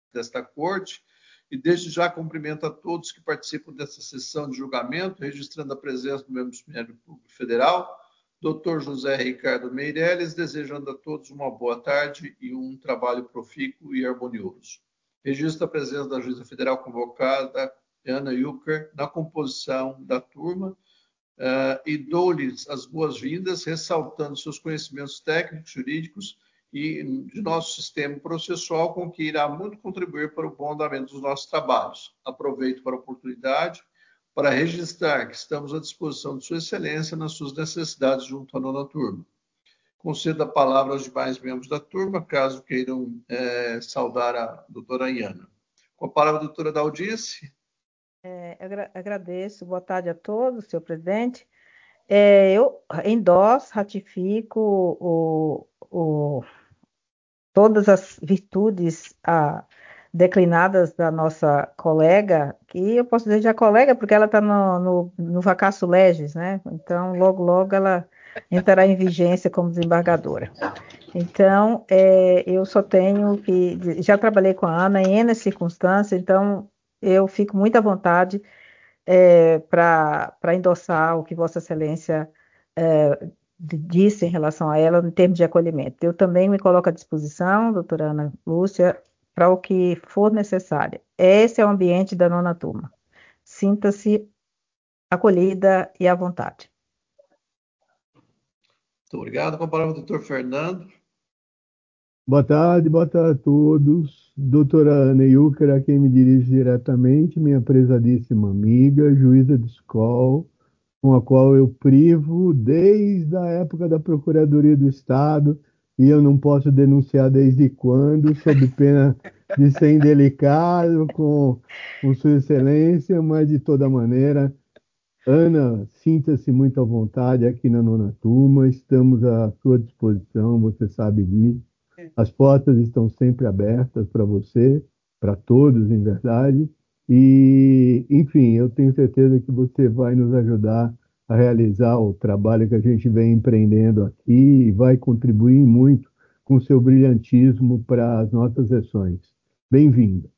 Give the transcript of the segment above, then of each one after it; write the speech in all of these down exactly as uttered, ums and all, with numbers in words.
desta Corte, e desde já cumprimento a todos que participam dessa sessão de julgamento, registrando a presença do membro do Ministério Público Federal, doutor José Ricardo Meireles, desejando a todos uma boa tarde e um trabalho profícuo e harmonioso. Registro a presença da juíza federal convocada, Ana Yucker, na composição da turma, uh, e dou-lhes as boas-vindas, ressaltando seus conhecimentos técnicos, jurídicos e de nosso sistema processual, com que irá muito contribuir para o bom andamento dos nossos trabalhos. Aproveito para a oportunidade para registrar que estamos à disposição de Sua Excelência nas suas necessidades junto à nona turma. Concedo a palavra aos demais membros da turma, caso queiram é, saudar a doutora Iana. Com a palavra, a doutora Daldice. É, agra agradeço. Boa tarde a todos, senhor presidente. É, eu endosso, ratifico o, o, todas as virtudes a, declinadas da nossa colega, que eu posso dizer já colega, porque ela está no, no, no vacaço legis, né? Então, logo, logo ela entrará em vigência como desembargadora. Então, é, eu só tenho que... Já trabalhei com a Ana em N circunstâncias, então eu fico muito à vontade é, para endossar o que Vossa Excelência é, disse em relação a ela, em termos de acolhimento. Eu também me coloco à disposição, doutora Ana Lúcia, para o que for necessário. Esse é o ambiente da nona turma. Sinta-se acolhida e à vontade. Muito obrigado. Com a palavra, doutor Fernando. Boa tarde, boa tarde a todos. Doutora Ana Yucker, a quem me dirijo diretamente, minha prezadíssima amiga, juíza de escola, com a qual eu privo desde a época da Procuradoria do Estado, e eu não posso denunciar desde quando, sob pena de ser indelicado com, com Sua Excelência, mas de toda maneira, Ana, sinta-se muito à vontade aqui na nona turma, estamos à sua disposição, você sabe disso. As portas estão sempre abertas para você, para todos, em verdade. E, enfim, eu tenho certeza que você vai nos ajudar a realizar o trabalho que a gente vem empreendendo aqui e vai contribuir muito com o seu brilhantismo para as nossas sessões. Bem-vinda.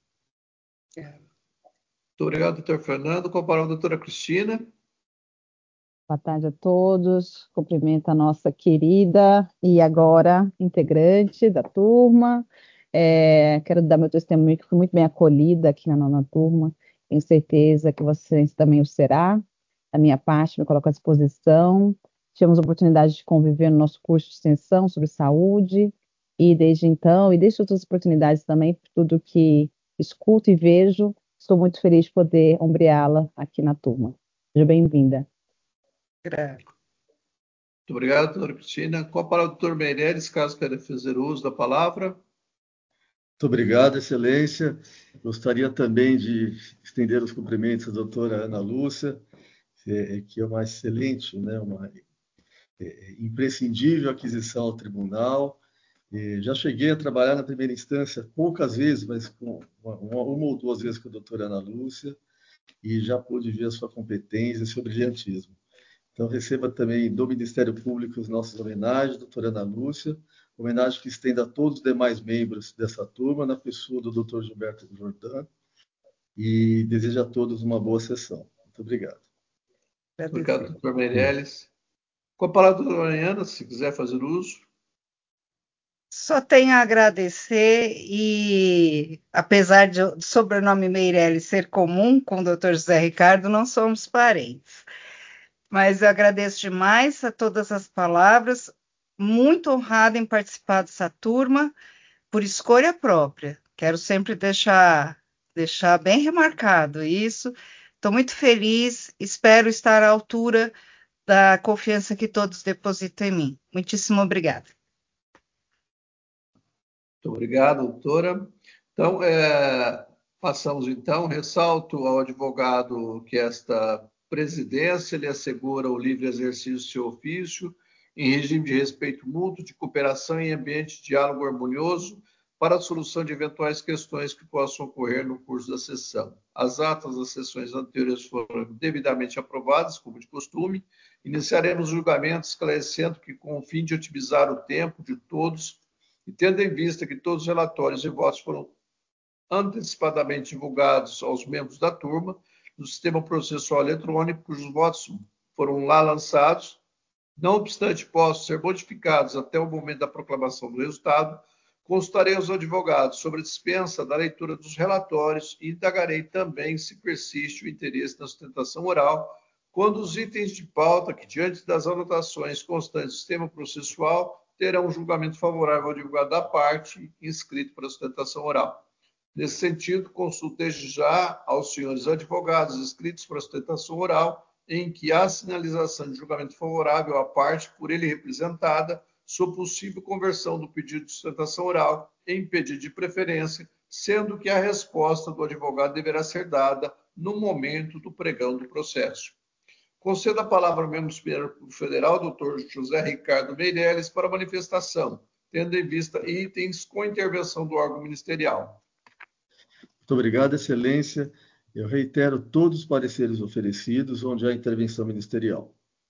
Muito obrigado, doutor Fernando. Com a palavra, a doutora Cristina. Boa tarde a todos. Cumprimento a nossa querida e agora integrante da turma. É, quero dar meu testemunho que fui muito bem acolhida aqui na nona turma. Tenho certeza que vocês também o será. Da minha parte, me coloco à disposição. Tivemos a oportunidade de conviver no nosso curso de extensão sobre saúde e desde então, e desde outras oportunidades também, por tudo que escuto e vejo, estou muito feliz de poder ombreá-la aqui na turma. Seja bem-vinda. Muito obrigado, doutora Cristina. Com a palavra, doutor Meireles, caso queira fazer uso da palavra. Muito obrigado, Excelência. Gostaria também de estender os cumprimentos à doutora Ana Lúcia, que é uma excelente, né, uma imprescindível aquisição ao tribunal. Já cheguei a trabalhar na primeira instância poucas vezes, mas com uma, uma ou duas vezes com a doutora Ana Lúcia, e já pude ver a sua competência e seu brilhantismo. Então, receba também do Ministério Público as nossas homenagens, doutora Ana Lúcia, homenagem que estenda a todos os demais membros dessa turma, na pessoa do doutor Gilberto Jordan, e desejo a todos uma boa sessão. Muito obrigado. Muito obrigado, doutor Meireles. Com a palavra, doutora Ana, se quiser fazer uso. Só tenho a agradecer e, apesar de o sobrenome Meireles ser comum com o doutor José Ricardo, não somos parentes. Mas eu agradeço demais a todas as palavras, muito honrada em participar dessa turma, por escolha própria. Quero sempre deixar, deixar bem remarcado isso. Estou muito feliz, espero estar à altura da confiança que todos depositam em mim. Muitíssimo obrigada. Muito obrigado, doutora. Então, é, passamos então, ressalto ao advogado que esta presidência lhe assegura o livre exercício do seu ofício em regime de respeito mútuo, de cooperação e ambiente de diálogo harmonioso para a solução de eventuais questões que possam ocorrer no curso da sessão. As atas das sessões anteriores foram devidamente aprovadas, como de costume. Iniciaremos o julgamento esclarecendo que, com o fim de otimizar o tempo de todos, e tendo em vista que todos os relatórios e votos foram antecipadamente divulgados aos membros da turma no sistema processual eletrônico, cujos votos foram lá lançados, não obstante possam ser modificados até o momento da proclamação do resultado, consultarei aos advogados sobre a dispensa da leitura dos relatórios e indagarei também se persiste o interesse na sustentação oral, quando os itens de pauta que, diante das anotações constantes do sistema processual, terão um julgamento favorável ao advogado da parte inscrito para a sustentação oral. Nesse sentido, consulto desde já aos senhores advogados inscritos para a sustentação oral, em que há sinalização de julgamento favorável à parte por ele representada, sob possível conversão do pedido de sustentação oral em pedido de preferência, sendo que a resposta do advogado deverá ser dada no momento do pregão do processo. Concedo a palavra ao membro superior federal, doutor José Ricardo Meirelles, para manifestação, tendo em vista itens com intervenção do órgão ministerial. Muito obrigado, excelência. Eu reitero todos os pareceres oferecidos, onde há intervenção ministerial.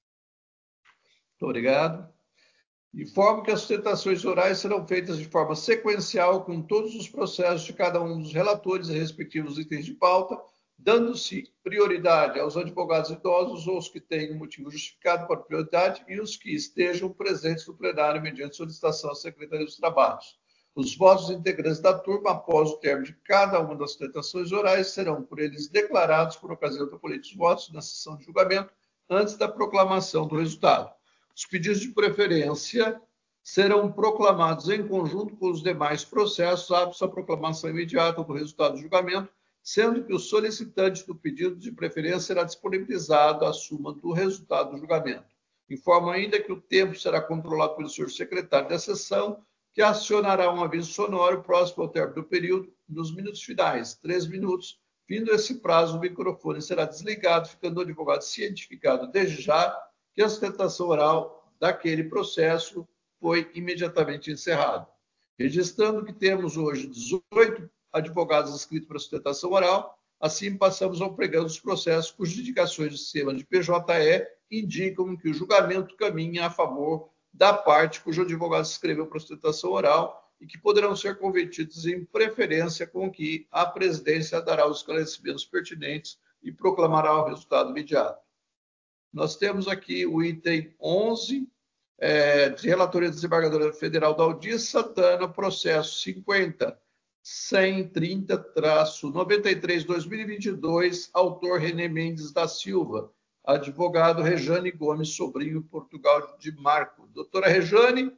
Muito obrigado. Informo que as sustentações orais serão feitas de forma sequencial com todos os processos de cada um dos relatores e respectivos itens de pauta, dando-se prioridade aos advogados idosos ou os que tenham motivo justificado para prioridade e os que estejam presentes no plenário mediante solicitação à Secretaria dos Trabalhos. Os votos integrantes da turma, após o término de cada uma das sustentações orais, serão por eles declarados por ocasião da colheita dos votos na sessão de julgamento antes da proclamação do resultado. Os pedidos de preferência serão proclamados em conjunto com os demais processos, aptos à proclamação imediata do resultado do julgamento, sendo que o solicitante do pedido de preferência será disponibilizado a suma do resultado do julgamento. Informo ainda que o tempo será controlado pelo senhor secretário da sessão, que acionará um aviso sonoro próximo ao término do período, nos minutos finais, três minutos. Vindo esse prazo, o microfone será desligado, ficando o advogado cientificado desde já que a sustentação oral daquele processo foi imediatamente encerrada. Registrando que temos hoje dezoito advogados inscritos para a sustentação oral, assim passamos ao pregão dos processos cujas indicações de sistema de P J E indicam que o julgamento caminha a favor da parte cujo advogado se inscreveu para a sustentação oral e que poderão ser convertidos em preferência com que a presidência dará os esclarecimentos pertinentes e proclamará o resultado imediato. Nós temos aqui o item onze, é, de relatoria da desembargadora federal Daldir Santana, processo cinquenta, cento e trinta, noventa e três, dois mil e vinte e dois, autor René Mendes da Silva, advogado Rejane Gomes Sobrinho, Portugal de Marco. Doutora Rejane?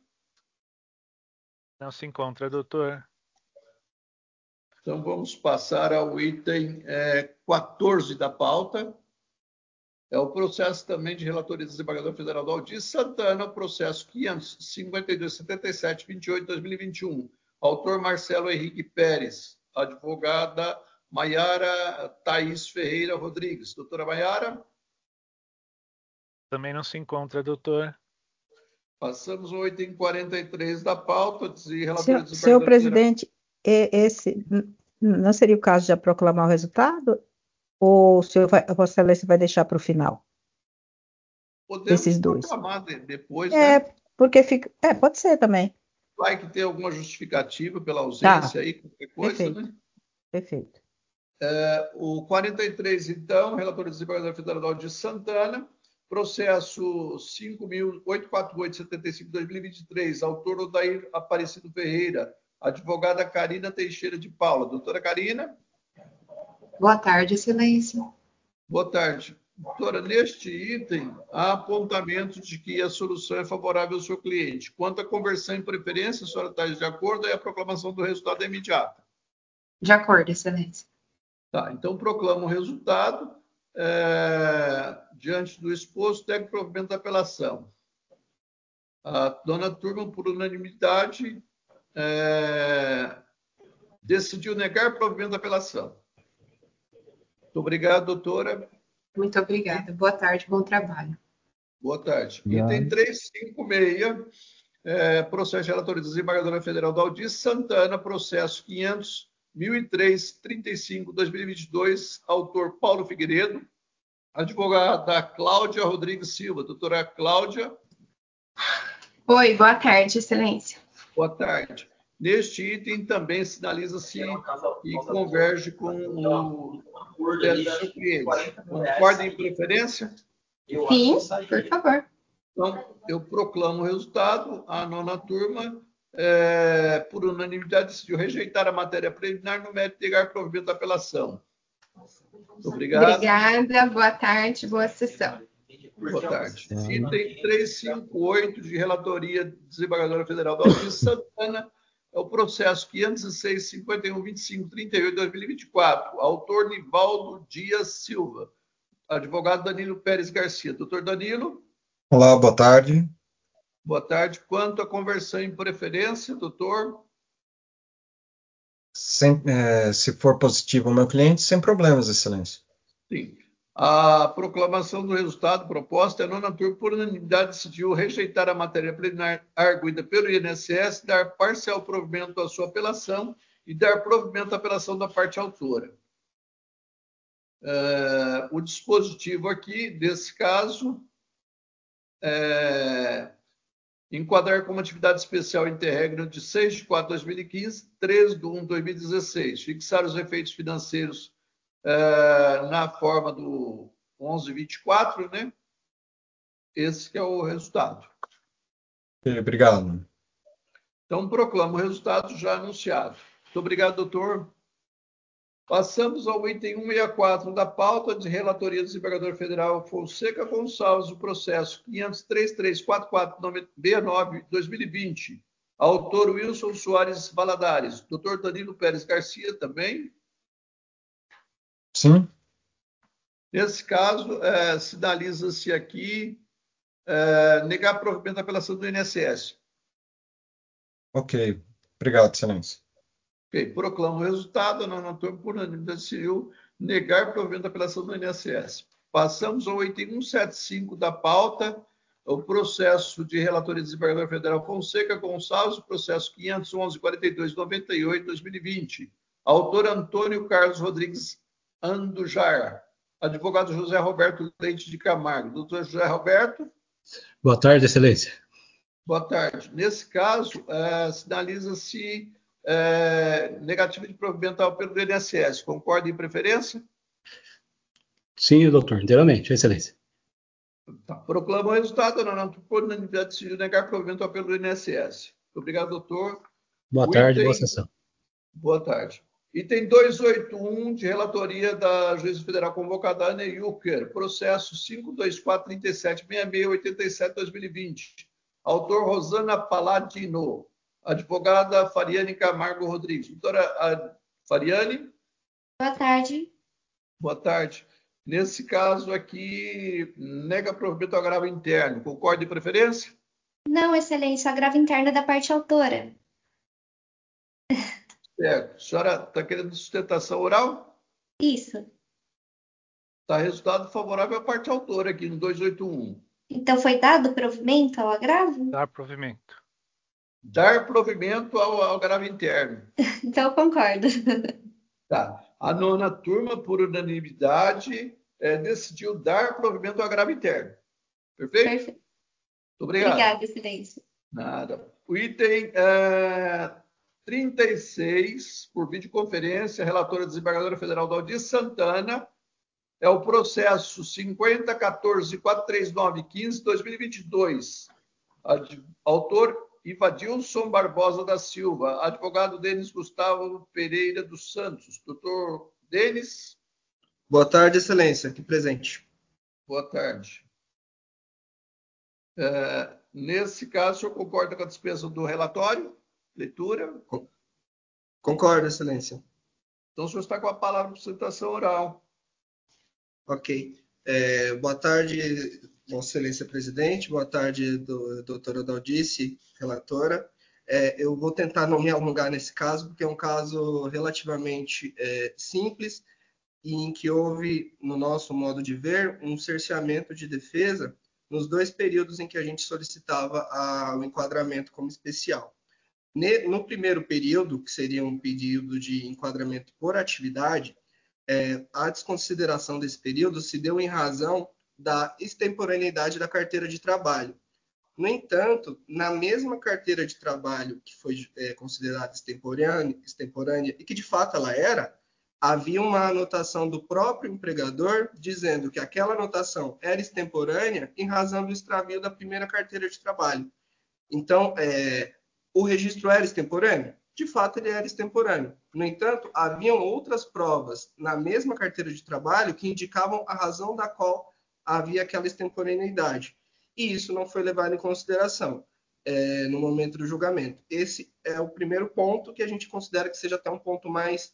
Não se encontra, doutor. Então vamos passar ao item é, quatorze da pauta. É o processo também de relatoria do desembargador federal Daldir Santana, processo quinhentos e cinquenta e dois, setenta e sete, vinte e oito, dois mil e vinte e um. Autor Marcelo Henrique Pérez, advogada Maiara Thaís Ferreira Rodrigues. Doutora Maiara? Também não se encontra, doutor. Passamos ao item quarenta e três da pauta. De senhor, senhor presidente, esse não seria o caso de proclamar o resultado? Ou o senhor vai, a Vossa Excelência vai deixar para o final? Podemos esses dois. proclamar depois, É, né? porque fica. É, pode ser também. Vai que tem alguma justificativa pela ausência Tá. aí, qualquer coisa, Perfeito. né? Perfeito. É, o quarenta e três, então, relator do desembargador federal de Santana, processo cinco mil oitocentos e quarenta e oito, setenta e cinco, dois mil e vinte e três, autor Odair Aparecido Ferreira, advogada Carina Teixeira de Paula. Doutora Carina? Boa tarde, excelência. Boa tarde. Doutora, neste item, há apontamento de que a solução é favorável ao seu cliente. Quanto à conversão em preferência, a senhora está de acordo e a proclamação do resultado é imediata? De acordo, excelência. Tá, então proclamo o resultado. É, diante do exposto, segue o provimento da apelação. A dona turma, por unanimidade, é, decidiu negar o provimento da apelação. Muito obrigado, doutora. Muito obrigada. Boa tarde, bom trabalho. Boa tarde. Obrigado. Item trezentos e cinquenta e seis, é, processo de relatoria da desembargadora federal Daldir Santana, processo quinhentos, mil e três, trinta e cinco, dois mil e vinte e dois, autor Paulo Figueiredo, advogada Cláudia Rodrigues Silva. Doutora Cláudia. Oi, boa tarde, excelência. Boa tarde. Neste item também sinaliza-se e converge com o teste do seu cliente. Concorda em preferência? Sim, por favor. Então, eu proclamo o resultado. A nona turma, é, por unanimidade, decidiu rejeitar a matéria preliminar no mérito de negar provimento da apelação. Obrigado. Obrigada, boa tarde, boa sessão. Boa tarde. Item trezentos e cinquenta e oito, de relatoria desembargadora federal da Audiência Santana, é o processo quinhentos e seis, cinquenta e um, vinte e cinco, trinta e oito, dois mil e vinte e quatro. Autor Nivaldo Dias Silva. Advogado Danilo Pérez Garcia. Doutor Danilo. Olá, boa tarde. Boa tarde. Quanto à conversão em preferência, doutor? Sem, é, se for positivo o meu cliente, sem problemas, excelência. Sim. A proclamação do resultado proposta, a nona turma, por unanimidade, decidiu rejeitar a matéria preliminar arguida pelo I N S S, dar parcial provimento à sua apelação e dar provimento à apelação da parte autora. É, o dispositivo aqui, desse caso, é enquadrar como atividade especial interregno de seis de quatro de dois mil e quinze, três de um de dois mil e dezesseis, fixar os efeitos financeiros Uh, na forma do onze vinte e quatro, né? Esse que é o resultado. Obrigado. Então, proclamo o resultado já anunciado. Muito obrigado, doutor. Passamos ao item cento e sessenta e quatro da pauta de relatoria do desembargador federal Fonseca Gonçalves, o processo quinhentos, trinta e três, quarenta e quatro, sessenta e nove, dois mil e vinte. Autor Wilson Soares Valadares. Doutor Danilo Pérez Garcia também. Sim. Nesse caso, é, sinaliza-se aqui é, negar provimento da apelação do I N S S. Ok. Obrigado, excelência. Ok. Proclamo o resultado. A nona turma, por unanimidade, decidiu negar provimento da apelação do I N S S. Passamos ao item cento e setenta e cinco da pauta, o processo de relatoria do desembargador federal Fonseca Gonçalves, o processo quinhentos, onze, quarenta e dois, noventa e oito, dois mil e vinte. Autor Antônio Carlos Rodrigues Andujar. Advogado José Roberto Leite de Camargo. Doutor José Roberto. Boa tarde, excelência. Boa tarde. Nesse caso, é, sinaliza-se é, negativa de provimento pelo I N S S. Concorda em preferência? Sim, doutor, inteiramente, excelência. Tá. Proclamo o resultado. Na unanimidade decidiu negar provimento pelo I N S S. Muito obrigado, doutor. Boa o tarde, item... boa sessão. Boa tarde. Item duzentos e oitenta e um, de relatoria da Juíza Federal convocada Ana Yucker, processo cinco dois quatro, trinta e sete, sessenta e seis, oitenta e sete, dois mil e vinte. Autor Rosana Paladino. Advogada Fariane Camargo Rodrigues. Doutora Fariane. Boa tarde. Boa tarde. Nesse caso aqui, nega provimento ao agravo interno. Concorda de preferência? Não, excelência, agravo interno da parte autora. Certo. A senhora está querendo sustentação oral? Isso. Está resultado favorável à parte autora aqui no duzentos e oitenta e um. Então foi dado provimento ao agravo? Dar provimento. Dar provimento ao, ao agravo interno. Então eu concordo. Tá. A nona turma, por unanimidade, é, decidiu dar provimento ao agravo interno. Perfeito? Perfeito. Muito obrigado. Obrigada, excelência. Nada. O item é, trinta e seis, por videoconferência, relatora desembargadora federal da Audiência Santana, é o processo cinquenta, quatorze, quatrocentos e trinta e nove, quinze, dois mil e vinte e dois. Autor Ivadilson Barbosa da Silva. Advogado Denis Gustavo Pereira dos Santos. Doutor Denis. Boa tarde, excelência. Aqui presente. Boa tarde. É, nesse caso, o senhor concorda com a dispensa do relatório? Leitura? Concordo, excelência. Então, o senhor está com a palavra para apresentação oral. Ok. É, boa tarde, Vossa Excelência Presidente. Boa tarde, do, doutora Daldice, relatora. É, eu vou tentar não me alongar nesse caso, porque é um caso relativamente é, simples e em que houve, no nosso modo de ver, um cerceamento de defesa nos dois períodos em que a gente solicitava a, o enquadramento como especial. No primeiro período, que seria um pedido de enquadramento por atividade, é, a desconsideração desse período se deu em razão da extemporaneidade da carteira de trabalho. No entanto, na mesma carteira de trabalho que foi é, considerada extemporânea, extemporânea e que de fato ela era, havia uma anotação do próprio empregador dizendo que aquela anotação era extemporânea em razão do extravio da primeira carteira de trabalho. Então, é, o registro era extemporâneo? De fato, ele era extemporâneo. No entanto, haviam outras provas na mesma carteira de trabalho que indicavam a razão da qual havia aquela extemporaneidade. E isso não foi levado em consideração é, no momento do julgamento. Esse é o primeiro ponto que a gente considera que seja até um ponto mais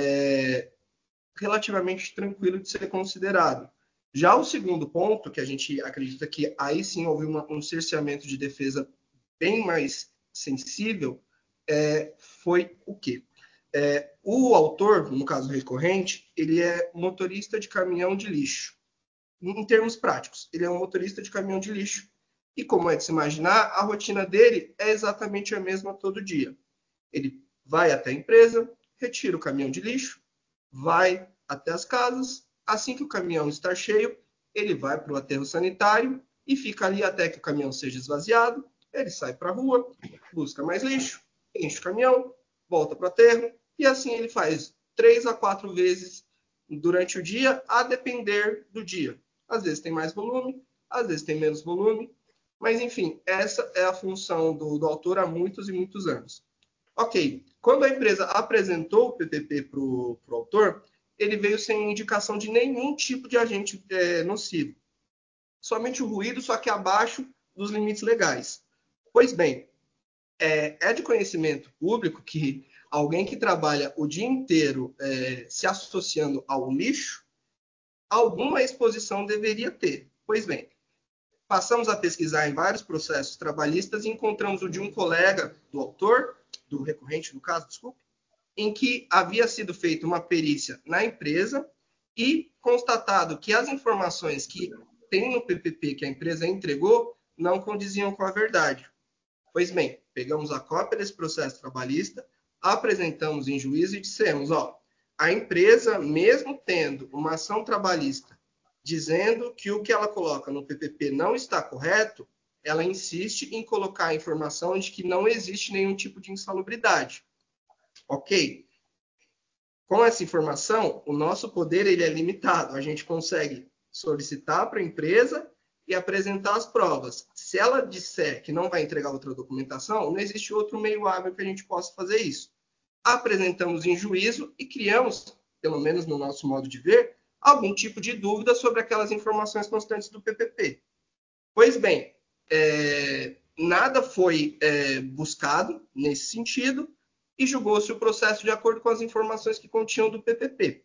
é, relativamente tranquilo de ser considerado. Já o segundo ponto, que a gente acredita que aí sim houve uma, um cerceamento de defesa bem mais sensível, é, foi o quê? É, o autor, no caso recorrente, ele é motorista de caminhão de lixo. Em termos práticos, ele é um motorista de caminhão de lixo. E como é de se imaginar, a rotina dele é exatamente a mesma todo dia. Ele vai até a empresa, retira o caminhão de lixo, vai até as casas, assim que o caminhão está cheio, ele vai para o aterro sanitário e fica ali até que o caminhão seja esvaziado, ele sai para a rua, busca mais lixo, enche o caminhão, volta para o aterro, e assim ele faz três a quatro vezes durante o dia, a depender do dia. Às vezes tem mais volume, às vezes tem menos volume, mas enfim, essa é a função do, do autor há muitos e muitos anos. Ok, quando a empresa apresentou o P P P para o autor, ele veio sem indicação de nenhum tipo de agente é, nocivo. Somente o ruído, só que abaixo dos limites legais. Pois bem, é, é de conhecimento público que alguém que trabalha o dia inteiro é, se associando ao lixo, alguma exposição deveria ter. Pois bem, passamos a pesquisar em vários processos trabalhistas e encontramos o de um colega do autor, do recorrente no caso, desculpe, em que havia sido feita uma perícia na empresa e constatado que as informações que tem no P P P que a empresa entregou não condiziam com a verdade. Pois bem, pegamos a cópia desse processo trabalhista, apresentamos em juízo e dissemos, ó, a empresa, mesmo tendo uma ação trabalhista dizendo que o que ela coloca no P P P não está correto, ela insiste em colocar a informação de que não existe nenhum tipo de insalubridade. Ok? Com essa informação, o nosso poder ele é limitado. A gente consegue solicitar para a empresa e apresentar as provas. Se ela disser que não vai entregar outra documentação, não existe outro meio hábil que a gente possa fazer isso. Apresentamos em juízo e criamos, pelo menos no nosso modo de ver, algum tipo de dúvida sobre aquelas informações constantes do P P P. Pois bem, é, nada foi é, buscado nesse sentido e julgou-se o processo de acordo com as informações que continham do P P P.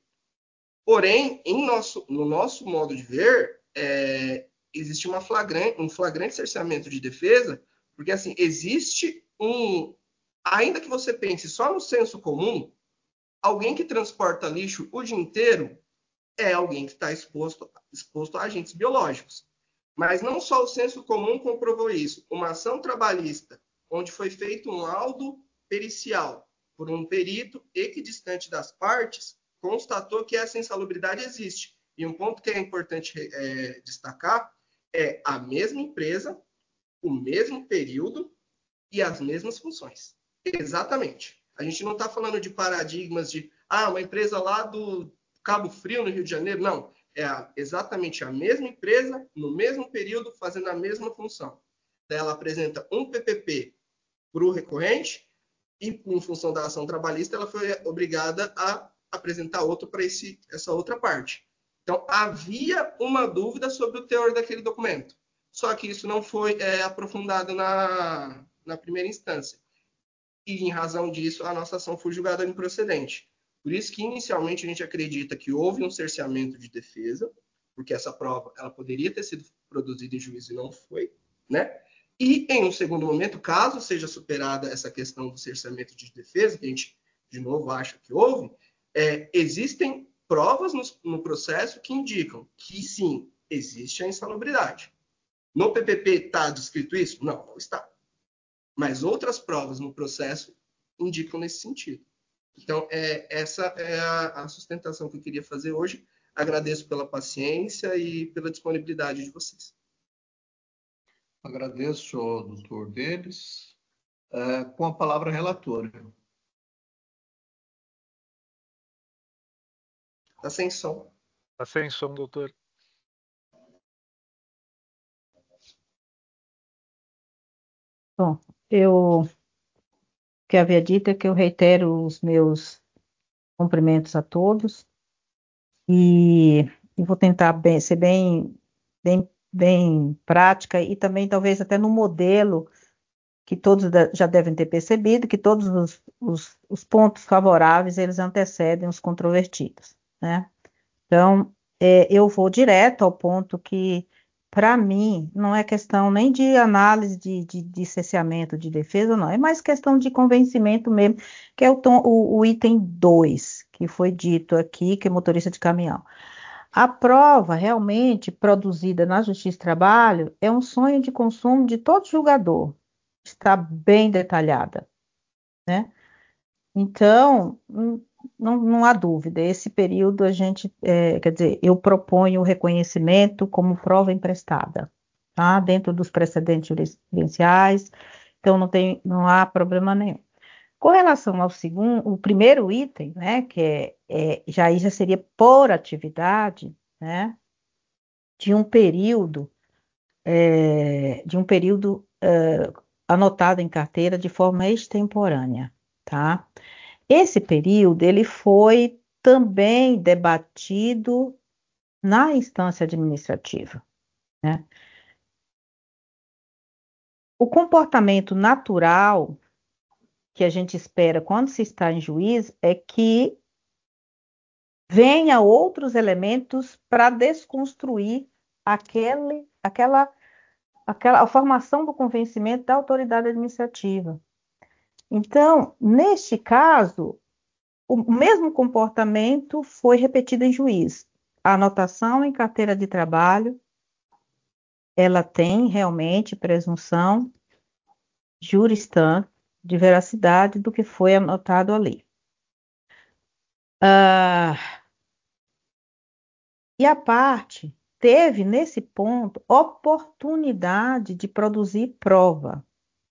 Porém, em nosso, no nosso modo de ver, é, existe uma flagrante, um flagrante cerceamento de defesa, porque assim, existe um... Ainda que você pense só no senso comum, alguém que transporta lixo o dia inteiro é alguém que está exposto, exposto a agentes biológicos. Mas não só o senso comum comprovou isso. Uma ação trabalhista, onde foi feito um laudo pericial por um perito equidistante das partes, constatou que essa insalubridade existe. E um ponto que é importante é, destacar é a mesma empresa, o mesmo período e as mesmas funções. Exatamente. A gente não está falando de paradigmas de ah, uma empresa lá do Cabo Frio, no Rio de Janeiro. Não. É a, exatamente a mesma empresa, no mesmo período, fazendo a mesma função. Ela apresenta um P P P para o recorrente e, em função da ação trabalhista, ela foi obrigada a apresentar outro para essa outra parte. Então, havia uma dúvida sobre o teor daquele documento. Só que isso não foi é, aprofundado na, na primeira instância. E, em razão disso, a nossa ação foi julgada improcedente. Por isso que, inicialmente, a gente acredita que houve um cerceamento de defesa, porque essa prova ela poderia ter sido produzida em juízo e não foi, né? E, em um segundo momento, caso seja superada essa questão do cerceamento de defesa, que a gente, de novo, acha que houve, é, existem provas no, no processo que indicam que, sim, existe a insalubridade. No P P P está descrito isso? Não, não está. Mas outras provas no processo indicam nesse sentido. Então, é, essa é a, a sustentação que eu queria fazer hoje. Agradeço pela paciência e pela disponibilidade de vocês. Agradeço ao doutor Denis. É, com a palavra, relatora. Está sem som. Está sem som, doutor. Bom, eu o que havia dito é que eu reitero os meus cumprimentos a todos e, e vou tentar bem- ser bem, bem, bem prática e também talvez até no modelo que todos da- já devem ter percebido, que todos os, os, os pontos favoráveis eles antecedem os controvertidos, né? Então, é, eu vou direto ao ponto que, para mim, não é questão nem de análise de, de, de cerceamento de defesa, não, é mais questão de convencimento mesmo, que é o, tom- o, o item dois que foi dito aqui, que é motorista de caminhão. A prova realmente produzida na Justiça do Trabalho é um sonho de consumo de todo julgador, está bem detalhada, né? Então, hum, não, não há dúvida, esse período a gente, é, quer dizer, eu proponho o reconhecimento como prova emprestada, tá? Dentro dos precedentes jurisprudenciais, então não tem, não há problema nenhum. Com relação ao segundo, o primeiro item, né, que é, é, já aí já seria por atividade, né, de um período, é, de um período é, anotado em carteira de forma extemporânea, tá? Esse período ele foi também debatido na instância administrativa, né? O comportamento natural que a gente espera quando se está em juízo é que venha outros elementos para desconstruir aquele, aquela, aquela a formação do convencimento da autoridade administrativa. Então, neste caso, o mesmo comportamento foi repetido em juízo. A anotação em carteira de trabalho, ela tem realmente presunção jurisdição de veracidade do que foi anotado ali. Ah, e a parte teve, nesse ponto, oportunidade de produzir prova,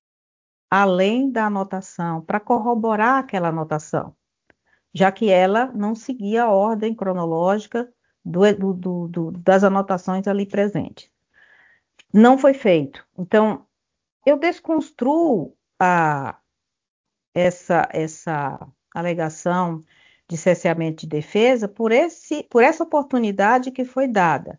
além da anotação, para corroborar aquela anotação, já que ela não seguia a ordem cronológica do- do- do- do- das anotações ali presentes. Não foi feito. Então, eu desconstruo a, essa, essa alegação de cerceamento de defesa por, esse, por essa oportunidade que foi dada.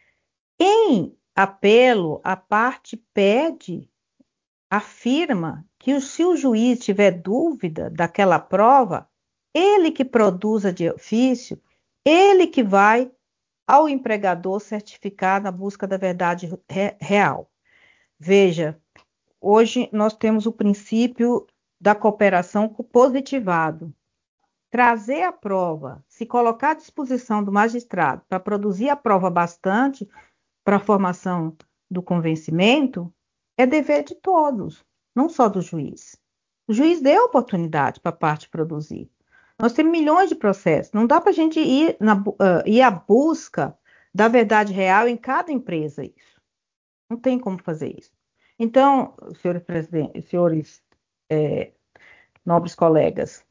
Em apelo, a parte pede, afirma que o- se o juiz tiver dúvida daquela prova, ele que produza de ofício, ele que vai ao empregador certificar na busca da verdade re- real. Veja, hoje nós temos o princípio da cooperação positivado. Trazer a prova, se colocar à disposição do magistrado para produzir a prova bastante para a formação do convencimento, é dever de todos, não só do juiz. O juiz deu oportunidade para a parte produzir. Nós temos milhões de processos, não dá para a gente ir, na, bu- ah, ir à busca da verdade real em cada empresa, isso. Não tem como fazer isso. Então, senhores presidentes, senhores eh, nobres colegas,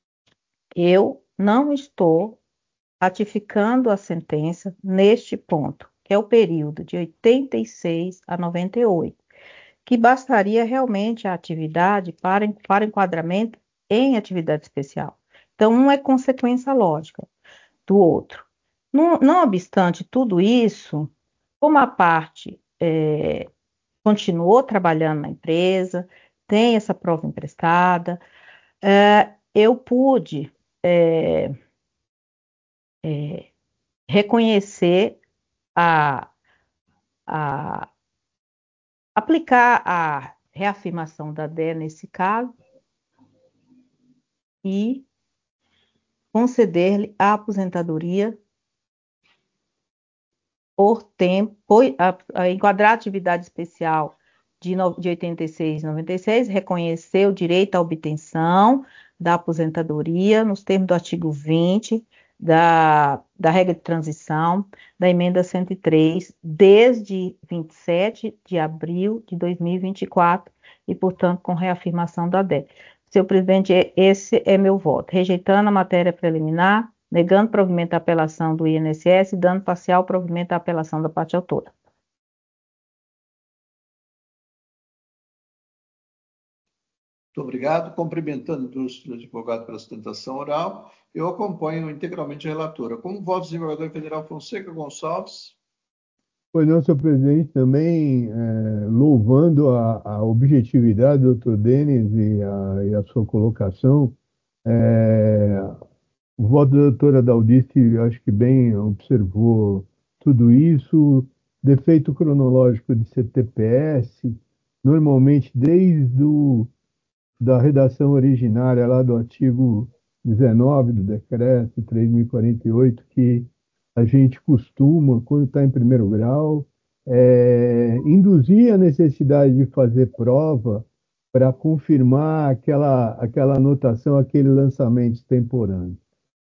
eu não estou ratificando a sentença neste ponto, que é o período de oitenta e seis a noventa e oito, que bastaria realmente a atividade para, para enquadramento em atividade especial. Então, um é consequência lógica do outro. Não, não obstante tudo isso, como a parte eh, continuou trabalhando na empresa, tem essa prova emprestada, eh, eu pude eh, eh, reconhecer a, a aplicar a reafirmação da D E nesse caso e conceder-lhe a aposentadoria por tempo, por- a, a enquadrar a atividade especial de, no- de oitenta e seis e noventa e seis, reconhecer o direito à obtenção da aposentadoria nos termos do artigo vinte da, da regra de transição, da emenda cento e três, desde vinte e sete de abril de dois mil e vinte e quatro, e, portanto, com reafirmação da D E. Senhor presidente, esse é meu voto. Rejeitando a matéria preliminar, negando provimento à apelação do I N S S e dando parcial provimento à apelação da parte autora. Muito obrigado. Cumprimentando os advogados pela sustentação oral, eu acompanho integralmente a relatora. Como voto do desembargador federal Fonseca Gonçalves. Pois não, senhor presidente, também é, louvando a, a objetividade do doutor Denis e a, e a sua colocação, é, o voto da doutora Daldice, acho que bem observou tudo isso, defeito cronológico de C T P S, normalmente desde o, da redação originária lá do artigo dezenove do decreto três mil e quarenta e oito, que a gente costuma, quando está em primeiro grau, é, induzir a necessidade de fazer prova para confirmar aquela, aquela anotação, aquele lançamento extemporâneo.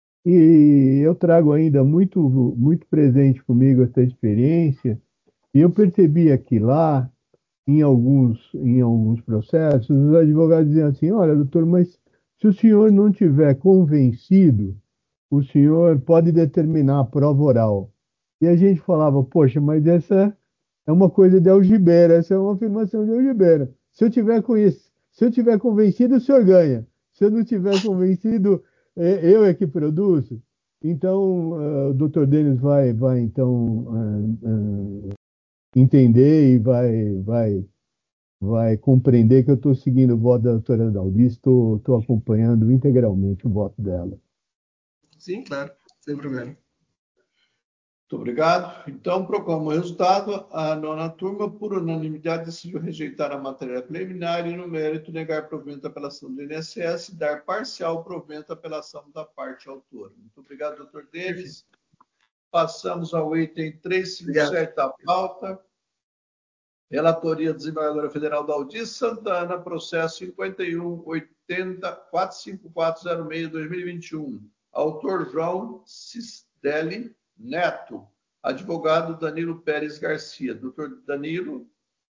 E eu trago ainda muito, muito presente comigo essa experiência, e eu percebia que lá, em alguns, em alguns processos, os advogados diziam assim, olha, doutor, mas se o senhor não tiver convencido, o senhor pode determinar a prova oral. E a gente falava, poxa, mas essa é uma coisa de algibeira, essa é uma afirmação de algibeira. Se eu tiver, conhec... se eu tiver convencido, o senhor ganha. Se eu não tiver convencido, eu é que produzo. Então, uh, o doutor Denis vai, vai então, uh, uh, entender e vai, vai, vai compreender que eu estou seguindo o voto da doutora Daldice, estou acompanhando integralmente o voto dela. Sim, claro, sem problema. Muito obrigado. Então, proclamo o resultado. A nona turma, por unanimidade, decidiu rejeitar a matéria preliminar e, no mérito, negar provimento à apelação do I N S S e dar parcial provimento à apelação da parte autora. Muito obrigado, doutor Denis. Passamos ao item trezentos e cinquenta e sete da pauta. Relatoria do desembargadora federal Daldice Santana, processo cinquenta e um oitenta quatro cinco quatro zero seis barra dois mil e vinte e um. Autor João Cisdelli Neto. Advogado Danilo Pérez Garcia. Doutor Danilo.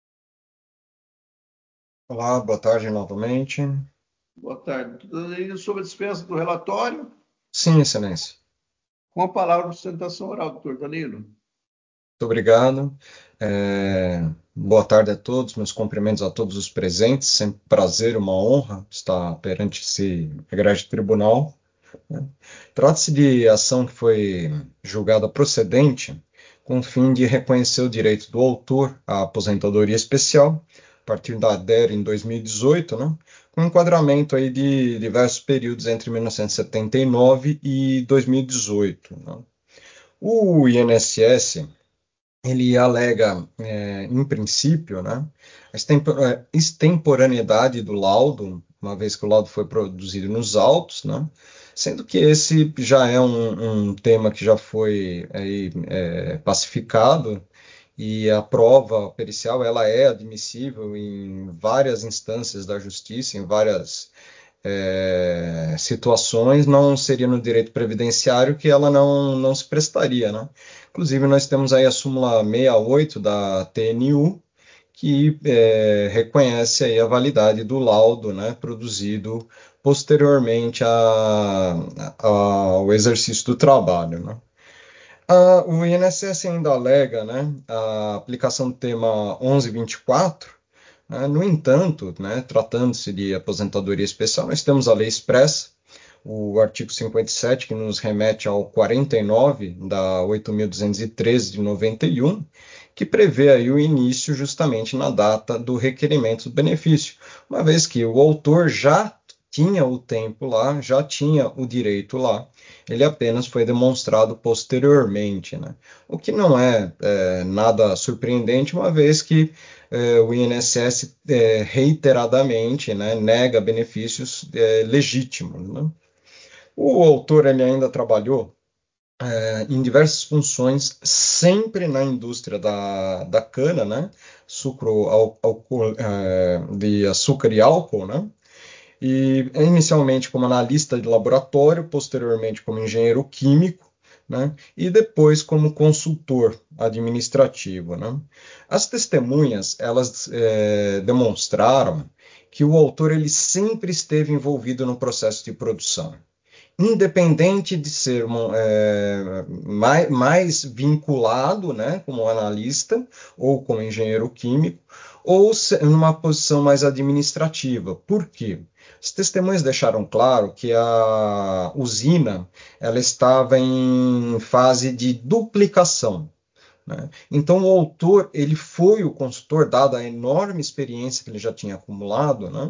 Olá, boa tarde novamente. Boa tarde. Doutor Danilo, sobre a dispensa do relatório. Sim, excelência. Com a palavra de sustentação oral, doutor Danilo. Muito obrigado. É, boa tarde a todos, meus cumprimentos a todos os presentes. Sempre um prazer, uma honra estar perante esse egrégio tribunal. Trata-se de ação que foi julgada procedente com o fim de reconhecer o direito do autor à aposentadoria especial, a partir da D E R em dois mil e dezoito, né, com enquadramento aí de diversos períodos entre mil novecentos e setenta e nove e dois mil e dezoito. Né. O I N S S ele alega, é, em princípio, né, a extemporaneidade do laudo, uma vez que o laudo foi produzido nos autos, né, sendo que esse já é um, um tema que já foi aí, é, pacificado, e a prova pericial ela é admissível em várias instâncias da justiça, em várias é, situações, não seria no direito previdenciário que ela não, não se prestaria, né? Inclusive, nós temos aí a súmula sessenta e oito da T N U, que é, reconhece aí a validade do laudo, né, produzido posteriormente a, a, ao exercício do trabalho, né. A, o I N S S ainda alega, né, a aplicação do tema onze vinte e quatro. Né, no entanto, né, tratando-se de aposentadoria especial, nós temos a lei expressa, o artigo cinquenta e sete, que nos remete ao quarenta e nove da oito mil duzentos e treze de noventa e um, que prevê aí o início justamente na data do requerimento do benefício, uma vez que o autor já tinha o tempo lá, já tinha o direito lá, ele apenas foi demonstrado posteriormente, né? O que não é, é nada surpreendente, uma vez que é, o I N S S é, reiteradamente, né, nega benefícios é, legítimos, né? O autor ele ainda trabalhou é, em diversas funções, sempre na indústria da, da cana, né? Sucro, álcool, é, de açúcar e álcool, né? e inicialmente como analista de laboratório, posteriormente como engenheiro químico, né, e depois como consultor administrativo, né. As testemunhas, elas é, demonstraram que o autor ele sempre esteve envolvido no processo de produção, independente de ser uma, é, mais, mais vinculado, né, como analista ou como engenheiro químico, ou numa posição mais administrativa. Por quê? As testemunhas deixaram claro que a usina ela estava em fase de duplicação, né? Então, o autor ele foi o consultor, dada a enorme experiência que ele já tinha acumulado, né,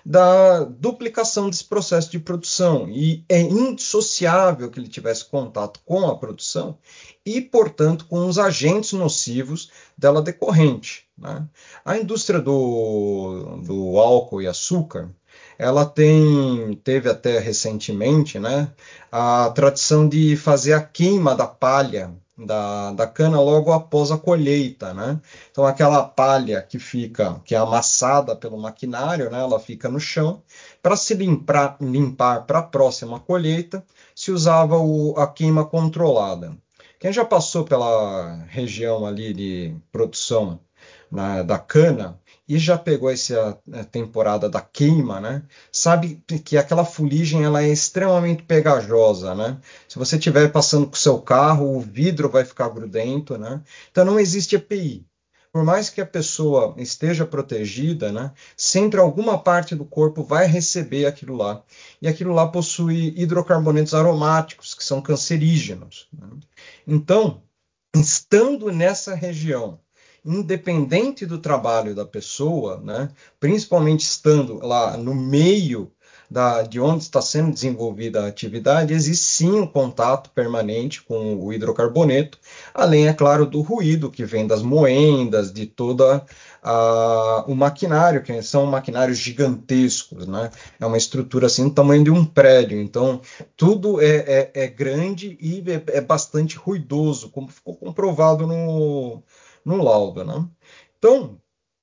da duplicação desse processo de produção. E é indissociável que ele tivesse contato com a produção e, portanto, com os agentes nocivos dela decorrente, né? A indústria do, do álcool e açúcar, ela tem, teve até recentemente, né, a tradição de fazer a queima da palha da, da cana logo após a colheita, né? Então aquela palha que fica, que é amassada pelo maquinário, né? Ela fica no chão. Para se limpar, limpar para a próxima colheita, se usava o, a queima controlada. Quem já passou pela região ali de produção, né, da cana e já pegou essa temporada da queima, né, sabe que aquela fuligem ela é extremamente pegajosa, né? Se você estiver passando com o seu carro, o vidro vai ficar grudento, né? Então não existe E P I. Por mais que a pessoa esteja protegida, né, sempre alguma parte do corpo vai receber aquilo lá. E aquilo lá possui hidrocarbonetos aromáticos, que são cancerígenos, né? Então, estando nessa região, independente do trabalho da pessoa, né, principalmente estando lá no meio da, de onde está sendo desenvolvida a atividade, existe sim um contato permanente com o hidrocarboneto, além, é claro, do ruído que vem das moendas, de toda a, o maquinário, que são maquinários gigantescos, né? É uma estrutura assim do tamanho de um prédio, então tudo é, é, é grande e é, é bastante ruidoso, como ficou comprovado no, no laudo, né? Então,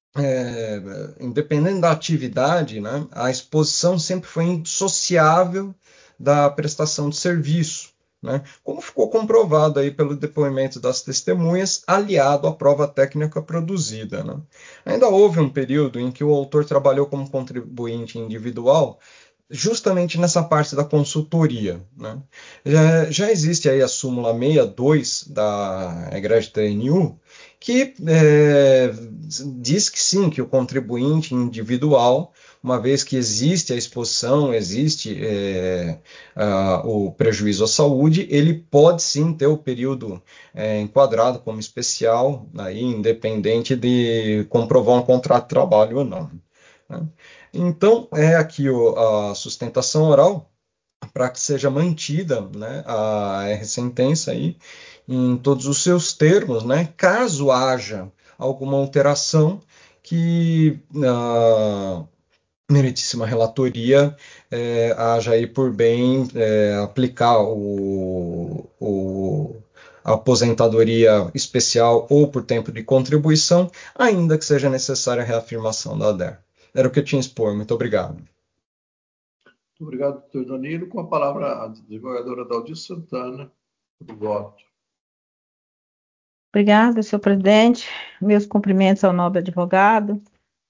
é, independente da atividade, né, a exposição sempre foi indissociável da prestação de serviço, né, como ficou comprovado aí pelo depoimento das testemunhas, aliado à prova técnica produzida, né. Ainda houve um período em que o autor trabalhou como contribuinte individual, justamente nessa parte da consultoria, né. Já, já existe aí a súmula sessenta e dois da Egrégio T N U, que é, diz que sim, que o contribuinte individual, uma vez que existe a exposição, existe é, a, o prejuízo à saúde, ele pode sim ter o período é, enquadrado como especial, aí, independente de comprovar um contrato de trabalho ou não, né? Então, é aqui o, a sustentação oral, para que seja mantida, né, a R-sentença aí, em todos os seus termos, né, caso haja alguma alteração que a meritíssima relatoria é, haja aí por bem é, aplicar o, o, a aposentadoria especial ou por tempo de contribuição, ainda que seja necessária a reafirmação da A D E R. Era o que eu tinha a expor. Muito obrigado. Muito obrigado, doutor Danilo. Com a palavra a desembargadora Daldice Santana, do voto. Obrigada, senhor presidente. Meus cumprimentos ao nobre advogado.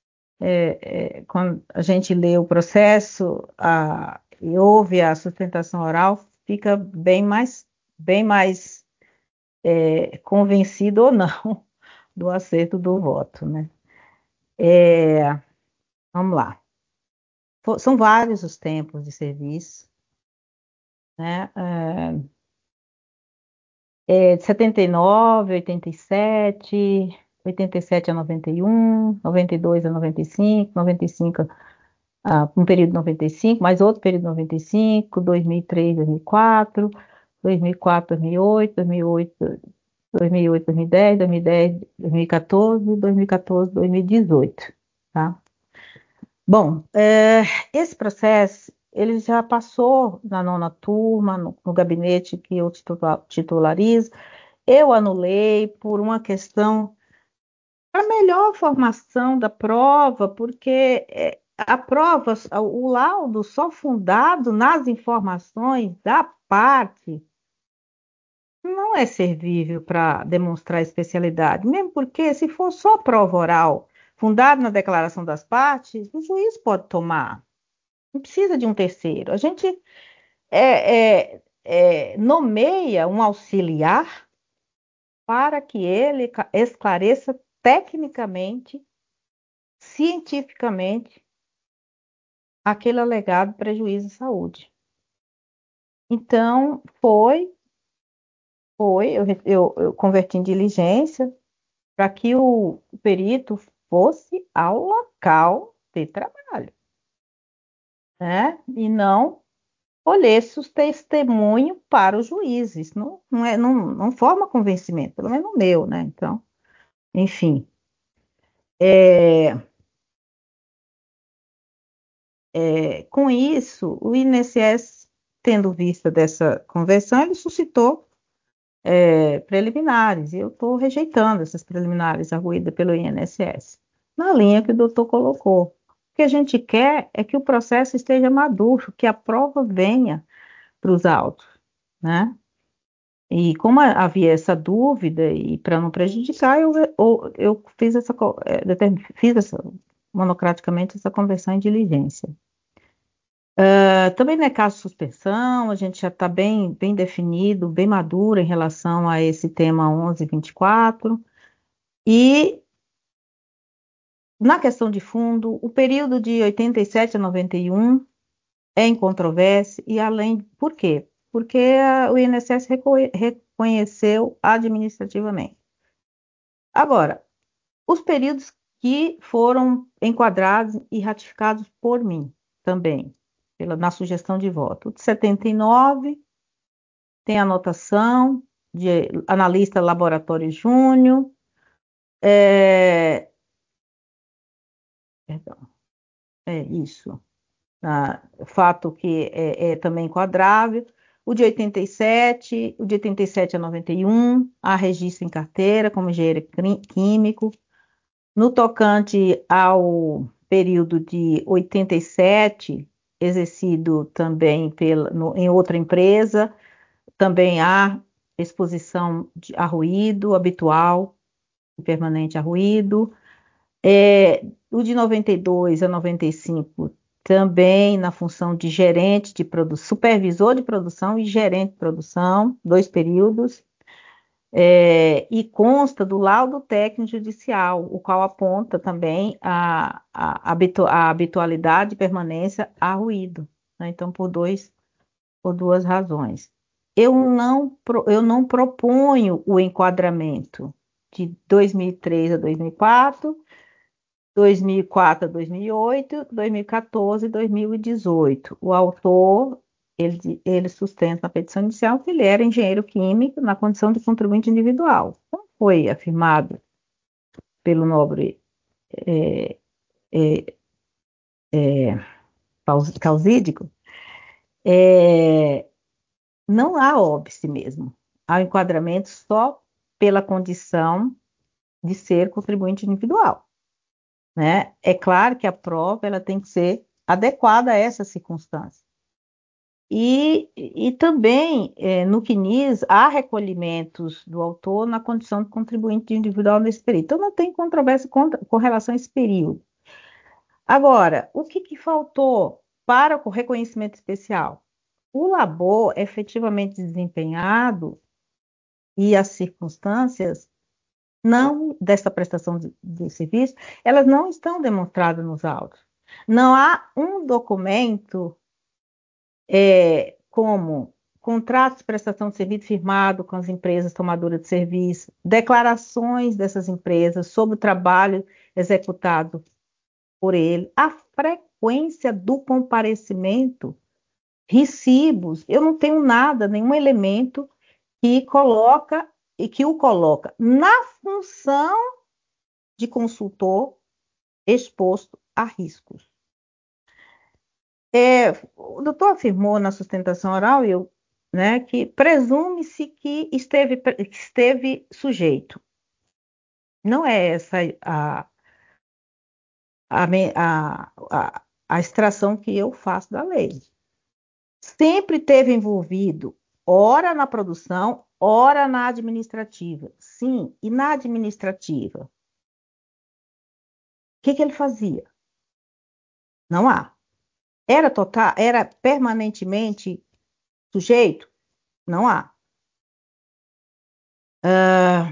É, é, quando a gente lê o processo a, e ouve a sustentação oral, fica bem mais, bem mais é, convencido ou não do acerto do voto, né? É, vamos lá. São vários os tempos de serviço, né? É, é de setenta e nove, oitenta e sete, oitenta e sete a noventa e um, noventa e dois a noventa e cinco, noventa e cinco a um período de noventa e cinco, mais outro período de noventa e cinco, dois mil e três, dois mil e quatro, dois mil e quatro, dois mil e oito, dois mil e oito, dois mil e oito, dois mil e dez, dois mil e dez, dois mil e quatorze, dois mil e quatorze, dois mil e dezoito, tá? Bom, é, esse processo, ele já passou na nona turma, no, no gabinete que eu titula- titularizo. Eu anulei por uma questão, a melhor formação da prova, porque é, a prova, o laudo só fundado nas informações da parte não é servível para demonstrar especialidade, mesmo porque se for só prova oral fundada na declaração das partes, o juiz pode tomar, não precisa de um terceiro. A gente é, é, é, nomeia um auxiliar para que ele esclareça tecnicamente, cientificamente, aquele alegado prejuízo à saúde. Então, foi, foi, eu, eu, eu converti em diligência para que o perito fosse ao local de trabalho, né? E não colhesse os testemunhos para os juízes. Não, não, é, não, não forma convencimento, pelo menos o meu, né? Então, enfim. É, é, com isso, o I N S S, tendo vista dessa conversão, ele suscitou é, preliminares, e eu estou rejeitando essas preliminares arguídas pelo I N S S, na linha que o doutor colocou. O que a gente quer é que o processo esteja maduro, que a prova venha para os autos, né? E como havia essa dúvida, e para não prejudicar, eu, eu, eu fiz essa, é, determin- fiz essa, monocraticamente, essa conversão em diligência. Uh, também não é caso de suspensão, a gente já está bem, bem definido, bem maduro em relação a esse tema onze vinte e quatro. E na questão de fundo, o período de oitenta e sete a noventa e um é em controvérsia, e além, por quê? Porque a- o I N S S reco- reconheceu administrativamente. Agora, os períodos que foram enquadrados e ratificados por mim também, pela, na sugestão de voto. O de setenta e nove tem anotação de analista laboratório júnior, é, perdão, é isso, ah, fato que é, é também enquadrável. O de oitenta e sete, o de oitenta e sete a noventa e um, há registro em carteira como engenheiro cri- químico. No tocante ao período de oitenta e sete, exercido também pela, no- em outra empresa, também há exposição de, a ruído habitual e permanente a ruído. É, o de noventa e dois a noventa e cinco, também na função de gerente de produção, supervisor de produção e gerente de produção, dois períodos. É, e consta do laudo técnico judicial, o qual aponta também a, a, habitu- a habitualidade e permanência a ruído, né? Então, por dois, por duas razões. Eu não, pro- eu não proponho o enquadramento de dois mil e três a dois mil e quatro, dois mil e quatro a dois mil e oito, dois mil e quatorze e dois mil e dezoito. O autor, ele, ele sustenta na petição inicial que ele era engenheiro químico na condição de contribuinte individual. Como foi afirmado pelo nobre é, é, é, Paus- Causídico, é, não há óbice mesmo. Há enquadramento só pela condição de ser contribuinte individual, né? É claro que a prova ela tem que ser adequada a essa circunstância. E, e também, eh, no C N I S, há recolhimentos do autor na condição de contribuinte individual nesse período. Então, não tem controvérsia com, com relação a esse período. Agora, o que, que faltou para o reconhecimento especial? O labor efetivamente desempenhado e as circunstâncias não dessa prestação de, de serviço, elas não estão demonstradas nos autos. Não há um documento é, como contrato de prestação de serviço firmado com as empresas tomadoras de serviço, declarações dessas empresas sobre o trabalho executado por ele, a frequência do comparecimento, recibos. Eu não tenho nada, nenhum elemento que coloca e que o coloca na função de consultor exposto a riscos. É, o doutor afirmou na sustentação oral, eu, né, que presume-se que esteve, que esteve sujeito. Não é essa a, a, a, a, a extração que eu faço da lei. Sempre teve envolvido, ora na produção, ora na administrativa. Sim, e na administrativa? O que que ele fazia? Não há. Era total, era permanentemente sujeito? Não há. Ah,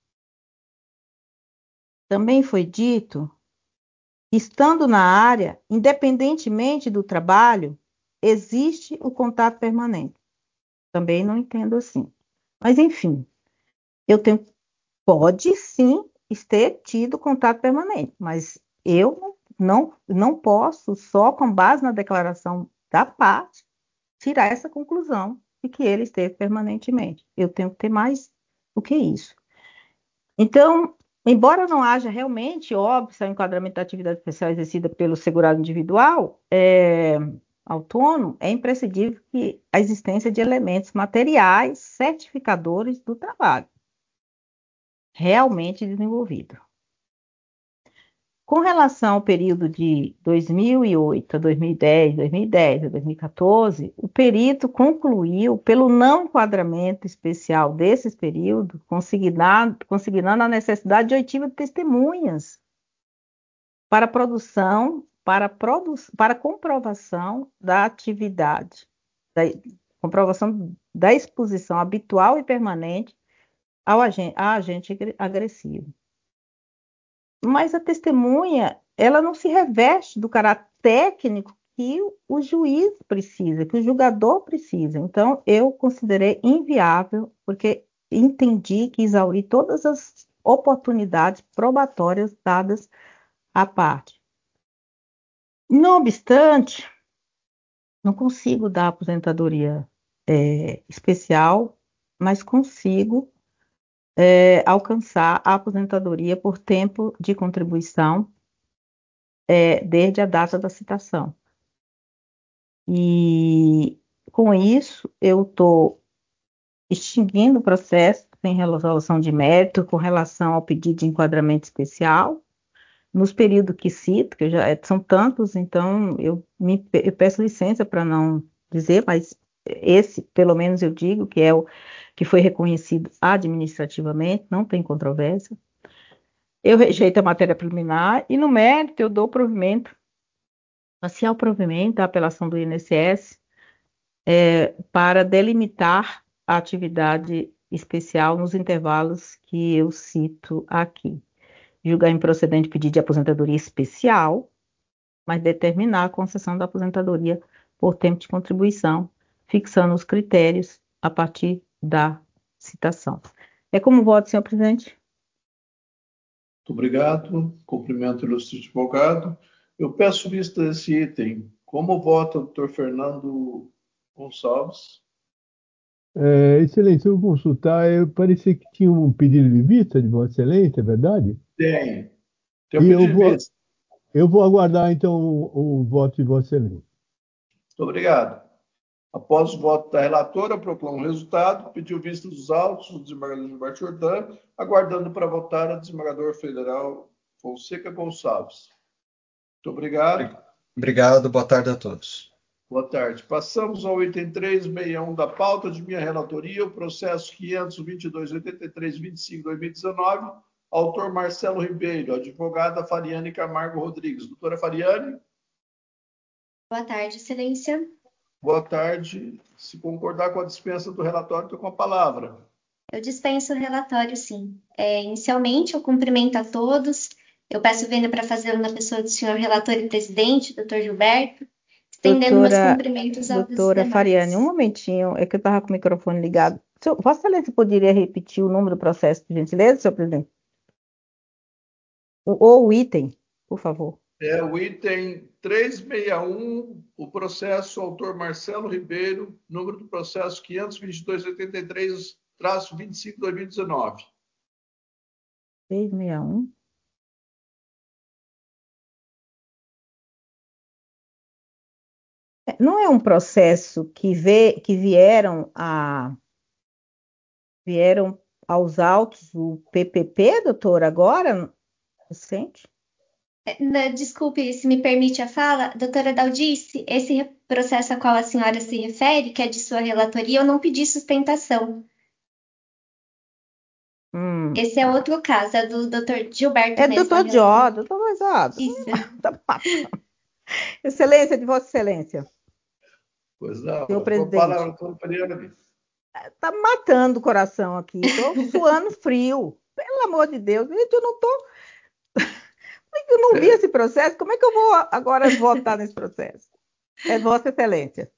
também foi dito, estando na área, independentemente do trabalho, existe o contato permanente. Também não entendo assim. Mas, enfim, eu tenho, pode sim ter tido contato permanente, mas eu não, não posso, só com base na declaração da parte, tirar essa conclusão de que ele esteve permanentemente. Eu tenho que ter mais do que isso. Então, embora não haja realmente, óbvio, o enquadramento da atividade especial exercida pelo segurado individual, é, autônomo, é imprescindível que a existência de elementos materiais certificadores do trabalho realmente desenvolvido. Com relação ao período de dois mil e oito a dois mil e dez, dois mil e dez a dois mil e quatorze, o perito concluiu, pelo não enquadramento especial desses períodos, consignado, consignando a necessidade de oitiva de testemunhas para produção, para, produ para comprovação da atividade, da comprovação da exposição habitual e permanente ao agente, a agente agressivo. Mas a testemunha, ela não se reveste do caráter técnico que o juiz precisa, que o julgador precisa. Então, eu considerei inviável, porque entendi que exauri todas as oportunidades probatórias dadas à parte. Não obstante, não consigo dar aposentadoria é, especial, mas consigo é, alcançar a aposentadoria por tempo de contribuição é, desde a data da citação. E com isso, eu estou extinguindo o processo em resolução de mérito com relação ao pedido de enquadramento especial, nos períodos que cito, que já são tantos, então eu, me, eu peço licença para não dizer, mas esse, pelo menos eu digo, que é o que foi reconhecido administrativamente, não tem controvérsia. Eu rejeito a matéria preliminar e no mérito eu dou provimento, parcial provimento à apelação do I N S S é, para delimitar a atividade especial nos intervalos que eu cito aqui. Julgar improcedente pedido de aposentadoria especial, mas determinar a concessão da aposentadoria por tempo de contribuição, fixando os critérios a partir da citação. É como voto, senhor presidente? Muito obrigado. Cumprimento o ilustre advogado. Eu peço vista desse item. Como vota o doutor Fernando Gonçalves? É, Excelência, se eu consultar, eu parecia que tinha um pedido de vista de Vossa Excelência, é verdade? Tem. Tem um E pedido eu de vou, vista. eu vou aguardar, então, o, o voto de Vossa Excelência. Muito obrigado. Após o voto da relatora, proclamo o resultado. Pediu vista dos autos do desembargador Gilberto Jordão, aguardando para votar a desembargador federal Fonseca Gonçalves. Muito obrigado. Obrigado, boa tarde a todos. Boa tarde. Passamos ao item trezentos e sessenta e um da pauta de minha relatoria, o processo quinhentos e vinte e dois, oitenta e três, vinte e cinco, dois mil e dezenove, autor Marcelo Ribeiro, advogada Fariane Camargo Rodrigues. Doutora Fariane? Boa tarde, excelência. Boa tarde. Se concordar com a dispensa do relatório, estou com a palavra. Eu dispenso o relatório, sim. É, inicialmente, eu cumprimento a todos. Eu peço vênia para fazê-lo na pessoa do senhor relator e presidente, doutor Gilberto, estendendo meus Doutora, cumprimentos aos doutora demais. Fariane, um momentinho, é que eu estava com o microfone ligado. Senhor, Vossa Excelência poderia repetir o número do processo, por gentileza, senhor presidente? O- Ou o item, por favor. É o item trezentos e sessenta e um, o processo, autor Marcelo Ribeiro, número do processo quinhentos e vinte e dois, oitenta e três, vinte e cinco, dois mil e dezenove. trezentos e sessenta e um. É, não é um processo que, vê, que vieram, a, vieram aos autos o P P P, doutor, agora, recente? Na- Desculpe, se me permite a fala, doutora Daldice, esse re- processo a qual a senhora se refere, que é de sua relatoria, eu não pedi sustentação. Hum. Esse é outro caso, é do doutor Gilberto É mesmo, a doutor relatora. Jó, doutor Lajado. Isso. Tá matando. Excelência de Vossa Excelência, Pois não, senhor com a palavra, presidente. doutora Mariana. Tá matando o coração aqui. Tô suando frio. Pelo amor de Deus, gente, eu não tô. Eu não vi esse processo. Como é que eu vou agora votar nesse processo? É Vossa Excelência.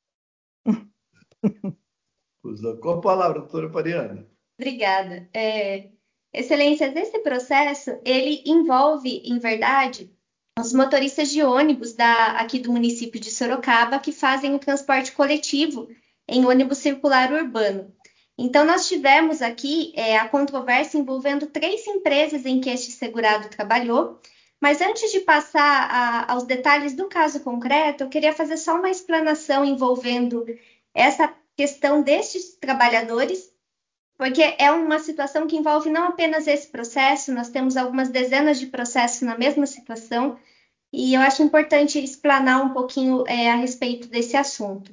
Pois não, com a palavra, doutora Mariana. Obrigada. É, Excelências, esse processo, ele envolve, em verdade, os motoristas de ônibus da, aqui do município de Sorocaba que fazem o transporte coletivo em ônibus circular urbano. Então, nós tivemos aqui é, a controvérsia envolvendo três empresas em que este segurado trabalhou, mas antes de passar a, aos detalhes do caso concreto, eu queria fazer só uma explanação envolvendo essa questão destes trabalhadores, porque é uma situação que envolve não apenas esse processo, nós temos algumas dezenas de processos na mesma situação, e eu acho importante explanar um pouquinho é, a respeito desse assunto.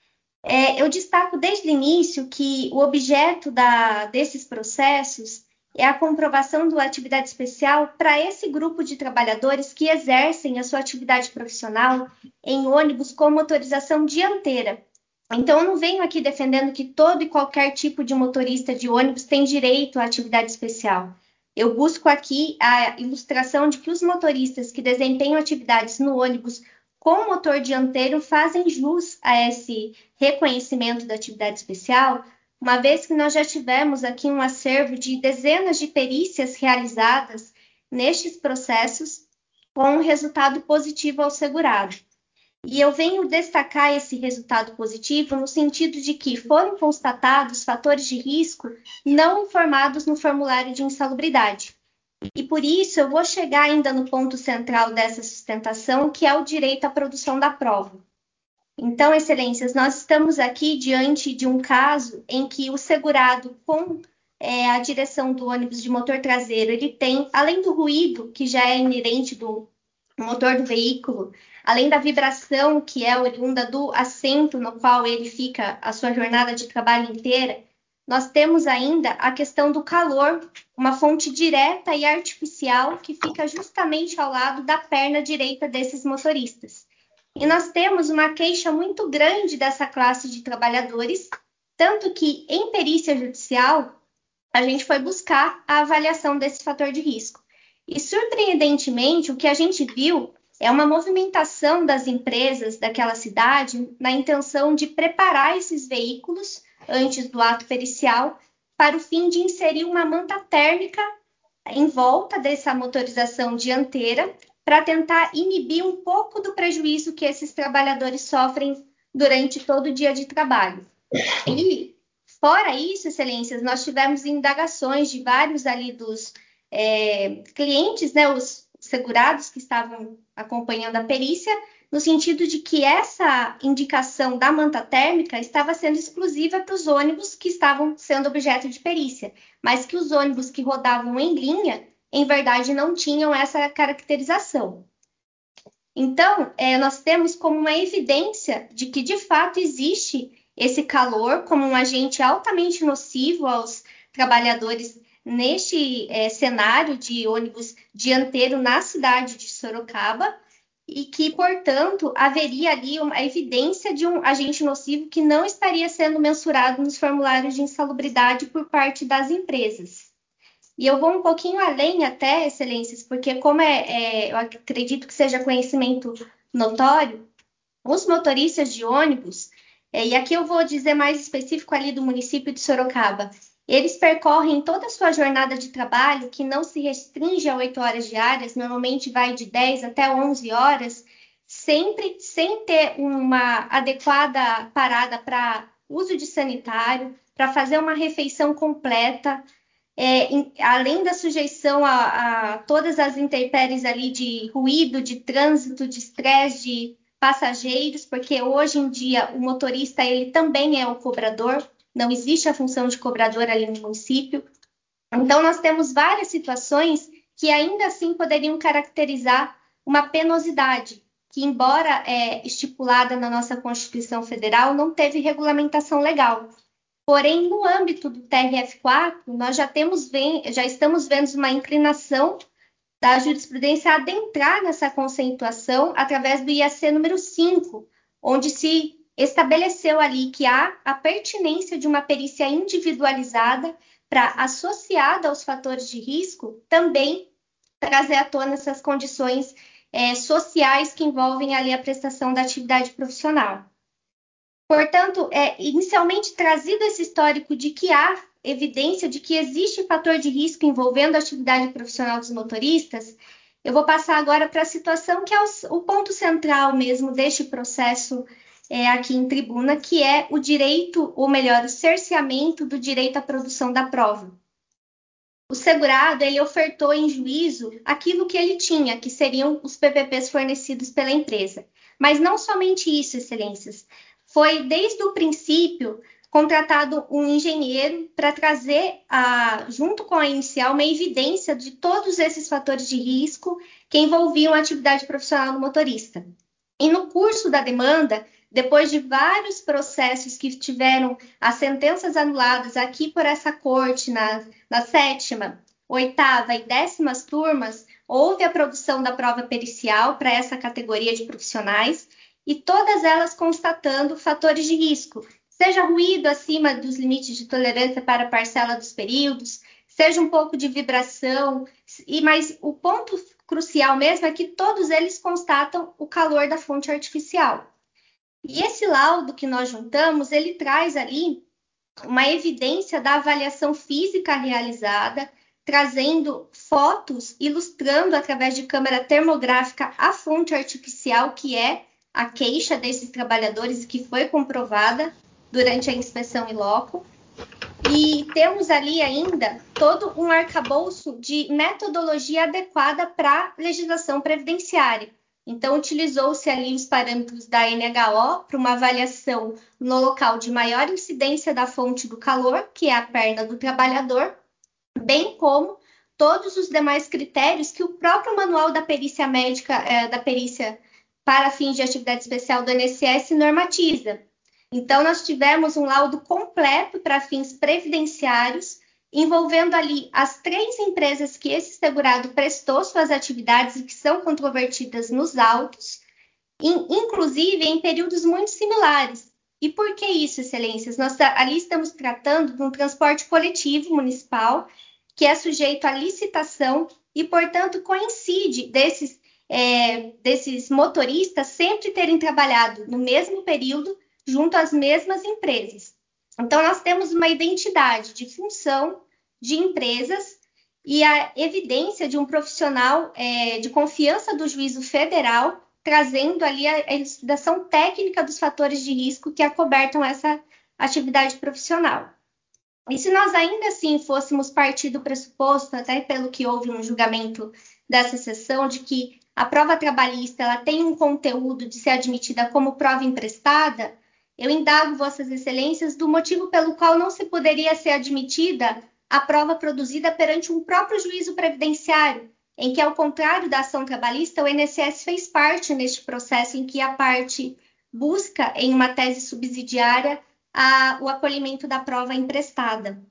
É, eu destaco desde o início que o objeto da, desses processos é a comprovação da atividade especial para esse grupo de trabalhadores que exercem a sua atividade profissional em ônibus com motorização dianteira. Então, eu não venho aqui defendendo que todo e qualquer tipo de motorista de ônibus tem direito à atividade especial. Eu busco aqui a ilustração de que os motoristas que desempenham atividades no ônibus com motor dianteiro fazem jus a esse reconhecimento da atividade especial, uma vez que nós já tivemos aqui um acervo de dezenas de perícias realizadas nestes processos com um resultado positivo ao segurado. E eu venho destacar esse resultado positivo no sentido de que foram constatados fatores de risco não informados no formulário de insalubridade. E por isso eu vou chegar ainda no ponto central dessa sustentação, que é o direito à produção da prova. Então, Excelências, nós estamos aqui diante de um caso em que o segurado com é, a direção do ônibus de motor traseiro, ele tem, além do ruído, que já é inerente do motor do veículo, além da vibração, que é oriunda do assento no qual ele fica a sua jornada de trabalho inteira, nós temos ainda a questão do calor, uma fonte direta e artificial que fica justamente ao lado da perna direita desses motoristas. E nós temos uma queixa muito grande dessa classe de trabalhadores, tanto que em perícia judicial a gente foi buscar a avaliação desse fator de risco. E surpreendentemente, o que a gente viu é uma movimentação das empresas daquela cidade na intenção de preparar esses veículos antes do ato pericial, para o fim de inserir uma manta térmica em volta dessa motorização dianteira, para tentar inibir um pouco do prejuízo que esses trabalhadores sofrem durante todo o dia de trabalho. E, fora isso, Excelências, nós tivemos indagações de vários ali dos é, clientes, né, os segurados que estavam acompanhando a perícia, no sentido de que essa indicação da manta térmica estava sendo exclusiva para os ônibus que estavam sendo objeto de perícia, mas que os ônibus que rodavam em linha, em verdade, não tinham essa caracterização. Então, é, nós temos como uma evidência de que, de fato, existe esse calor como um agente altamente nocivo aos trabalhadores neste é, cenário de ônibus dianteiro na cidade de Sorocaba, e que, portanto, haveria ali uma evidência de um agente nocivo que não estaria sendo mensurado nos formulários de insalubridade por parte das empresas. E eu vou um pouquinho além até, Excelências, porque como é, é, eu acredito que seja conhecimento notório, os motoristas de ônibus, é, e aqui eu vou dizer mais específico ali do município de Sorocaba, eles percorrem toda a sua jornada de trabalho, que não se restringe a oito horas diárias, normalmente vai de dez até onze horas, sempre sem ter uma adequada parada para uso de sanitário, para fazer uma refeição completa, é, em, além da sujeição a, a todas as intempéries ali de ruído, de trânsito, de estresse, de passageiros, porque hoje em dia o motorista ele também é o cobrador, não existe a função de cobrador ali no município. Então, nós temos várias situações que ainda assim poderiam caracterizar uma penosidade, que, embora é, estipulada na nossa Constituição Federal, não teve regulamentação legal. Porém, no âmbito do T R F quatro, nós já, temos, já estamos vendo uma inclinação da jurisprudência a adentrar nessa conceituação através do I A C número cinco, onde se estabeleceu ali que há a pertinência de uma perícia individualizada para, associada aos fatores de risco, também trazer à tona essas condições é, sociais que envolvem ali a prestação da atividade profissional. Portanto, é inicialmente trazido esse histórico de que há evidência de que existe fator de risco envolvendo a atividade profissional dos motoristas, eu vou passar agora para a situação que é o, o ponto central mesmo deste processo é, aqui em tribuna, que é o direito, ou melhor, o cerceamento do direito à produção da prova. O segurado, ele ofertou em juízo aquilo que ele tinha, que seriam os P P Ps fornecidos pela empresa. Mas não somente isso, excelências. Foi, desde o princípio, contratado um engenheiro para trazer, a, junto com a inicial, uma evidência de todos esses fatores de risco que envolviam a atividade profissional do motorista. E no curso da demanda, depois de vários processos que tiveram as sentenças anuladas aqui por essa corte, na, na sétima, oitava e décimas turmas, houve a produção da prova pericial para essa categoria de profissionais, e todas elas constatando fatores de risco, seja ruído acima dos limites de tolerância para a parcela dos períodos, seja um pouco de vibração, e mas o ponto crucial mesmo é que todos eles constatam o calor da fonte artificial. E esse laudo que nós juntamos, ele traz ali uma evidência da avaliação física realizada, trazendo fotos, ilustrando através de câmera termográfica a fonte artificial, que é a queixa desses trabalhadores, que foi comprovada durante a inspeção in loco. E temos ali ainda todo um arcabouço de metodologia adequada para a legislação previdenciária. Então, utilizou-se ali os parâmetros da N H O para uma avaliação no local de maior incidência da fonte do calor, que é a perna do trabalhador, bem como todos os demais critérios que o próprio manual da perícia médica, é, da perícia para fins de atividade especial do I N S S normatiza. Então, nós tivemos um laudo completo para fins previdenciários, envolvendo ali as três empresas que esse segurado prestou suas atividades e que são controvertidas nos autos, inclusive em períodos muito similares. E por que isso, excelências? Nós ali estamos tratando de um transporte coletivo municipal, que é sujeito à licitação e, portanto, coincide desses, é, desses motoristas sempre terem trabalhado no mesmo período junto às mesmas empresas. Então, nós temos uma identidade de função de empresas e a evidência de um profissional é, de confiança do juízo federal, trazendo ali a elucidação técnica dos fatores de risco que acobertam essa atividade profissional. E se nós ainda assim fôssemos partir do pressuposto, até pelo que houve no julgamento dessa sessão, de que a prova trabalhista ela tem um conteúdo de ser admitida como prova emprestada, eu indago Vossas Excelências do motivo pelo qual não se poderia ser admitida a prova produzida perante um próprio juízo previdenciário, em que, ao contrário da ação trabalhista, o I N S S fez parte neste processo em que a parte busca, em uma tese subsidiária, a, o acolhimento da prova emprestada.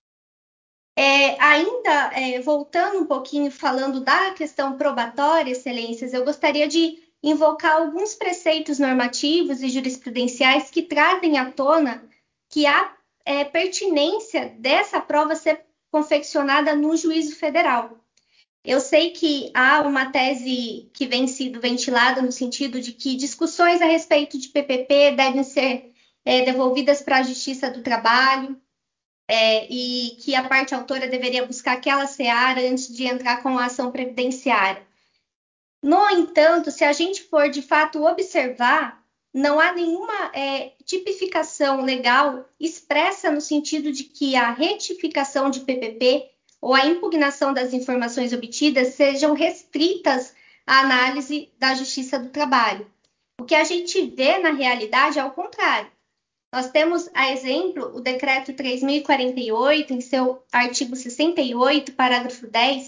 É, ainda, é, voltando um pouquinho, falando da questão probatória, Excelências, eu gostaria de invocar alguns preceitos normativos e jurisprudenciais que trazem à tona que há é, pertinência dessa prova ser confeccionada no juízo federal. Eu sei que há uma tese que vem sido ventilada no sentido de que discussões a respeito de P P P devem ser é, devolvidas para a Justiça do Trabalho é, e que a parte autora deveria buscar aquela seara antes de entrar com a ação previdenciária. No entanto, se a gente for de fato observar, não há nenhuma é, tipificação legal expressa no sentido de que a retificação de P P P ou a impugnação das informações obtidas sejam restritas à análise da Justiça do Trabalho. O que a gente vê na realidade é o contrário. Nós temos, a exemplo, o Decreto três mil e quarenta e oito, em seu artigo sessenta e oito, parágrafo dez,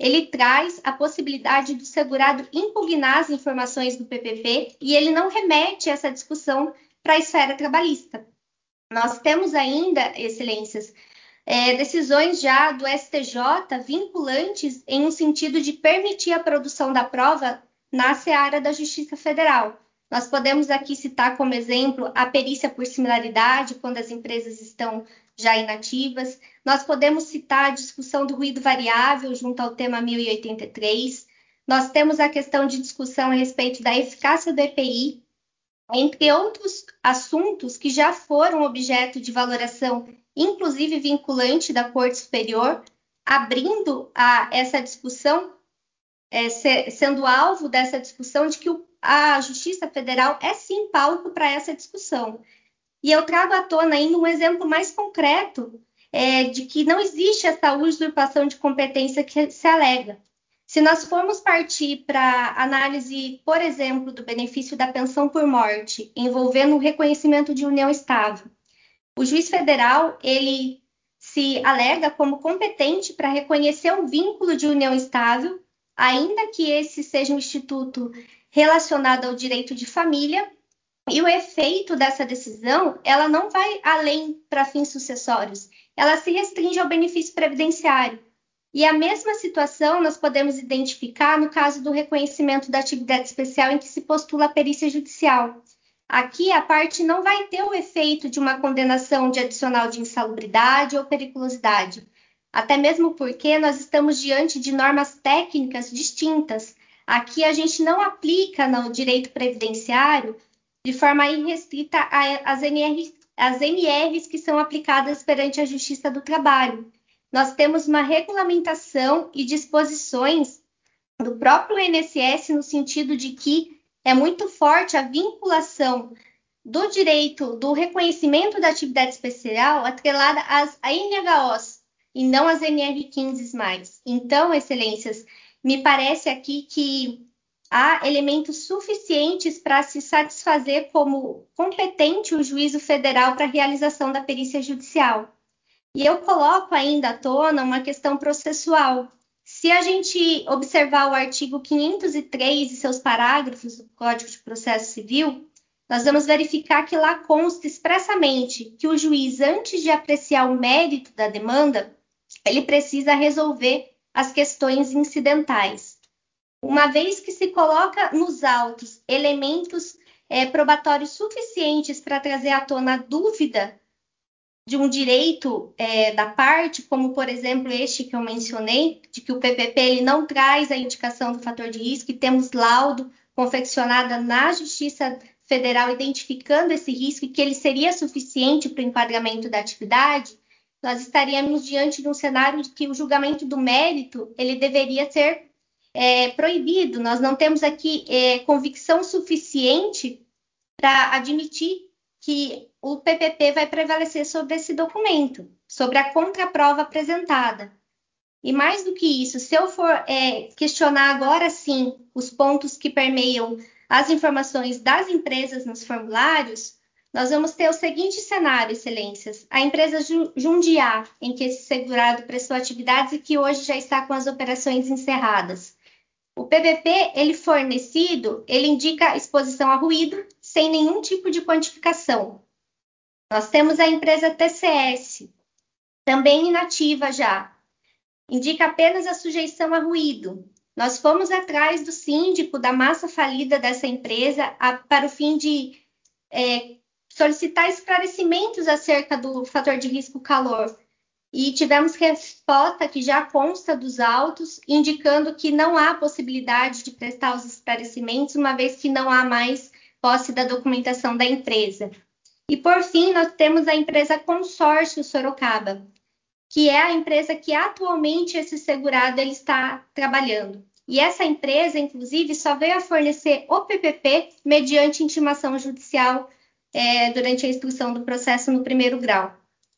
ele traz a possibilidade do segurado impugnar as informações do P P P e ele não remete essa discussão para a esfera trabalhista. Nós temos ainda, excelências, é, decisões já do S T J vinculantes em um sentido de permitir a produção da prova na seara da Justiça Federal. Nós podemos aqui citar como exemplo a perícia por similaridade, quando as empresas estão já inativas. Nós podemos citar a discussão do ruído variável junto ao tema mil e oitenta e três. Nós temos a questão de discussão a respeito da eficácia do E P I, entre outros assuntos que já foram objeto de valoração, inclusive vinculante da Corte Superior, abrindo a essa discussão, é, ser, sendo alvo dessa discussão de que o, a Justiça Federal é sim palco para essa discussão. E eu trago à tona ainda um exemplo mais concreto é, de que não existe essa usurpação de competência que se alega. Se nós formos partir para análise, por exemplo, do benefício da pensão por morte, envolvendo o reconhecimento de união estável, o juiz federal ele se alega como competente para reconhecer o vínculo de união estável, ainda que esse seja um instituto relacionado ao direito de família, e o efeito dessa decisão, ela não vai além para fins sucessórios, ela se restringe ao benefício previdenciário. E a mesma situação nós podemos identificar no caso do reconhecimento da atividade especial em que se postula a perícia judicial. Aqui a parte não vai ter o efeito de uma condenação de adicional de insalubridade ou periculosidade, até mesmo porque nós estamos diante de normas técnicas distintas. Aqui a gente não aplica no direito previdenciário de forma irrestrita às N Rs, as N Rs que são aplicadas perante a Justiça do Trabalho. Nós temos uma regulamentação e disposições do próprio I N S S no sentido de que é muito forte a vinculação do direito do reconhecimento da atividade especial atrelada às N H Os e não às N R quinze mais. Então, excelências, me parece aqui que há elementos suficientes para se satisfazer como competente o juízo federal para a realização da perícia judicial. E eu coloco ainda à tona uma questão processual. Se a gente observar o artigo quinhentos e três e seus parágrafos do Código de Processo Civil, nós vamos verificar que lá consta expressamente que o juiz, antes de apreciar o mérito da demanda, ele precisa resolver as questões incidentais. Uma vez que se coloca nos autos elementos é, probatórios suficientes para trazer à tona a dúvida de um direito é, da parte, como, por exemplo, este que eu mencionei, de que o P P P ele não traz a indicação do fator de risco, e temos laudo confeccionado na Justiça Federal identificando esse risco e que ele seria suficiente para o enquadramento da atividade, nós estaríamos diante de um cenário de que o julgamento do mérito ele deveria ser é, proibido. Nós não temos aqui é, convicção suficiente para admitir que o P P P vai prevalecer sobre esse documento, sobre a contraprova apresentada. E mais do que isso, se eu for é, questionar agora sim os pontos que permeiam as informações das empresas nos formulários, nós vamos ter o seguinte cenário, excelências. A empresa Jundiá, em que esse segurado prestou atividades e que hoje já está com as operações encerradas. O P P P, ele fornecido, ele indica exposição a ruído sem nenhum tipo de quantificação. Nós temos a empresa T C S, também inativa já. Indica apenas a sujeição a ruído. Nós fomos atrás do síndico da massa falida dessa empresa a, para o fim de é, solicitar esclarecimentos acerca do fator de risco calor. E tivemos resposta que já consta dos autos, indicando que não há possibilidade de prestar os esclarecimentos, uma vez que não há mais posse da documentação da empresa. E, por fim, nós temos a empresa Consórcio Sorocaba, que é a empresa que atualmente esse segurado ele está trabalhando. E essa empresa, inclusive, só veio a fornecer o P P P mediante intimação judicial é, durante a instrução do processo no primeiro grau.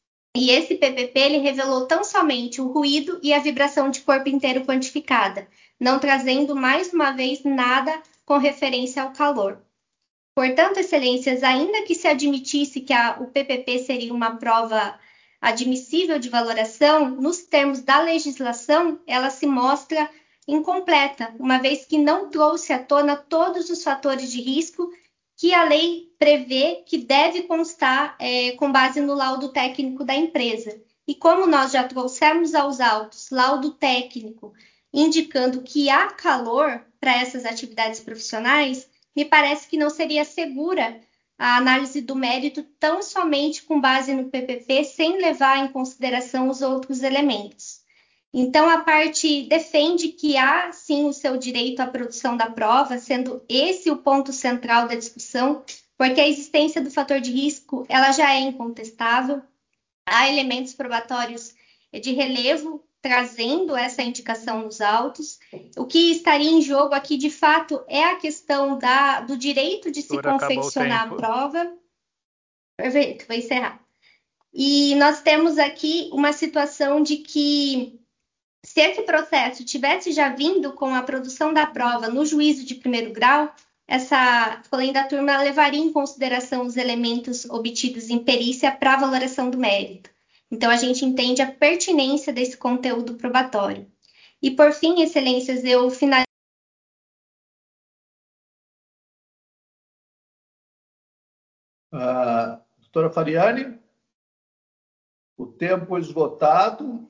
E esse P P P ele revelou tão somente o ruído e a vibração de corpo inteiro quantificada, não trazendo mais uma vez nada com referência ao calor. Portanto, excelências, ainda que se admitisse que a, o P P P seria uma prova admissível de valoração, nos termos da legislação, ela se mostra incompleta, uma vez que não trouxe à tona todos os fatores de risco que a lei prevê que deve constar é, com base no laudo técnico da empresa. E como nós já trouxemos aos autos laudo técnico indicando que há calor para essas atividades profissionais, me parece que não seria segura a análise do mérito tão somente com base no P P P, sem levar em consideração os outros elementos. Então, a parte defende que há, sim, o seu direito à produção da prova, sendo esse o ponto central da discussão, porque a existência do fator de risco ela já é incontestável. Há elementos probatórios de relevo trazendo essa indicação nos autos. O que estaria em jogo aqui, de fato, é a questão da, do direito de se Doutora, confeccionar a prova. Perfeito, vou encerrar. E nós temos aqui uma situação de que, se esse processo tivesse já vindo com a produção da prova no juízo de primeiro grau, essa colenda da turma levaria em consideração os elementos obtidos em perícia para a valoração do mérito. Então, a gente entende a pertinência desse conteúdo probatório. E, por fim, excelências, eu finalizo. Uh, doutora Fariani, o tempo esgotado.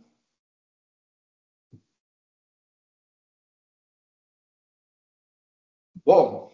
Bom,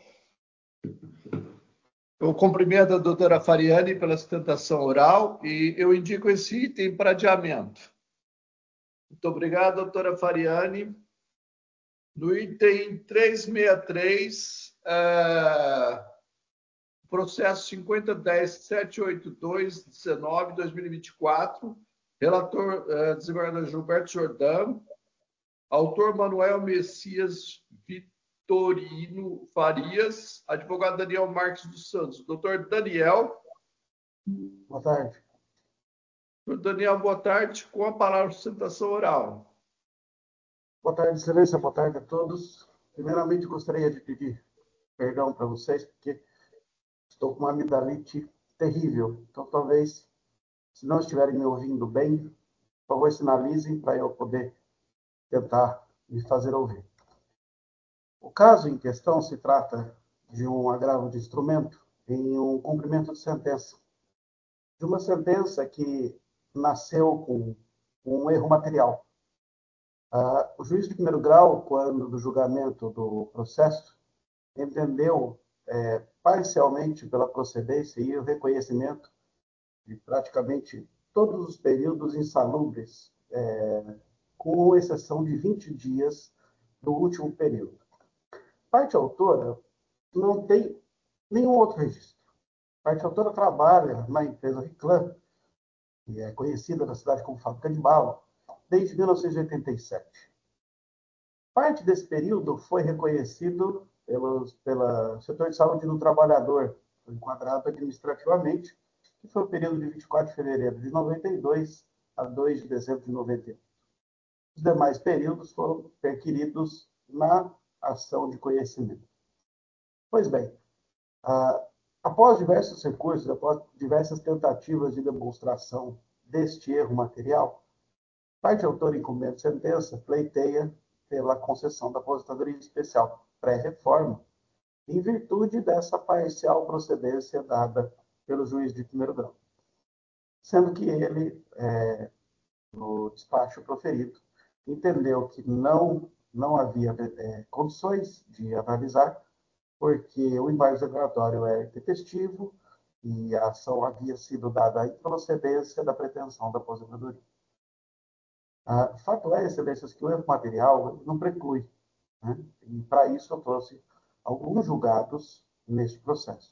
eu cumprimento a doutora Fariani pela sustentação oral e eu indico esse item para adiamento. Muito obrigado, doutora Fariani. No item trezentos e sessenta e três, é, processo cinquenta dez sete oito dois dezenove dois mil e vinte e quatro, relator é, desembargador Gilberto Jordão, autor Manuel Messias Vitorino Farias, advogado Daniel Marques dos Santos. Doutor Daniel. Boa tarde. Doutor Daniel, boa tarde. Com a palavra de sustentação oral. Boa tarde, excelência. Boa tarde a todos. Primeiramente, gostaria de pedir perdão para vocês, porque estou com uma amidalite terrível. Então, talvez, se não estiverem me ouvindo bem, por favor, sinalizem para eu poder tentar me fazer ouvir. O caso em questão se trata de um agravo de instrumento em um cumprimento de sentença. De uma sentença que nasceu com um erro material. Ah, o juiz de primeiro grau, quando do julgamento do processo, entendeu é, parcialmente pela procedência e o reconhecimento de praticamente todos os períodos insalubres, é, com exceção de vinte dias do último período. Parte autora não tem nenhum outro registro. Parte autora trabalha na empresa Riclan, que é conhecida na cidade como fábrica de bala, desde mil novecentos e oitenta e sete. Parte desse período foi reconhecido pelos, pelo setor de saúde do trabalhador, foi enquadrado administrativamente, que foi o período de vinte e quatro de fevereiro de noventa e dois a dois de dezembro de noventa e oito. Os demais períodos foram requeridos na ação de conhecimento. Pois bem, ah, após diversos recursos, após diversas tentativas de demonstração deste erro material, parte autora incumbente de sentença pleiteia pela concessão da aposentadoria especial pré-reforma, em virtude dessa parcial procedência dada pelo juiz de primeiro grau. Sendo que ele, é, no despacho proferido, entendeu que não, não havia é, condições de analisar, porque o embargo declaratório era intempestivo e a ação havia sido dada em procedência da pretensão da aposentadoria. Ah, fato é, excelências, que o erro material não preclui, né? E para isso eu trouxe alguns julgados neste processo.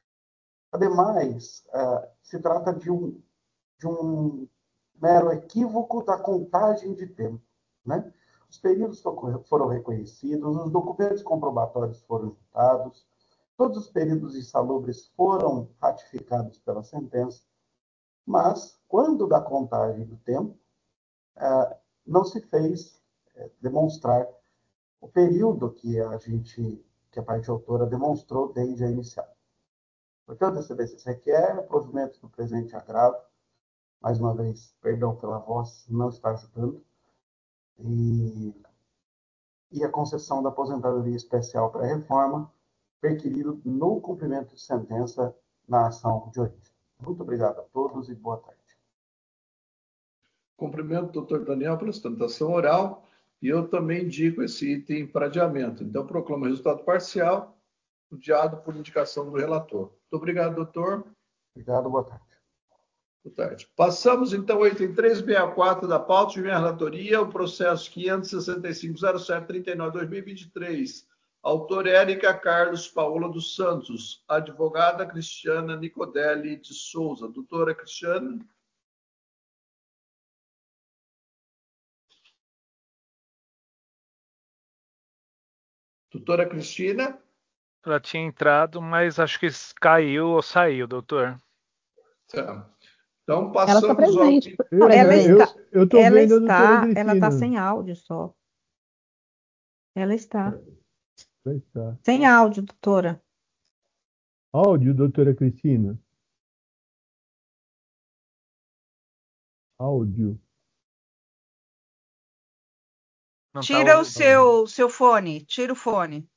Ademais, ah, se trata de um, de um mero equívoco da contagem de tempo, né? Os períodos foram reconhecidos, os documentos comprobatórios foram juntados, todos os períodos insalubres foram ratificados pela sentença, mas, quando da contagem do tempo, ah, não se fez é, demonstrar o período que a gente, que a parte autora demonstrou desde a inicial. Portanto, excelência, requer o provimento do presente agravo Mais uma vez, perdão pela voz, não está ajudando. E, e a concessão da aposentadoria especial pré-reforma, requerido no cumprimento de sentença na ação de origem. Muito obrigado a todos e boa tarde. Cumprimento o doutor Daniel pela sustentação oral e eu também indico esse item para adiamento. Então, proclamo o resultado parcial, adiado por indicação do relator. Muito obrigado, doutor. Obrigado, boa tarde. Boa tarde. Passamos, então, ao item trezentos e sessenta e quatro da pauta de minha relatoria, o processo quinhentos e sessenta e cinco, zero sete, trinta e nove, dois mil e vinte e três. Autor Érica Carlos Paola dos Santos. Advogada Cristiana Nicodelli de Souza. Doutora Cristiana. Doutora Cristina. Ela tinha entrado, mas acho que caiu ou saiu, doutor. Tá. Então, Ela está passamos ao... presente. Eu, Ela eu, está, eu estou ela vendo a doutora está, ela está Cristina. sem áudio só. Ela está. Vai estar. Sem áudio, doutora. Áudio, doutora Cristina. Áudio. Não tá Tira o ouvindo. seu, seu fone, tira o fone.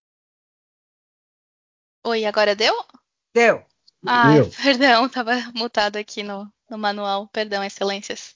Oi, agora deu? Deu. Ah, Deu. perdão, estava mutado aqui no, no manual. Perdão, excelências.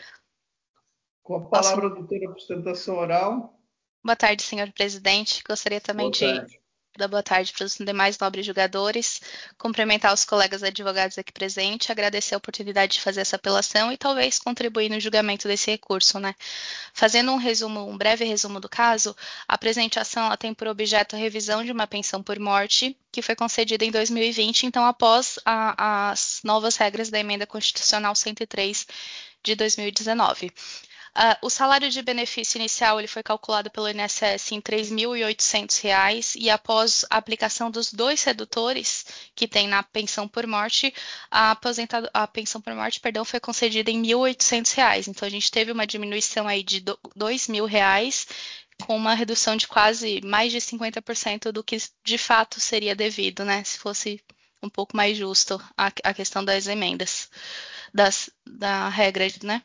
Com a Posso? palavra, doutora, para sustentação oral. Boa tarde, senhor presidente. Gostaria também Boa de tarde. dar boa tarde para os demais nobres julgadores, cumprimentar os colegas advogados aqui presentes, agradecer a oportunidade de fazer essa apelação e talvez contribuir no julgamento desse recurso, né? Fazendo um resumo, um breve resumo do caso, a presente ação ela tem por objeto a revisão de uma pensão por morte que foi concedida em dois mil e vinte, então após a, as novas regras da Emenda Constitucional cento e três de dois mil e dezenove. Uh, o salário de benefício inicial ele foi calculado pelo I N S S em três mil e oitocentos reais e após a aplicação dos dois redutores que tem na pensão por morte, a, aposentado, a pensão por morte perdão, foi concedida em mil e oitocentos reais. Então a gente teve uma diminuição aí de dois mil reais com uma redução de quase mais de cinquenta por cento do que de fato seria devido, né? Se fosse um pouco mais justo a, a questão das emendas, das, da regra, né?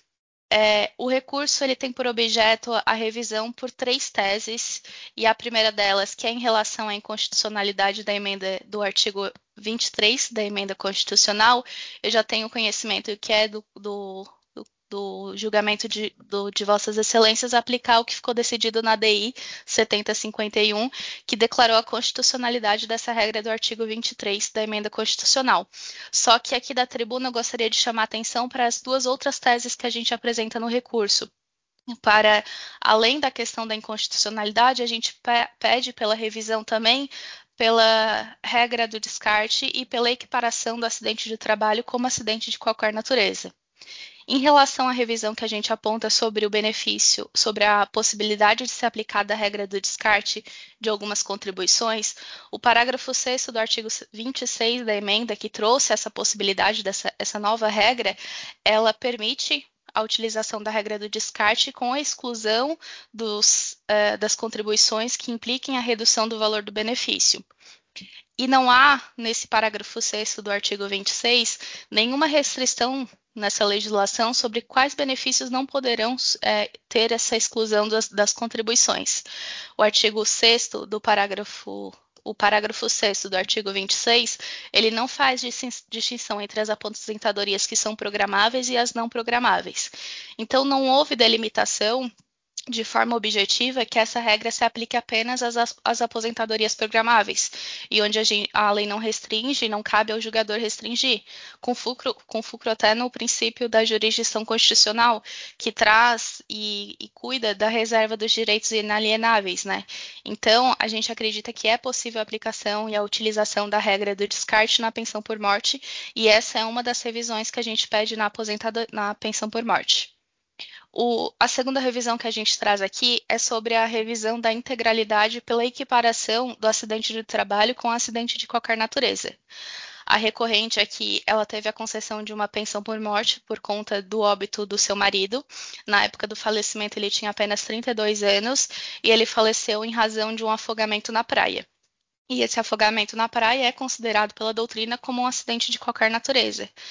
É, o recurso ele tem por objeto a revisão por três teses, e a primeira delas, que é em relação à inconstitucionalidade da emenda do artigo vinte e três da emenda constitucional, eu já tenho conhecimento que é do, do, do, do julgamento de, do, de Vossas Excelências aplicar o que ficou decidido na D I setenta cinquenta e um, que declarou a constitucionalidade dessa regra do artigo vinte e três da emenda constitucional. Só que aqui da tribuna eu gostaria de chamar a atenção para as duas outras teses que a gente apresenta no recurso. Para, além da questão da inconstitucionalidade, a gente pe- pede pela revisão também pela regra do descarte e pela equiparação do acidente de trabalho como acidente de qualquer natureza. Em relação à revisão que a gente aponta sobre o benefício, sobre a possibilidade de ser aplicada a regra do descarte de algumas contribuições, o parágrafo sexto do artigo vinte e seis da emenda, que trouxe essa possibilidade dessa essa nova regra, ela permite a utilização da regra do descarte com a exclusão dos, uh, das contribuições que impliquem a redução do valor do benefício. E não há, nesse parágrafo sexto do artigo vinte e seis, nenhuma restrição nessa legislação sobre quais benefícios não poderão é, ter essa exclusão das, das contribuições. O artigo sexto do parágrafo o parágrafo sexto do artigo vinte e seis, ele não faz distinção entre as aposentadorias que são programáveis e as não programáveis. Então, não houve delimitação de forma objetiva que essa regra se aplique apenas às, às aposentadorias programáveis, e onde a, gente, a lei não restringe, não cabe ao julgador restringir, com fulcro, com fulcro até no princípio da jurisdição constitucional, que traz e, e cuida da reserva dos direitos inalienáveis, né? Então, a gente acredita que é possível a aplicação e a utilização da regra do descarte na pensão por morte, e essa é uma das revisões que a gente pede na, aposentado, na pensão por morte. O, a segunda revisão que a gente traz aqui é sobre a revisão da integralidade pela equiparação do acidente de trabalho com acidente de qualquer natureza. A recorrente aqui, ela teve a concessão de uma pensão por morte por conta do óbito do seu marido. Na época do falecimento, ele tinha apenas trinta e dois anos e ele faleceu em razão de um afogamento na praia. E esse afogamento na praia é considerado pela doutrina como um acidente de qualquer natureza.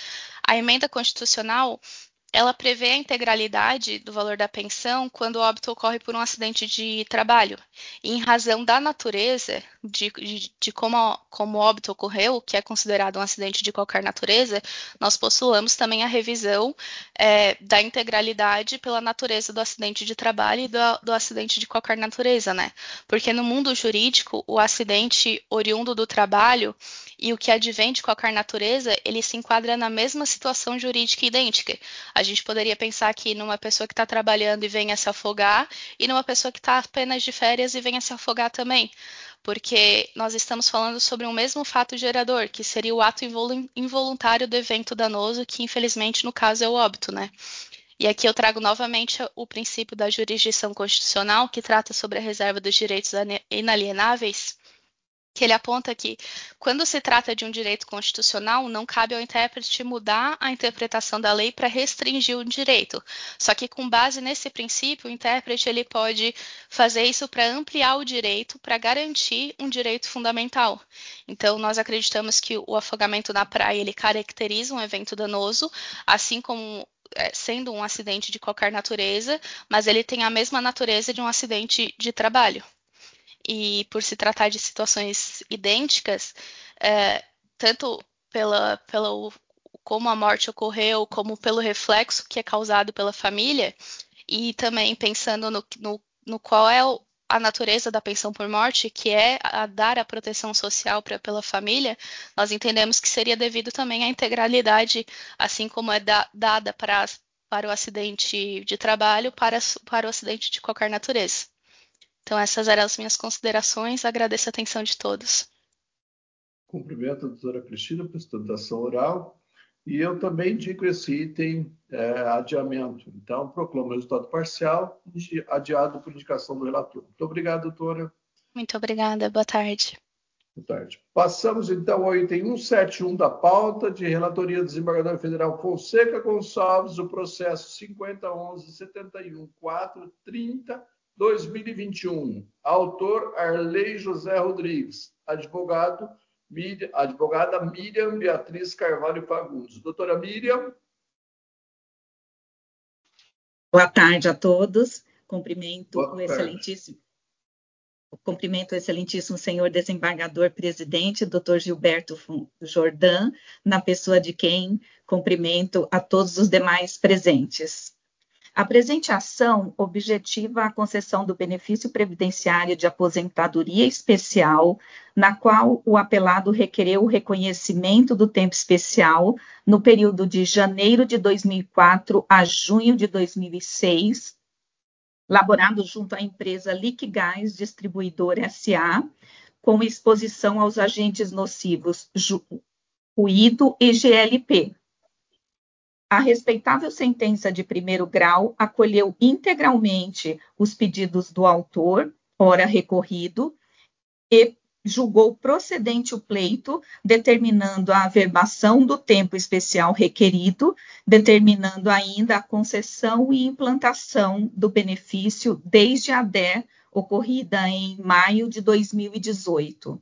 A emenda constitucional, ela prevê a integralidade do valor da pensão quando o óbito ocorre por um acidente de trabalho. E em razão da natureza, de, de, de como, como o óbito ocorreu, que é considerado um acidente de qualquer natureza, nós postulamos também a revisão é, da integralidade pela natureza do acidente de trabalho e do, do acidente de qualquer natureza, né? Porque no mundo jurídico, o acidente oriundo do trabalho e o que advém de qualquer natureza, ele se enquadra na mesma situação jurídica idêntica. A gente poderia pensar aqui numa pessoa que está trabalhando e venha se afogar, e numa pessoa que está apenas de férias e venha se afogar também. Porque nós estamos falando sobre um mesmo fato gerador, que seria o ato involuntário do evento danoso, que infelizmente no caso é o óbito, né? E aqui eu trago novamente o princípio da jurisdição constitucional, que trata sobre a reserva dos direitos inalienáveis, que ele aponta que, quando se trata de um direito constitucional, não cabe ao intérprete mudar a interpretação da lei para restringir o direito. Só que, com base nesse princípio, o intérprete ele pode fazer isso para ampliar o direito, para garantir um direito fundamental. Então, nós acreditamos que o afogamento na praia ele caracteriza um evento danoso, assim como sendo um acidente de qualquer natureza, mas ele tem a mesma natureza de um acidente de trabalho. E por se tratar de situações idênticas, é, tanto pela, pela como a morte ocorreu, como pelo reflexo que é causado pela família, e também pensando no, no, no qual é a natureza da pensão por morte, que é a dar a proteção social pra, pela família, nós entendemos que seria devido também à integralidade, assim como é da, dada para, para o acidente de trabalho, para, para o acidente de qualquer natureza. Então, essas eram as minhas considerações. Agradeço a atenção de todos. Cumprimento a doutora Cristina por sustentação oral. E eu também indico esse item é, adiamento. Então, proclamo o resultado parcial adiado por indicação do relator. Muito obrigado, doutora. Muito obrigada. Boa tarde. Boa tarde. Passamos, então, ao item cento e setenta e um da pauta, de relatoria do desembargador federal Fonseca Gonçalves, o processo cinquenta onze setenta e um quatro trinta dois mil e vinte e um. Autor, Arley José Rodrigues. Advogado, Miriam, advogada Miriam Beatriz Carvalho Fagundes. Doutora Miriam. Boa tarde a todos. Cumprimento Boa o excelentíssimo, cumprimento o excelentíssimo senhor desembargador presidente, doutor Gilberto Jordan, na pessoa de quem cumprimento a todos os demais presentes. A presente ação objetiva a concessão do benefício previdenciário de aposentadoria especial, na qual o apelado requereu o reconhecimento do tempo especial no período de janeiro de dois mil e quatro a junho de dois mil e seis, elaborado junto à empresa Liquigás Distribuidora S A, com exposição aos agentes nocivos ruído e G L P. A respeitável sentença de primeiro grau acolheu integralmente os pedidos do autor, ora recorrido, e julgou procedente o pleito, determinando a averbação do tempo especial requerido, determinando ainda a concessão e implantação do benefício desde a D E ocorrida em maio de dois mil e dezoito.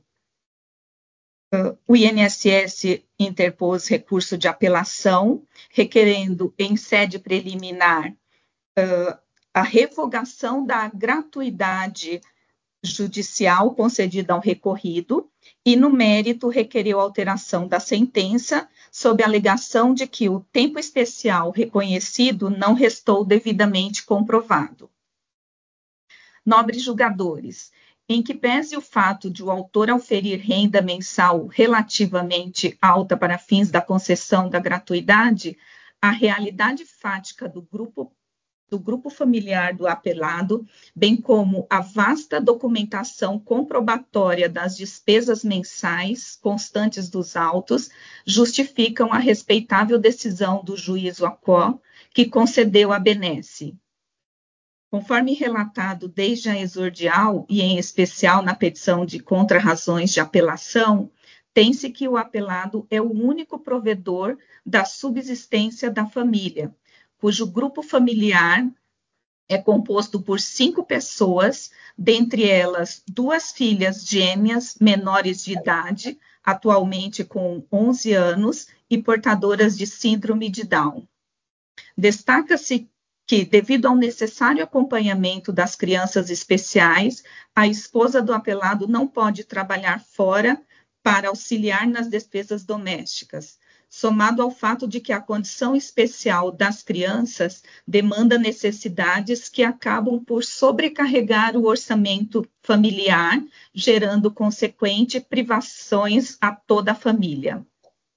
O I N S S interpôs recurso de apelação, requerendo em sede preliminar uh, a revogação da gratuidade judicial concedida ao recorrido e, no mérito, requereu alteração da sentença sob a alegação de que o tempo especial reconhecido não restou devidamente comprovado. Nobres julgadores, em que pese o fato de o autor auferir renda mensal relativamente alta para fins da concessão da gratuidade, a realidade fática do grupo, do grupo familiar do apelado, bem como a vasta documentação comprobatória das despesas mensais constantes dos autos, justificam a respeitável decisão do juiz Ocó, que concedeu a benesse. Conforme relatado desde a exordial e em especial na petição de contrarrazões de apelação, tem-se que o apelado é o único provedor da subsistência da família, cujo grupo familiar é composto por cinco pessoas, dentre elas duas filhas gêmeas menores de idade, atualmente com onze anos e portadoras de síndrome de Down. Destaca-se que, devido ao necessário acompanhamento das crianças especiais, a esposa do apelado não pode trabalhar fora para auxiliar nas despesas domésticas, somado ao fato de que a condição especial das crianças demanda necessidades que acabam por sobrecarregar o orçamento familiar, gerando consequentes privações a toda a família.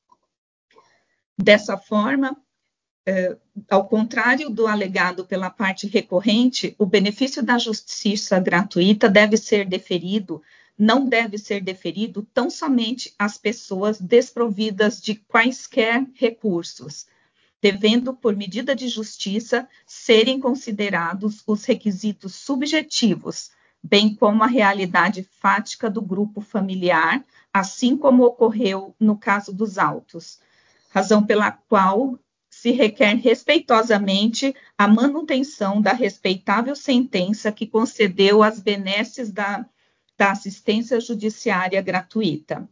Dessa forma, eh, ao contrário do alegado pela parte recorrente, o benefício da justiça gratuita deve ser deferido não deve ser deferido tão somente às pessoas desprovidas de quaisquer recursos, devendo, por medida de justiça, serem considerados os requisitos subjetivos, bem como a realidade fática do grupo familiar, assim como ocorreu no caso dos autos, razão pela qual se requer respeitosamente a manutenção da respeitável sentença que concedeu as benesses da da assistência judiciária gratuita.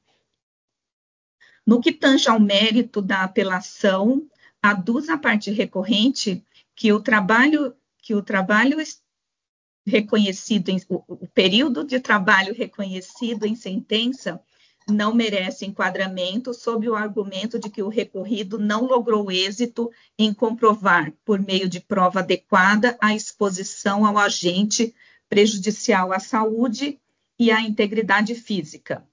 No que tange ao mérito da apelação, aduz a parte recorrente que o trabalho, que o trabalho reconhecido, em, o, o período de trabalho reconhecido em sentença não merece enquadramento sob o argumento de que o recorrido não logrou êxito em comprovar, por meio de prova adequada, a exposição ao agente prejudicial à saúde e a integridade física.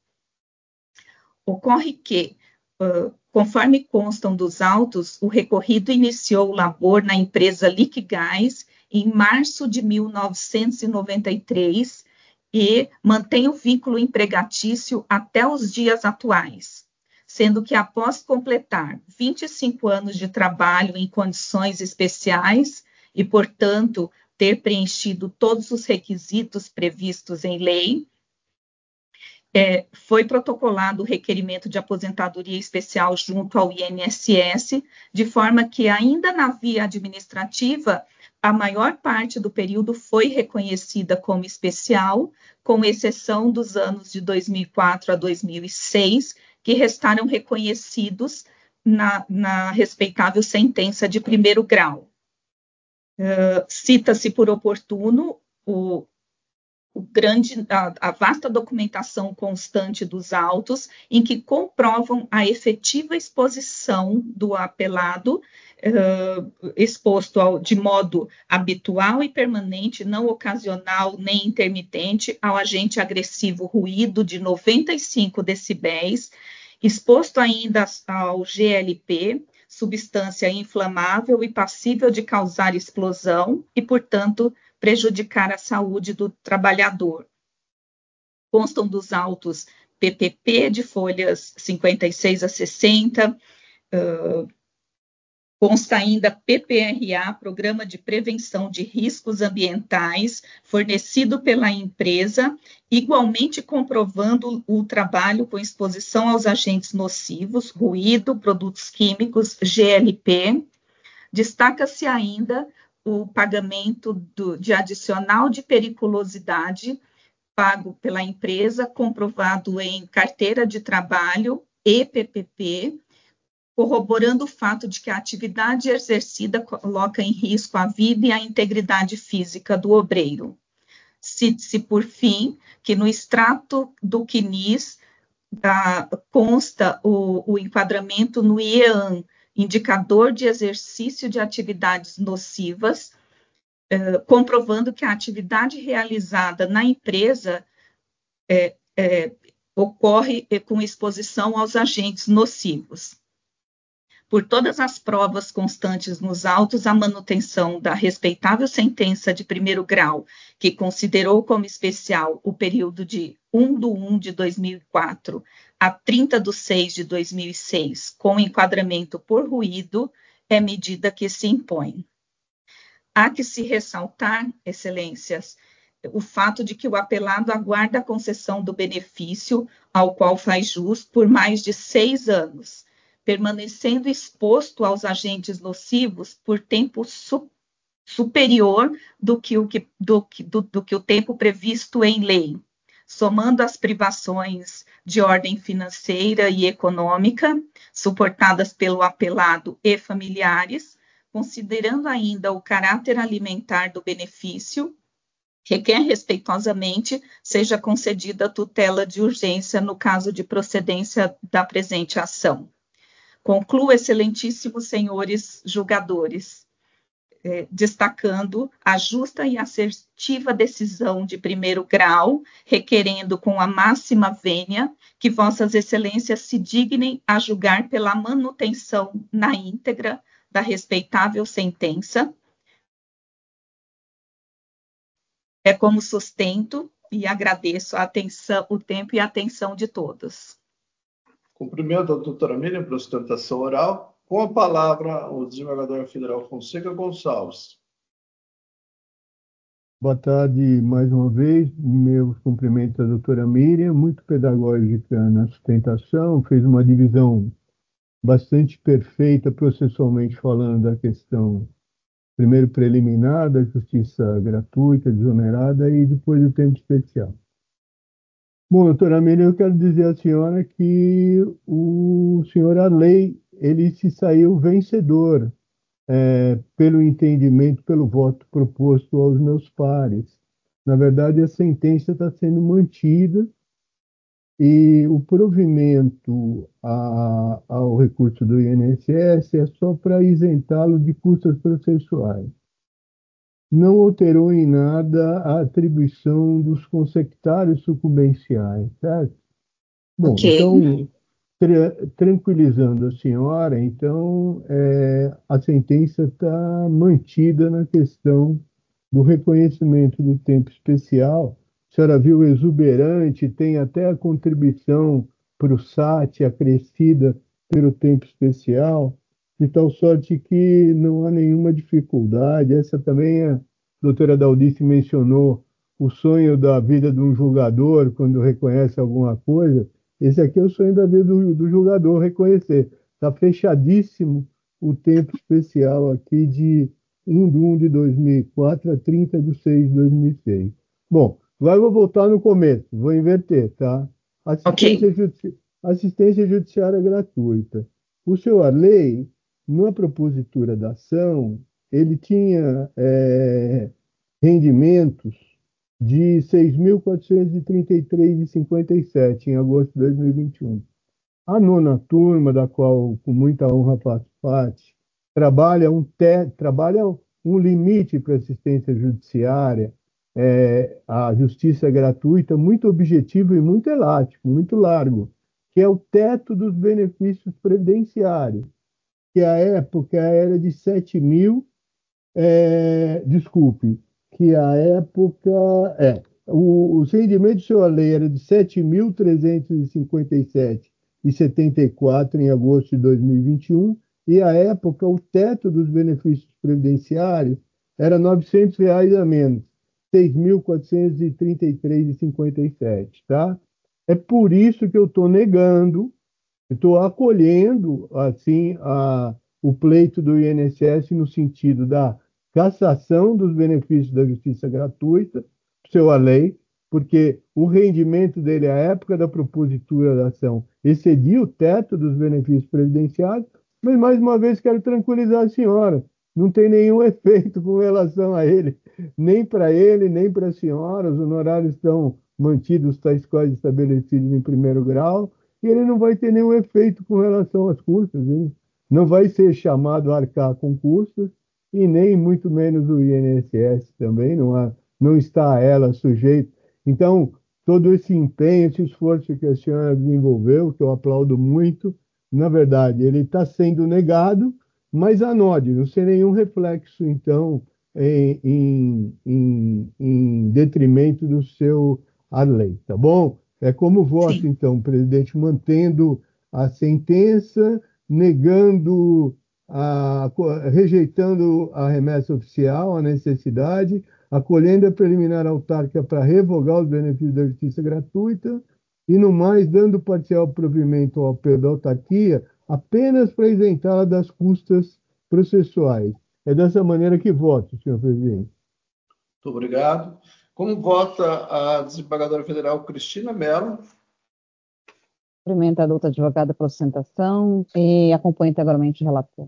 Ocorre que, uh, conforme constam dos autos, o recorrido iniciou o labor na empresa Liquigás em março de mil novecentos e noventa e três e mantém o vínculo empregatício até os dias atuais, sendo que após completar vinte e cinco anos de trabalho em condições especiais e, portanto, ter preenchido todos os requisitos previstos em lei, É, foi protocolado o requerimento de aposentadoria especial junto ao I N S S, de forma que, ainda na via administrativa, a maior parte do período foi reconhecida como especial, com exceção dos anos de dois mil e quatro a dois mil e seis, que restaram reconhecidos na, na respeitável sentença de primeiro grau. Uh, cita-se por oportuno o O grande, a, a vasta documentação constante dos autos, em que comprovam a efetiva exposição do apelado, uh, exposto ao, de modo habitual e permanente, não ocasional nem intermitente, ao agente agressivo ruído de noventa e cinco decibéis, exposto ainda ao G L P, substância inflamável e passível de causar explosão e, portanto, prejudicar a saúde do trabalhador. Constam dos autos P P P de folhas cinquenta e seis a sessenta, uh, consta ainda P P R A, Programa de Prevenção de Riscos Ambientais, fornecido pela empresa, igualmente comprovando o trabalho com exposição aos agentes nocivos, ruído, produtos químicos, G L P. Destaca-se ainda o pagamento do, de adicional de periculosidade pago pela empresa, comprovado em carteira de trabalho e P P P, corroborando o fato de que a atividade exercida coloca em risco a vida e a integridade física do obreiro. Cite-se, por fim, que no extrato do C N I S da, consta o, o enquadramento no I E A N, indicador de exercício de atividades nocivas, eh, comprovando que a atividade realizada na empresa eh, eh, ocorre com exposição aos agentes nocivos. Por todas as provas constantes nos autos, a manutenção da respeitável sentença de primeiro grau, que considerou como especial o período de um de um de dois mil e quatro a trinta de seis de dois mil e seis, com enquadramento por ruído, é medida que se impõe. Há que se ressaltar, excelências, o fato de que o apelado aguarda a concessão do benefício, ao qual faz jus, por mais de seis anos, permanecendo exposto aos agentes nocivos por tempo su superior do que, o que, do, do, do que o tempo previsto em lei, somando as privações de ordem financeira e econômica, suportadas pelo apelado e familiares, considerando ainda o caráter alimentar do benefício, requer respeitosamente seja concedida a tutela de urgência no caso de procedência da presente ação. Concluo, excelentíssimos senhores julgadores, eh, destacando a justa e assertiva decisão de primeiro grau, requerendo com a máxima vênia que vossas excelências se dignem a julgar pela manutenção na íntegra da respeitável sentença. É como sustento e agradeço a atenção, o tempo e a atenção de todos. Cumprimento a doutora Miriam pela sustentação oral. Com a palavra, o desembargador federal Fonseca Gonçalves. Boa tarde mais uma vez. Meus cumprimentos à doutora Miriam, muito pedagógica na sustentação, fez uma divisão bastante perfeita, processualmente falando, da questão, primeiro preliminar, da justiça gratuita, desonerada, e depois do tempo especial. Bom, doutora Miriam, eu quero dizer à senhora que o senhor Arley, ele se saiu vencedor é, pelo entendimento, pelo voto proposto aos meus pares. Na verdade, a sentença está sendo mantida e o provimento a, ao recurso do I N S S é só para isentá-lo de custas processuais. Não alterou em nada a atribuição dos consectários sucumbenciais, certo? Bom, Ok. então, tra tranquilizando a senhora, então, é, a sentença está mantida na questão do reconhecimento do tempo especial. A senhora viu exuberante, tem até a contribuição para o S A T acrescida pelo tempo especial, de tal sorte que não há nenhuma dificuldade. Essa também a doutora Daldice mencionou, o sonho da vida de um julgador quando reconhece alguma coisa. Esse aqui é o sonho da vida do, do julgador, reconhecer. Está fechadíssimo o tempo especial aqui de um de um de dois mil e quatro a trinta de seis de dois mil e seis. Bom, agora eu vou voltar no começo, vou inverter, tá? Assistência, Ok. judi assistência judiciária gratuita. O senhor Arley, na propositura da ação, ele tinha é, rendimentos de seis mil quatrocentos e trinta e três reais e cinquenta e sete centavos em agosto de dois mil e vinte e um. A nona turma, da qual com muita honra faço parte, trabalha um, te, trabalha um limite para assistência judiciária, é, a justiça gratuita, muito objetivo e muito elástico, muito largo, que é o teto dos benefícios previdenciários, que a época era de sete mil, é, desculpe, que a época, é, o, os rendimentos do senhor Arley era de sete mil trezentos e cinquenta e sete reais e setenta e quatro centavos em agosto de dois mil e vinte e um, e a época o teto dos benefícios previdenciários era novecentos reais a menos, seis mil quatrocentos e trinta e três reais e cinquenta e sete, tá? É por isso que eu estou negando, estou acolhendo, assim, a, o pleito do I N S S no sentido da cassação dos benefícios da justiça gratuita, seu Arley, porque o rendimento dele à época da propositura da ação excedia o teto dos benefícios previdenciários, mas, mais uma vez, quero tranquilizar a senhora, não tem nenhum efeito com relação a ele, nem para ele, nem para a senhora, os honorários estão mantidos tais quais estabelecidos em primeiro grau, e ele não vai ter nenhum efeito com relação às custas, hein? Não vai ser chamado a arcar com custas, e nem muito menos o I N S S também, não, há, não está a ela sujeito. Então, todo esse empenho, esse esforço que a senhora desenvolveu, que eu aplaudo muito, na verdade, ele está sendo negado, mas anódino, sem nenhum reflexo, então, em, em, em, em detrimento do seu Arley, tá bom? É como voto, Sim. então, presidente, mantendo a sentença, negando, a, rejeitando a remessa oficial, a necessidade, acolhendo a preliminar autárquica para revogar os benefícios da justiça gratuita e, no mais, dando parcial provimento ao apelo da autarquia apenas para isentá-la das custas processuais. É dessa maneira que voto, senhor presidente. Muito obrigado. Como vota a desembargadora federal Cristina Mello? Cumprimento a doutora advogada pela sustentação e acompanho integralmente o relator.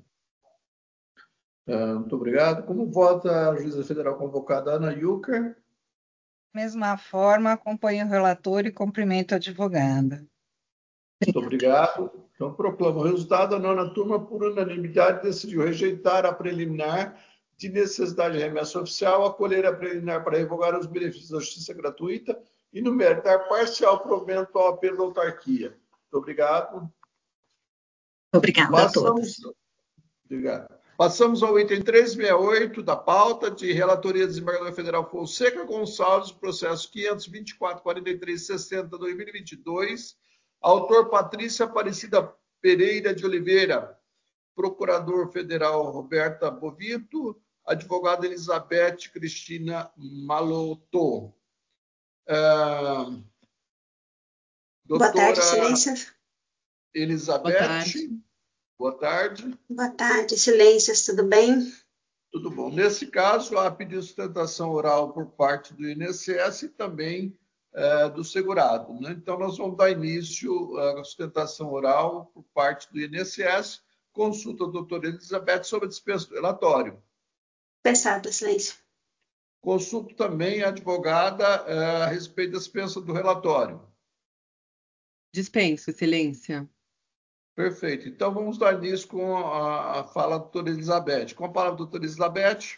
Uh, muito obrigado. Como vota a juíza federal convocada Ana Yucker? Mesma forma, acompanho o relator e cumprimento a advogada. Muito obrigado. Então, proclamo o resultado. A nona turma, por unanimidade, decidiu rejeitar a preliminar de necessidade de remessa oficial, acolher a preliminar para revogar os benefícios da justiça gratuita e, no mérito, dar parcial provimento ao apelo da autarquia. Muito obrigado. Obrigada Passamos... a todos. Obrigado. Passamos ao item trezentos e sessenta e oito da pauta, de relatoria da desembargadora federal Fonseca Gonçalves, processo quinhentos e vinte e quatro, quarenta e três, sessenta, dois mil e vinte e dois. Autor Patrícia Aparecida Pereira de Oliveira. Procurador Federal Roberta Bovito. Advogada Elizabeth Cristina Malotto. Uh, doutora Boa tarde, excelência. Elizabeth. Boa tarde. Boa tarde. Boa tarde, excelências, tudo bem? Tudo bom. Nesse caso, há pedido de sustentação oral por parte do I N S S e também é, do segurado. Né? Então, nós vamos dar início à sustentação oral por parte do I N S S. Consulta a doutora Elizabeth sobre a dispensa do relatório. Dispensado, excelência. Consulto também a advogada é, a respeito da dispensa do relatório. Dispenso, excelência. Perfeito. Então, vamos dar início com a, a fala da doutora Elizabeth. Com a palavra, doutora Elizabeth.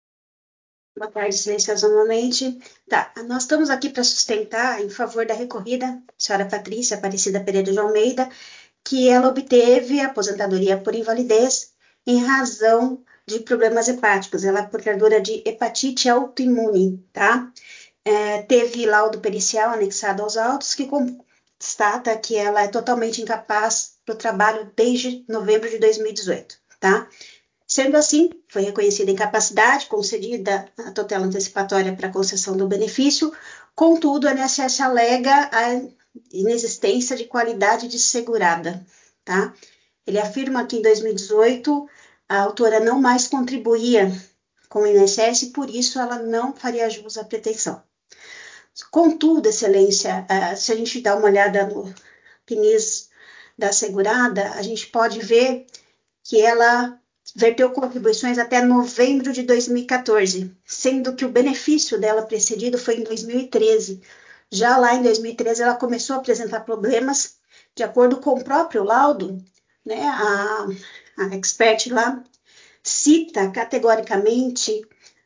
Boa tarde, excelência, novamente. Tá, nós estamos aqui para sustentar em favor da recorrida, senhora Patrícia Aparecida Pereira de Almeida, que ela obteve a aposentadoria por invalidez em razão de problemas hepáticos. Ela é portadora de hepatite autoimune, tá? É, teve laudo pericial anexado aos autos que constata que ela é totalmente incapaz do trabalho desde novembro de dois mil e dezoito, tá? Sendo assim, foi reconhecida a incapacidade, concedida a tutela antecipatória para a concessão do benefício, contudo, a I N S S alega a inexistência de qualidade de segurada, tá? Ele afirma que em dois mil e dezoito a autora não mais contribuía com o I N S S e por isso ela não faria jus à pretensão. Contudo, excelência, se a gente dá uma olhada no P N I S da segurada, a gente pode ver que ela verteu contribuições até novembro de dois mil e quatorze, sendo que o benefício dela precedido foi em dois mil e treze. Já lá em dois mil e treze ela começou a apresentar problemas, de acordo com o próprio laudo, né, a, a expert lá cita categoricamente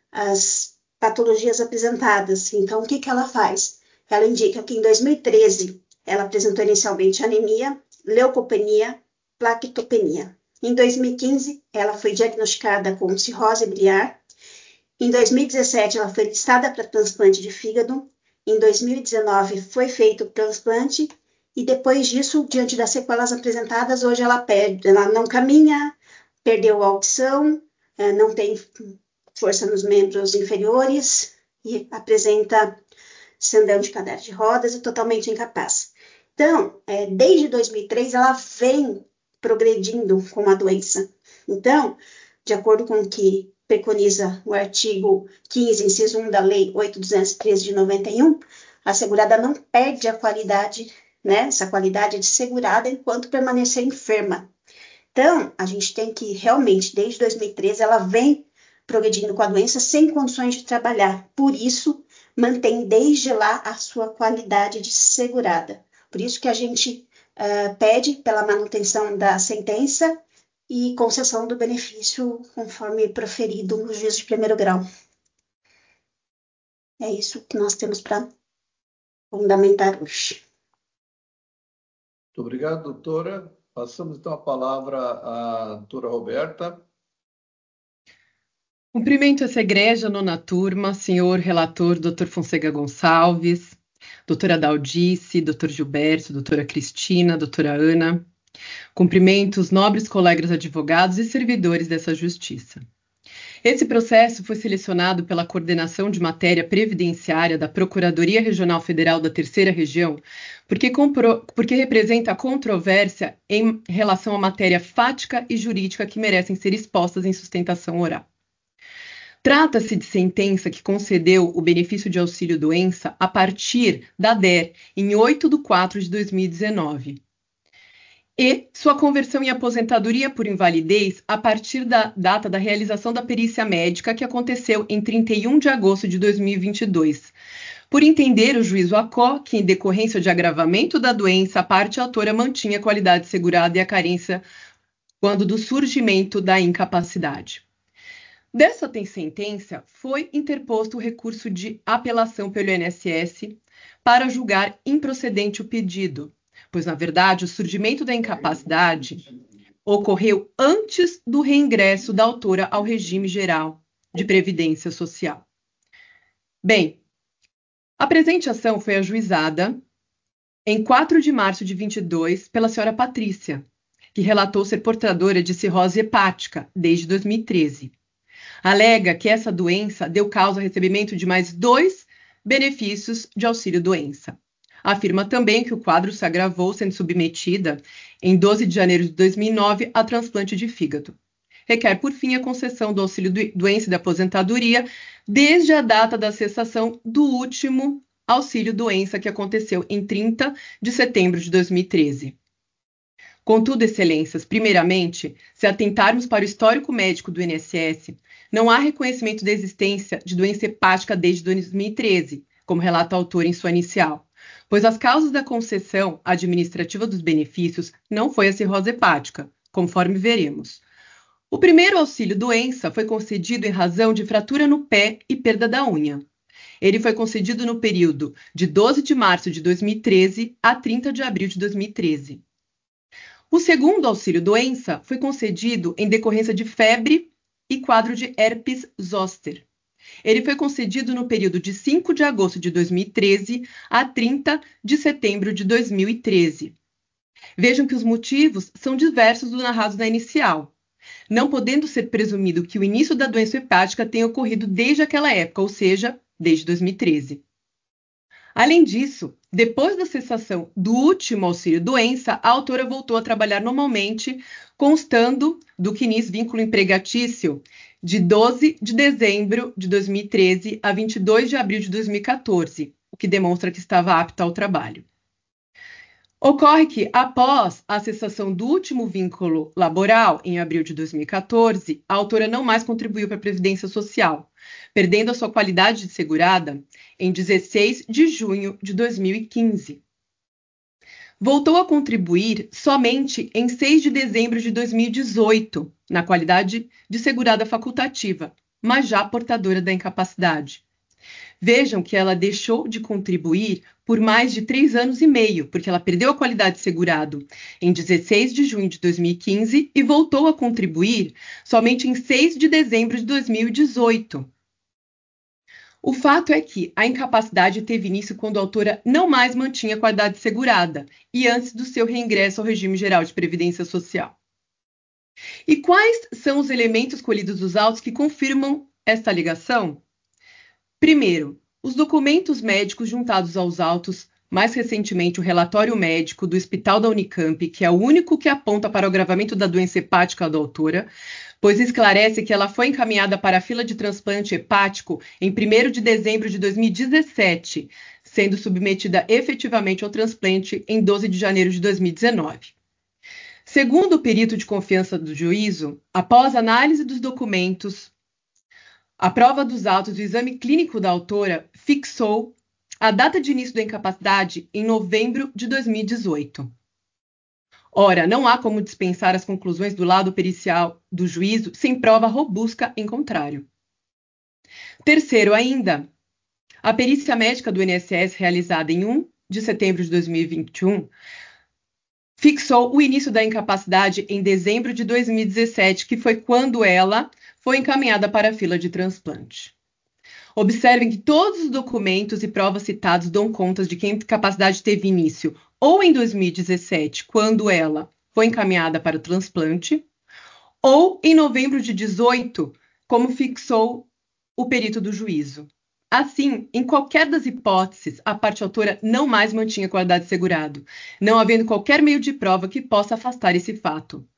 as patologias apresentadas. Então, o que, que ela faz? Ela indica que em dois mil e treze ela apresentou inicialmente anemia, leucopenia, plaquetopenia. Em dois mil e quinze, ela foi diagnosticada com cirrose biliar. Em dois mil e dezessete, ela foi listada para transplante de fígado. Em dois mil e dezenove, foi feito o transplante. E depois disso, diante das sequelas apresentadas, hoje ela, perde, ela não caminha, perdeu a audição, não tem força nos membros inferiores e apresenta síndrome de cadeira de rodas e totalmente incapaz. Então, desde dois mil e três, ela vem progredindo com a doença. Então, de acordo com o que preconiza o artigo quinze, inciso um da Lei oito mil duzentos e treze de noventa e um, a segurada não perde a qualidade, né, essa qualidade de segurada enquanto permanecer enferma. Então, a gente tem que realmente, desde dois mil e treze, ela vem progredindo com a doença sem condições de trabalhar. Por isso, mantém desde lá a sua qualidade de segurada. Por isso que a gente Uh, pede pela manutenção da sentença e concessão do benefício conforme proferido no juízo de primeiro grau. É isso que nós temos para fundamentar hoje. Muito obrigado, doutora. Passamos então a palavra à doutora Roberta. Cumprimento essa egrégia nona turma, senhor relator doutor Fonseca Gonçalves, doutora Daldice, doutor Gilberto, doutora Cristina, doutora Ana. Cumprimento os nobres colegas advogados e servidores dessa justiça. Esse processo foi selecionado pela Coordenação de Matéria Previdenciária da Procuradoria Regional Federal da Terceira Região, porque, compro... porque representa a controvérsia em relação à matéria fática e jurídica que merecem ser expostas em sustentação oral. Trata-se de sentença que concedeu o benefício de auxílio-doença a partir da D E R em oito de quatro de dois mil e dezenove. E sua conversão em aposentadoria por invalidez a partir da data da realização da perícia médica que aconteceu em trinta e um de agosto de dois mil e vinte e dois. Por entender o juízo A C O que, em decorrência de agravamento da doença, a parte autora mantinha a qualidade segurada e a carência quando do surgimento da incapacidade. Dessa sentença, foi interposto o recurso de apelação pelo I N S S para julgar improcedente o pedido, pois, na verdade, o surgimento da incapacidade ocorreu antes do reingresso da autora ao regime geral de previdência social. Bem, a presente ação foi ajuizada em quatro de março de vinte e dois pela senhora Patrícia, que relatou ser portadora de cirrose hepática desde dois mil e treze. Alega que essa doença deu causa ao recebimento de mais dois benefícios de auxílio-doença. Afirma também que o quadro se agravou sendo submetida, em doze de janeiro de dois mil e nove, a transplante de fígado. Requer, por fim, a concessão do auxílio-doença e da aposentadoria desde a data da cessação do último auxílio-doença, que aconteceu em trinta de setembro de dois mil e treze. Contudo, excelências, primeiramente, se atentarmos para o histórico médico do I N S S, não há reconhecimento da existência de doença hepática desde dois mil e treze, como relata a autora em sua inicial, pois as causas da concessão administrativa dos benefícios não foi a cirrose hepática, conforme veremos. O primeiro auxílio-doença foi concedido em razão de fratura no pé e perda da unha. Ele foi concedido no período de doze de março de dois mil e treze a trinta de abril de dois mil e treze. O segundo auxílio-doença foi concedido em decorrência de febre e quadro de herpes zoster. Ele foi concedido no período de cinco de agosto de dois mil e treze a trinta de setembro de dois mil e treze. Vejam que os motivos são diversos dos narrados na inicial, não podendo ser presumido que o início da doença hepática tenha ocorrido desde aquela época, ou seja, desde dois mil e treze. Além disso, depois da cessação do último auxílio-doença, a autora voltou a trabalhar normalmente, constando do C N I S vínculo empregatício de doze de dezembro de dois mil e treze a vinte e dois de abril de dois mil e quatorze, o que demonstra que estava apta ao trabalho. Ocorre que, após a cessação do último vínculo laboral, em abril de dois mil e quatorze, a autora não mais contribuiu para a Previdência Social, perdendo a sua qualidade de segurada em dezesseis de junho de dois mil e quinze. Voltou a contribuir somente em seis de dezembro de dois mil e dezoito, na qualidade de segurada facultativa, mas já portadora da incapacidade. Vejam que ela deixou de contribuir por mais de três anos e meio, porque ela perdeu a qualidade de segurado em dezesseis de junho de dois mil e quinze e voltou a contribuir somente em seis de dezembro de dois mil e dezoito. O fato é que a incapacidade teve início quando a autora não mais mantinha a qualidade segurada e antes do seu reingresso ao regime geral de previdência social. E quais são os elementos colhidos dos autos que confirmam esta alegação? Primeiro, os documentos médicos juntados aos autos, mais recentemente o relatório médico do Hospital da Unicamp, que é o único que aponta para o agravamento da doença hepática da autora, pois esclarece que ela foi encaminhada para a fila de transplante hepático em primeiro de dezembro de dois mil e dezessete, sendo submetida efetivamente ao transplante em doze de janeiro de dois mil e dezenove. Segundo o perito de confiança do juízo, após análise dos documentos, a prova dos autos do exame clínico da autora fixou a data de início da incapacidade em novembro de dois mil e dezoito. Ora, não há como dispensar as conclusões do lado pericial do juízo sem prova robusta em contrário. Terceiro ainda, a perícia médica do I N S S realizada em um de setembro de dois mil e vinte e um fixou o início da incapacidade em dezembro de dois mil e dezessete, que foi quando ela foi encaminhada para a fila de transplante. Observem que todos os documentos e provas citados dão conta de que a incapacidade teve início ou em dois mil e dezessete, quando ela foi encaminhada para o transplante, ou em novembro de dezoito, como fixou o perito do juízo. Assim, em qualquer das hipóteses, a parte autora não mais mantinha a qualidade de segurado, não havendo qualquer meio de prova que possa afastar esse fato.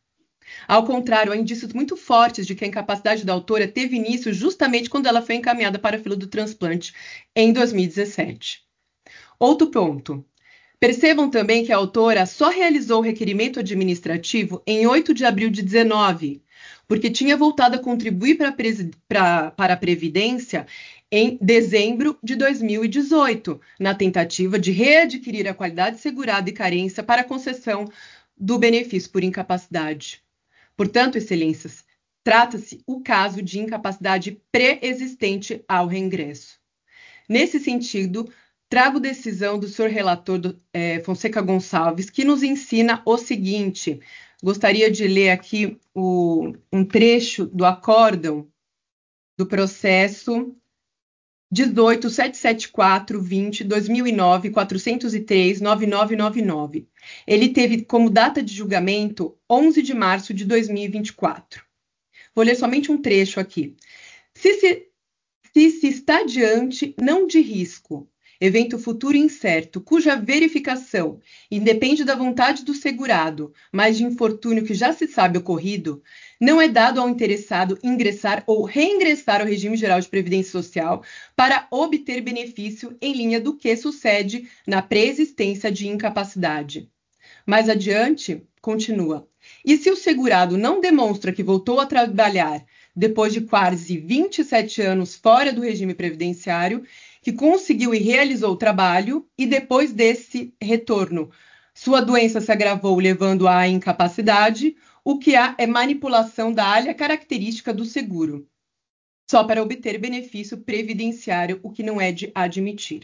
Ao contrário, há indícios muito fortes de que a incapacidade da autora teve início justamente quando ela foi encaminhada para a fila do transplante em dois mil e dezessete. Outro ponto. Percebam também que a autora só realizou o requerimento administrativo em oito de abril de dezenove, porque tinha voltado a contribuir para a, presi- pra- para a Previdência em dezembro de dois mil e dezoito, na tentativa de readquirir a qualidade segurada e carência para a concessão do benefício por incapacidade. Portanto, excelências, trata-se o caso de incapacidade pré-existente ao reingresso. Nesse sentido, trago decisão do senhor relator do, é, Fonseca Gonçalves, que nos ensina o seguinte. Gostaria de ler aqui o, um trecho do acórdão do processo dezoito mil setecentos e setenta e quatro, vinte, dois mil e nove, quatrocentos e três, noventa e nove noventa e nove. Ele teve como data de julgamento onze de março de dois mil e vinte e quatro. Vou ler somente um trecho aqui. Se se, se, se está diante, não de risco, evento futuro incerto, cuja verificação independe da vontade do segurado, mas de infortúnio que já se sabe ocorrido, não é dado ao interessado ingressar ou reingressar ao regime geral de previdência social para obter benefício em linha do que sucede na preexistência de incapacidade. Mais adiante, continua. E se o segurado não demonstra que voltou a trabalhar depois de quase vinte e sete anos fora do regime previdenciário, que conseguiu e realizou o trabalho, e depois desse retorno, sua doença se agravou, levando à incapacidade, o que há é manipulação da área característica do seguro, só para obter benefício previdenciário, o que não é de admitir.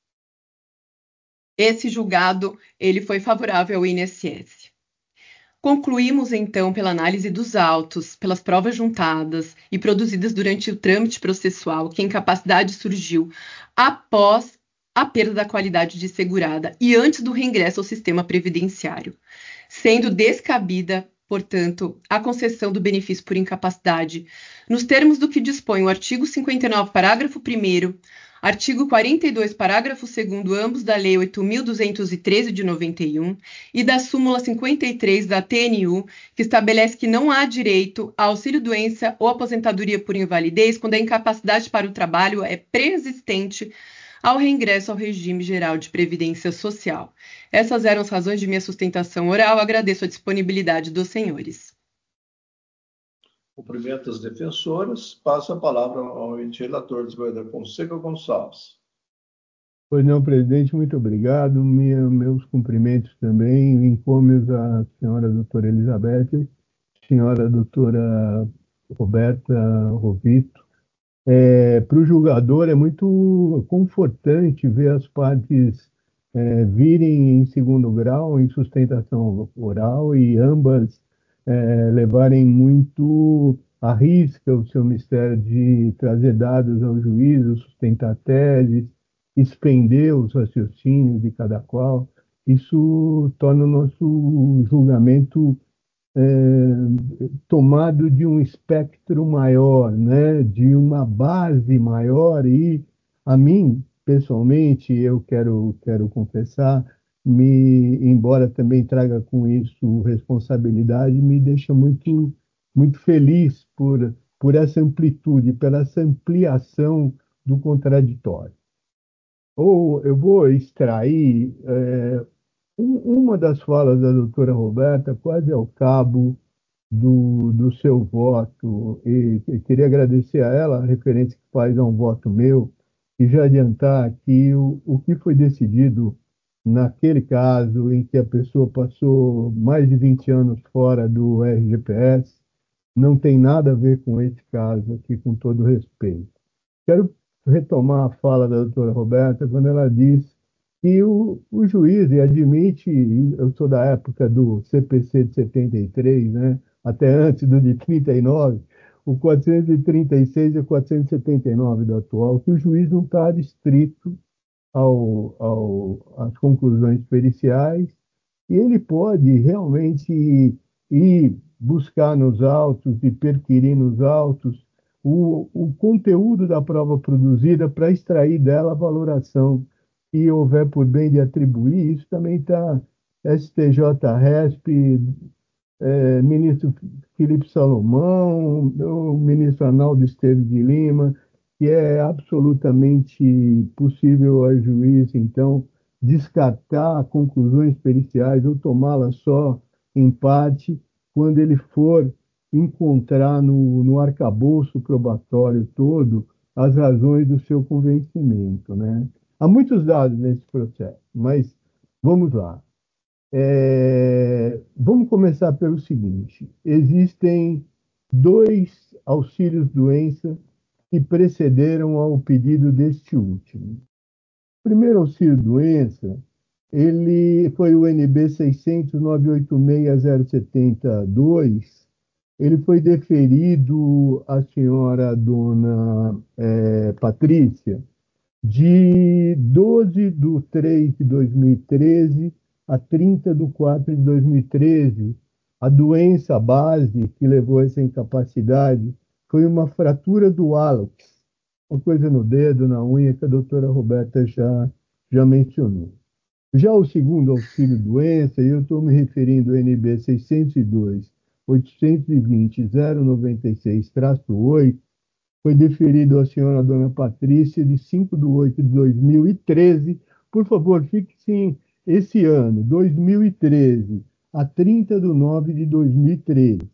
Esse julgado, ele foi favorável ao I N S S. Concluímos, então, pela análise dos autos, pelas provas juntadas e produzidas durante o trâmite processual, que a incapacidade surgiu após a perda da qualidade de segurada e antes do reingresso ao sistema previdenciário, sendo descabida, portanto, a concessão do benefício por incapacidade, nos termos do que dispõe o artigo cinquenta e nove, parágrafo primeiro, artigo quarenta e dois, parágrafo segundo, ambos da Lei oito mil duzentos e treze de noventa e um e da súmula cinquenta e três da T N U, que estabelece que não há direito a auxílio-doença ou aposentadoria por invalidez quando a incapacidade para o trabalho é pré-existente ao reingresso ao regime geral de previdência social. Essas eram as razões de minha sustentação oral. Agradeço a disponibilidade dos senhores. Cumprimento as defensoras. Passo a palavra ao relator, desembargador Fonseca Gonçalves. Pois não, presidente, muito obrigado. Minha, meus cumprimentos também, encômios à senhora doutora Elizabeth, senhora doutora Roberta Rovito. É, para o julgador é muito confortante ver as partes é, virem em segundo grau, em sustentação oral, e ambas é, levarem muito à risca o seu mistério de trazer dados ao juízo, sustentar teses, expender os raciocínios de cada qual. Isso torna o nosso julgamento é, tomado de um espectro maior, né, de uma base maior, e a mim, pessoalmente, eu quero, quero confessar, me, embora também traga com isso responsabilidade, me deixa muito, muito feliz por, por essa amplitude, pela essa ampliação do contraditório. Ou eu vou extrair é, um, uma das falas da doutora Roberta, quase ao cabo do, do seu voto, e, e queria agradecer a ela a referência que faz a um voto meu, e já adiantar que o, o que foi decidido naquele caso em que a pessoa passou mais de vinte anos fora do R G P S, não tem nada a ver com esse caso aqui, com todo respeito. Quero retomar a fala da doutora Roberta, quando ela diz que o, o juiz admite, eu sou da época do C P C de setenta e três, né, até antes do de trinta e nove, o quatrocentos e trinta e seis e o quatrocentos e setenta e nove do atual, que o juiz não está restrito ao, ao, às conclusões periciais, e ele pode realmente ir buscar nos autos e perquirir nos autos o, o conteúdo da prova produzida para extrair dela a valoração que houver por bem de atribuir. Isso também está S T J-R E S P é, ministro Felipe Salomão, o ministro Arnaldo Esteves de Lima, que é absolutamente possível a juiz, então, descartar conclusões periciais ou tomá-las só em parte, quando ele for encontrar no, no arcabouço probatório todo as razões do seu convencimento, né? Há muitos dados nesse processo, mas vamos lá. É, vamos começar pelo seguinte: existem dois auxílios-doença que precederam ao pedido deste último. O primeiro auxílio-doença, ele foi o N B seiscentos nove oito seis zero sete dois. Ele foi deferido à senhora dona é, Patrícia de doze de três de dois mil e treze a trinta de quatro de dois mil e treze. A doença base que levou a essa incapacidade foi uma fratura do hálux, uma coisa no dedo, na unha, que a doutora Roberta já, já mencionou. Já o segundo auxílio-doença, e eu estou me referindo ao N B seiscentos e dois, oitocentos e vinte, zero noventa e seis, oito, foi deferido à senhora dona Patrícia de cinco de oito de dois mil e treze. Por favor, fixe esse ano, dois mil e treze, a trinta de nove de dois mil e treze.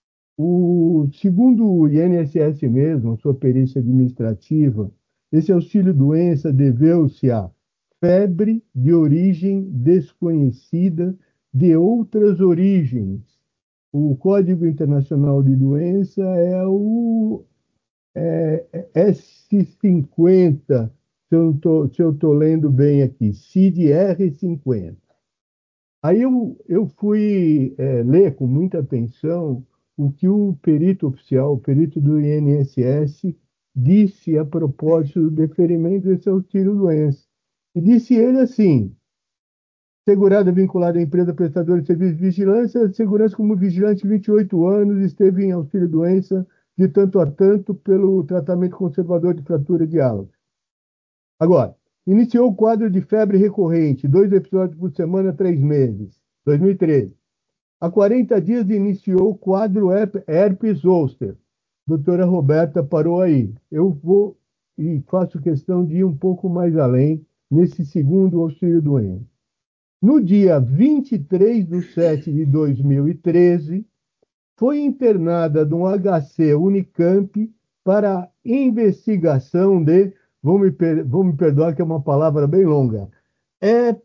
O, segundo o I N S S mesmo, a sua perícia administrativa, esse auxílio-doença deveu-se a febre de origem desconhecida de outras origens. O Código Internacional de Doença é o é, S cinquenta, se eu tô, se eu estou lendo bem aqui, C I D R cinquenta. Aí eu, eu fui é, ler com muita atenção o que o perito oficial, o perito do I N S S, disse a propósito do deferimento desse auxílio-doença. E disse ele assim: segurado vinculado à empresa prestadora de serviço de vigilância, segurança como vigilante, vinte e oito anos, esteve em auxílio-doença de tanto a tanto pelo tratamento conservador de fratura de hálux. Agora, iniciou o quadro de febre recorrente, dois episódios por semana, três meses, dois mil e treze. Há quarenta dias iniciou o quadro herpes zoster. Doutora Roberta parou aí. Eu vou e faço questão de ir um pouco mais além nesse segundo auxílio-doença. No dia vinte e três de setembro de dois mil e treze, foi internada no H C Unicamp para investigação de, vão me, vão me perdoar que é uma palavra bem longa, é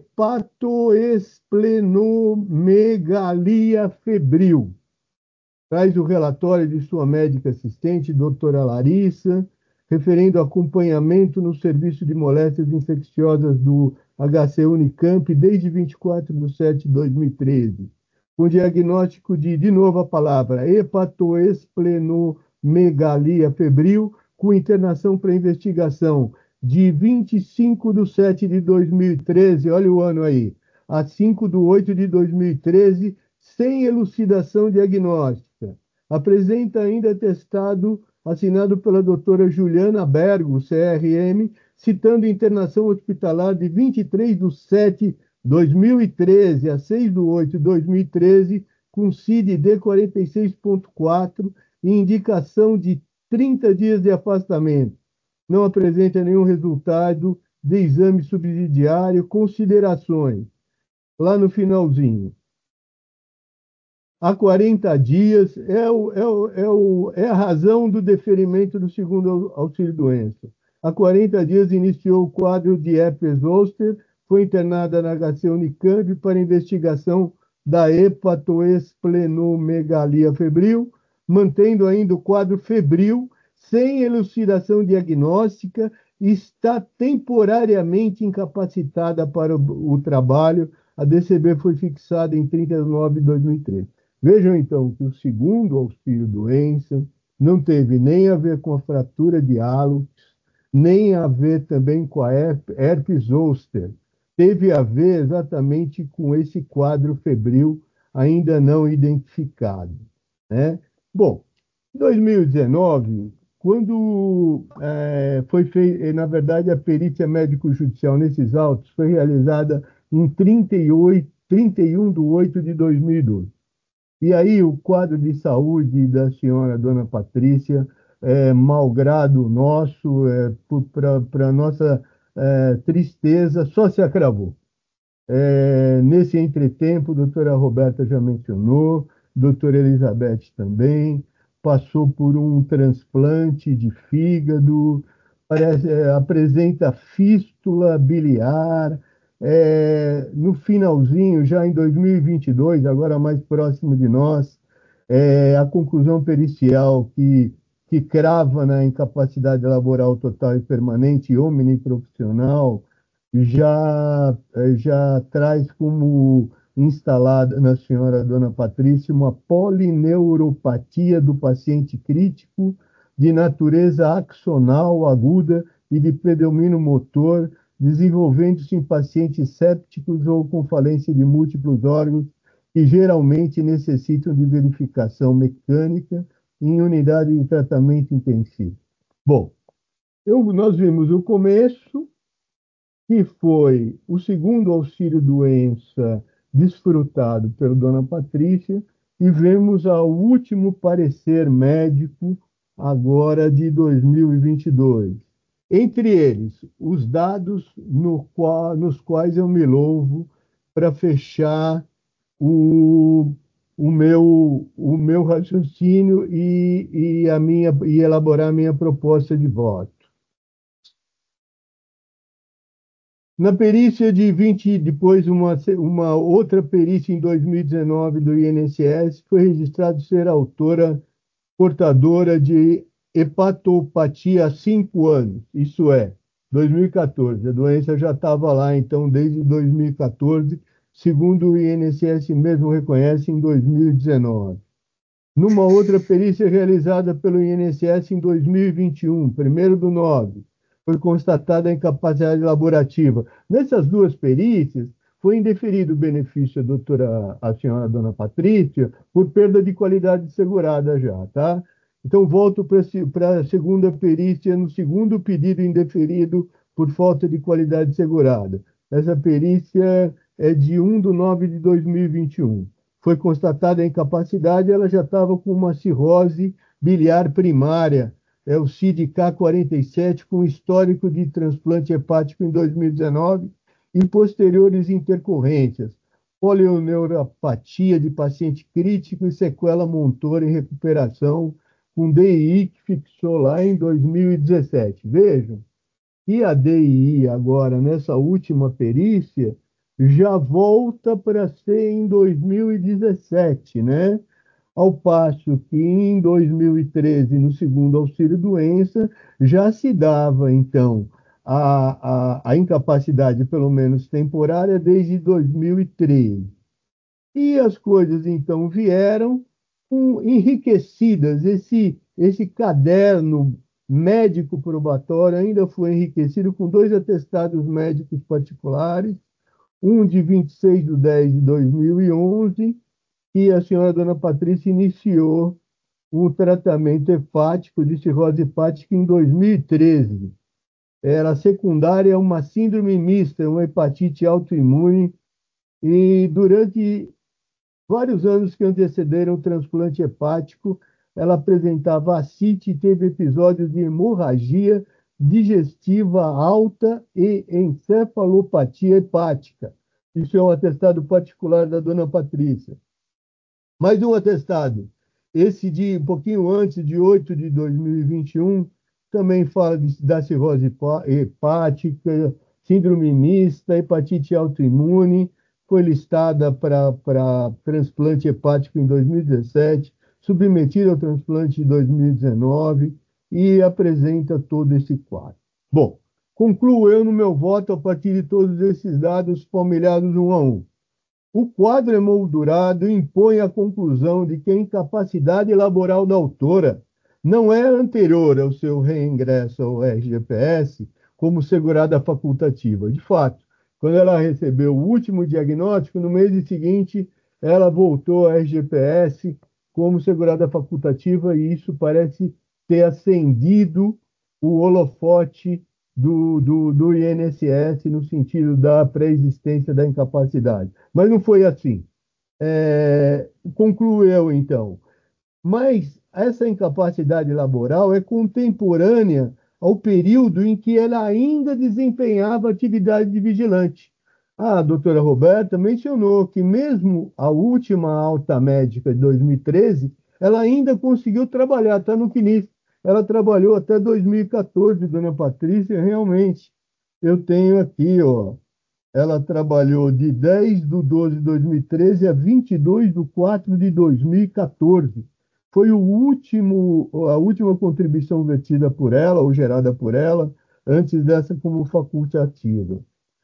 hepatoesplenomegalia febril. Traz o relatório de sua médica assistente, doutora Larissa, referendo ao acompanhamento no serviço de moléstias infecciosas do H C Unicamp desde vinte e quatro de setembro de dois mil e treze. Com diagnóstico de, de novo a palavra, hepatoesplenomegalia febril, com internação para investigação de vinte e cinco de setembro de dois mil e treze, olha o ano aí, a cinco de oito de dois mil e treze, sem elucidação diagnóstica. Apresenta ainda atestado assinado pela doutora Juliana Bergo, C R M, citando internação hospitalar de vinte e três de setembro de dois mil e treze a seis de oito de dois mil e treze, com C I D D quarenta e seis ponto quatro e indicação de trinta dias de afastamento. Não apresenta nenhum resultado de exame subsidiário, considerações. Lá no finalzinho. Há quarenta dias é, o, é, o, é, o, é a razão do deferimento do segundo auxílio-doença. Há quarenta dias iniciou o quadro de herpes zoster, foi internada na H C Unicamp para investigação da hepatoesplenomegalia febril, mantendo ainda o quadro febril, sem elucidação diagnóstica, e está temporariamente incapacitada para o, o trabalho. A D C B foi fixada em trinta de nove de dois mil e treze. Vejam, então, que o segundo auxílio-doença não teve nem a ver com a fratura de hálux, nem a ver também com a herpes zoster. Teve a ver exatamente com esse quadro febril ainda não identificado, né? Bom, em dois mil e dezenove, quando é, foi feita, na verdade, a perícia médico-judicial nesses autos foi realizada em trinta e oito, trinta e um de oito de dois mil e doze. E aí o quadro de saúde da senhora Dona Patrícia, é, malgrado nosso, é, para nossa é, tristeza, só se agravou. É, nesse entretempo, a doutora Roberta já mencionou, doutora Elizabeth também, passou por um transplante de fígado, parece, é, apresenta fístula biliar. É, no finalzinho, já em dois mil e vinte e dois, agora mais próximo de nós, é, a conclusão pericial que, que crava na incapacidade laboral total e permanente e omniprofissional já, eh, já traz como instalada na senhora Dona Patrícia uma polineuropatia do paciente crítico de natureza axonal aguda e de predomínio motor, desenvolvendo-se em pacientes sépticos ou com falência de múltiplos órgãos que geralmente necessitam de verificação mecânica em unidade de tratamento intensivo. Bom, eu, nós vimos o começo, que foi o segundo auxílio-doença desfrutado pela Dona Patrícia, e vemos o último parecer médico agora de dois mil e vinte e dois. Entre eles, os dados no qual, nos quais eu me louvo para fechar o, o, meu, o meu raciocínio e, e, a minha, e elaborar a minha proposta de voto. Na perícia de vinte, depois uma, uma outra perícia em dois mil e dezenove do I N S S, foi registrado ser autora portadora de hepatopatia há cinco anos, isso é, dois mil e quatorze. A doença já estava lá, então, desde dois mil e quatorze, segundo o I N S S mesmo reconhece, em dois mil e dezenove. Numa outra perícia realizada pelo I N S S em dois mil e vinte e um, primeiro do nove, foi constatada a incapacidade laborativa. Nessas duas perícias, foi indeferido o benefício à doutora, à senhora Dona Patrícia, por perda de qualidade segurada já, tá? Então, volto para a segunda perícia, no segundo pedido indeferido por falta de qualidade segurada. Essa perícia é de um de nove de dois mil e vinte e um. Foi constatada a incapacidade, ela já estava com uma cirrose biliar primária, é o C I D K quarenta e sete, com histórico de transplante hepático em dois mil e dezenove e posteriores intercorrências, polineuropatia de paciente crítico e sequela motora em recuperação, com D I I que fixou lá em dois mil e dezessete. Vejam, e a D I I agora, nessa última perícia, já volta para ser em dois mil e dezessete, né? Ao passo que em dois mil e treze, no segundo auxílio-doença, já se dava, então, a, a, a incapacidade, pelo menos temporária, desde dois mil e treze. E as coisas, então, vieram um, enriquecidas. Esse, esse caderno médico probatório ainda foi enriquecido com dois atestados médicos particulares, um de vinte e seis de dez de dois mil e onze, e a senhora Dona Patrícia iniciou o tratamento hepático de cirrose hepática em dois mil e treze. Era secundária a uma síndrome mista, uma hepatite autoimune, e durante vários anos que antecederam o transplante hepático, ela apresentava ascite e teve episódios de hemorragia digestiva alta e encefalopatia hepática. Isso é um atestado particular da Dona Patrícia. Mais um atestado, esse de um pouquinho antes, de oito de dois mil e vinte e um, também fala de, da cirrose hepática, síndrome mista, hepatite autoimune, foi listada para transplante hepático em dois mil e dezessete, submetida ao transplante em dois mil e dezenove e apresenta todo esse quadro. Bom, concluo eu no meu voto a partir de todos esses dados palmilhados um a um. O quadro emoldurado impõe a conclusão de que a incapacidade laboral da autora não é anterior ao seu reingresso ao R G P S como segurada facultativa. De fato, quando ela recebeu o último diagnóstico, no mês seguinte, ela voltou ao R G P S como segurada facultativa, e isso parece ter acendido o holofote do, do, do I N S S no sentido da pré-existência da incapacidade. Mas não foi assim. É, concluo eu, então. Mas essa incapacidade laboral é contemporânea ao período em que ela ainda desempenhava atividade de vigilante. A doutora Roberta mencionou que mesmo a última alta médica de dois mil e treze, ela ainda conseguiu trabalhar, está no C N I S. Ela trabalhou até dois mil e quatorze, dona Patrícia, realmente. Eu tenho aqui, ó, ela trabalhou de dez de doze de dois mil e treze a vinte e dois de quatro de dois mil e quatorze. Foi o último, a última contribuição vertida por ela, ou gerada por ela, antes dessa como facultativa.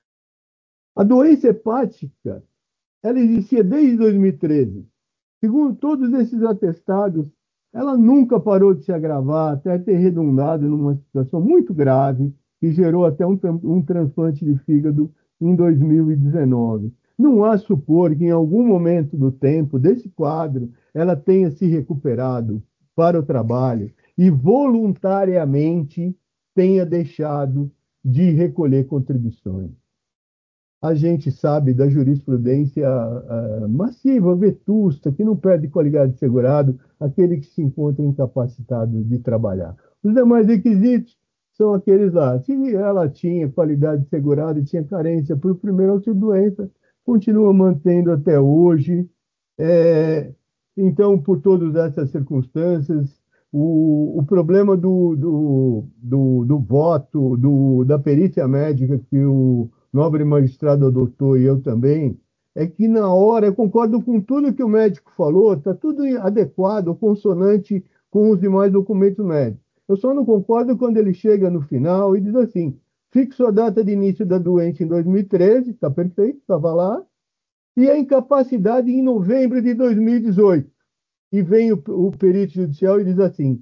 A doença hepática, ela existia desde dois mil e treze. Segundo todos esses atestados, ela nunca parou de se agravar, até ter redundado numa situação muito grave, que gerou até um, um transplante de fígado em dois mil e dezenove. Não há supor que em algum momento do tempo desse quadro ela tenha se recuperado para o trabalho e voluntariamente tenha deixado de recolher contribuições. A gente sabe da jurisprudência uh, massiva, vetusta, que não perde qualidade de segurado, aquele que se encontra incapacitado de trabalhar. Os demais requisitos são aqueles lá. Se ela tinha qualidade de segurado e tinha carência por primeiro auxílio-doença, continua mantendo até hoje. É, então, por todas essas circunstâncias, o, o problema do, do, do, do voto, do, da perícia médica que o nobre magistrado adotou e eu também, é que na hora, eu concordo com tudo que o médico falou, está tudo adequado, consonante com os demais documentos médicos. Eu só não concordo quando ele chega no final e diz assim, fixo a data de início da doença em dois mil e treze, está perfeito, estava lá, e a incapacidade em novembro de dois mil e dezoito. E vem o, o perito judicial e diz assim,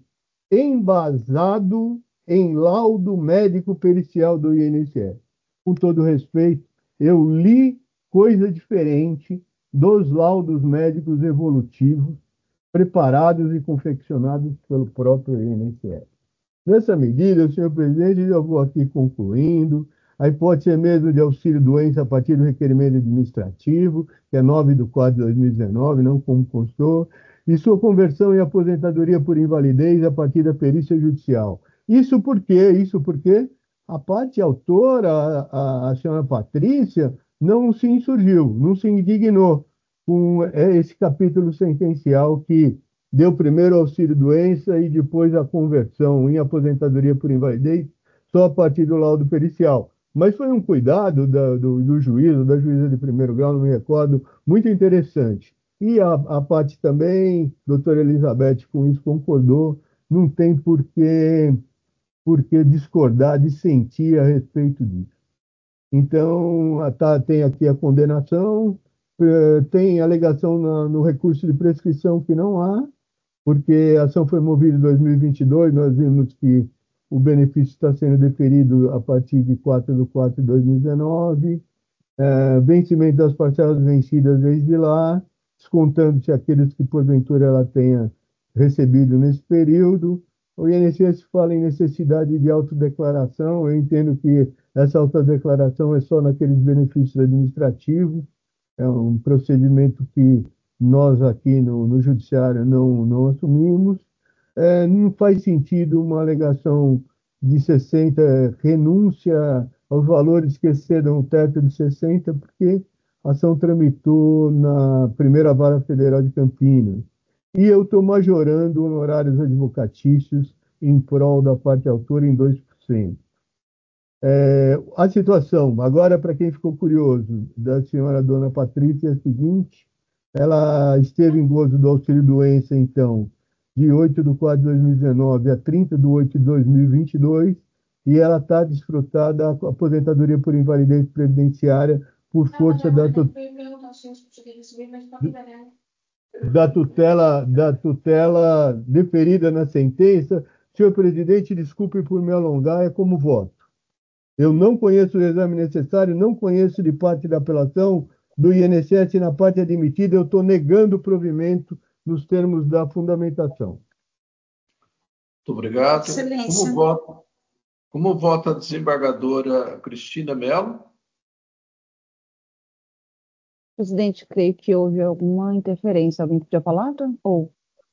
embasado em laudo médico pericial do I N S S. Com todo respeito, eu li coisa diferente dos laudos médicos evolutivos preparados e confeccionados pelo próprio I N S S. Nessa medida, senhor presidente, eu vou aqui concluindo. A hipótese é mesmo de auxílio-doença a partir do requerimento administrativo, que é nove de quatro de dois mil e dezenove, não como constou, e sua conversão em aposentadoria por invalidez a partir da perícia judicial. Isso por quê? Isso porque a parte autora, a, a senhora Patrícia, não se insurgiu, não se indignou com esse capítulo sentencial que deu primeiro auxílio-doença e depois a conversão em aposentadoria por invalidez só a partir do laudo pericial. Mas foi um cuidado da, do, do juízo, da juíza de primeiro grau, não me recordo, muito interessante. E a, a parte também, doutora Elizabeth, com isso concordou, não tem por que, por que discordar, dissentir a respeito disso. Então, tá, tem aqui a condenação, tem alegação na, no recurso de prescrição que não há, porque a ação foi movida em dois mil e vinte e dois, nós vimos que o benefício está sendo deferido a partir de quatro de quatro de dois mil e dezenove, é, vencimento das parcelas vencidas desde lá, descontando-se aqueles que porventura ela tenha recebido nesse período. O I N S S fala em necessidade de autodeclaração, eu entendo que essa autodeclaração é só naqueles benefícios administrativos, é um procedimento que nós aqui no, no Judiciário não, não assumimos. É, não faz sentido uma alegação de sessenta, renúncia aos valores que excedam o teto de sessenta, porque a ação tramitou na primeira vara federal de Campinas. E eu estou majorando honorários advocatícios em prol da parte autora em dois por cento. É, a situação, agora para quem ficou curioso, da senhora dona Patrícia é a seguinte, ela esteve em gozo do auxílio-doença, então, de oito de quatro de dois mil e dezenove a trinta de oito de dois mil e vinte e dois, e ela está desfrutada da aposentadoria por invalidez previdenciária por força da, tu... da, tutela, da tutela deferida na sentença. Senhor presidente, desculpe por me alongar, é como voto. Eu não conheço o exame necessário, não conheço de parte da apelação do I N S S na parte admitida, eu estou negando o provimento nos termos da fundamentação. Muito obrigado. Excelência. Como vota, como vota a desembargadora Cristina Mello? Presidente, creio que houve alguma interferência. Alguém pediu a palavra? Ou?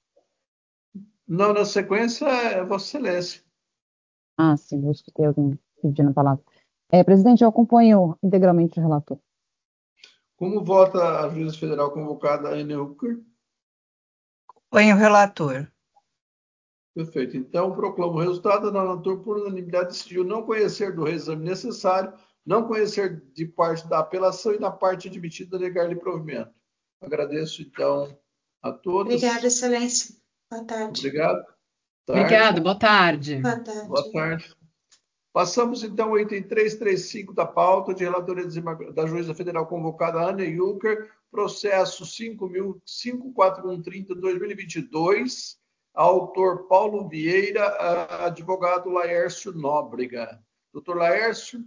Não, na sequência é Vossa Excelência. Ah, sim, eu escutei alguém pedindo a palavra. É, presidente, eu acompanho integralmente o relator. Como vota a juíza federal convocada, Ana Hooker? Acompanho o relator. Perfeito. Então, proclamo o resultado. A relator, por unanimidade, decidiu não conhecer do reexame necessário, não conhecer de parte da apelação e da parte admitida negar-lhe provimento. Agradeço, então, a todos. Obrigada, Excelência. Boa tarde. Obrigado. Obrigado, boa tarde. Boa tarde. Boa tarde. Passamos, então, ao item trezentos e trinta e cinco da pauta, de relatoria da juíza federal convocada, Ana Hooker, processo cinco mil quinhentos e quarenta e um trinta de dois mil e vinte e dois, autor Paulo Vieira, advogado Laércio Nóbrega. Doutor Laércio?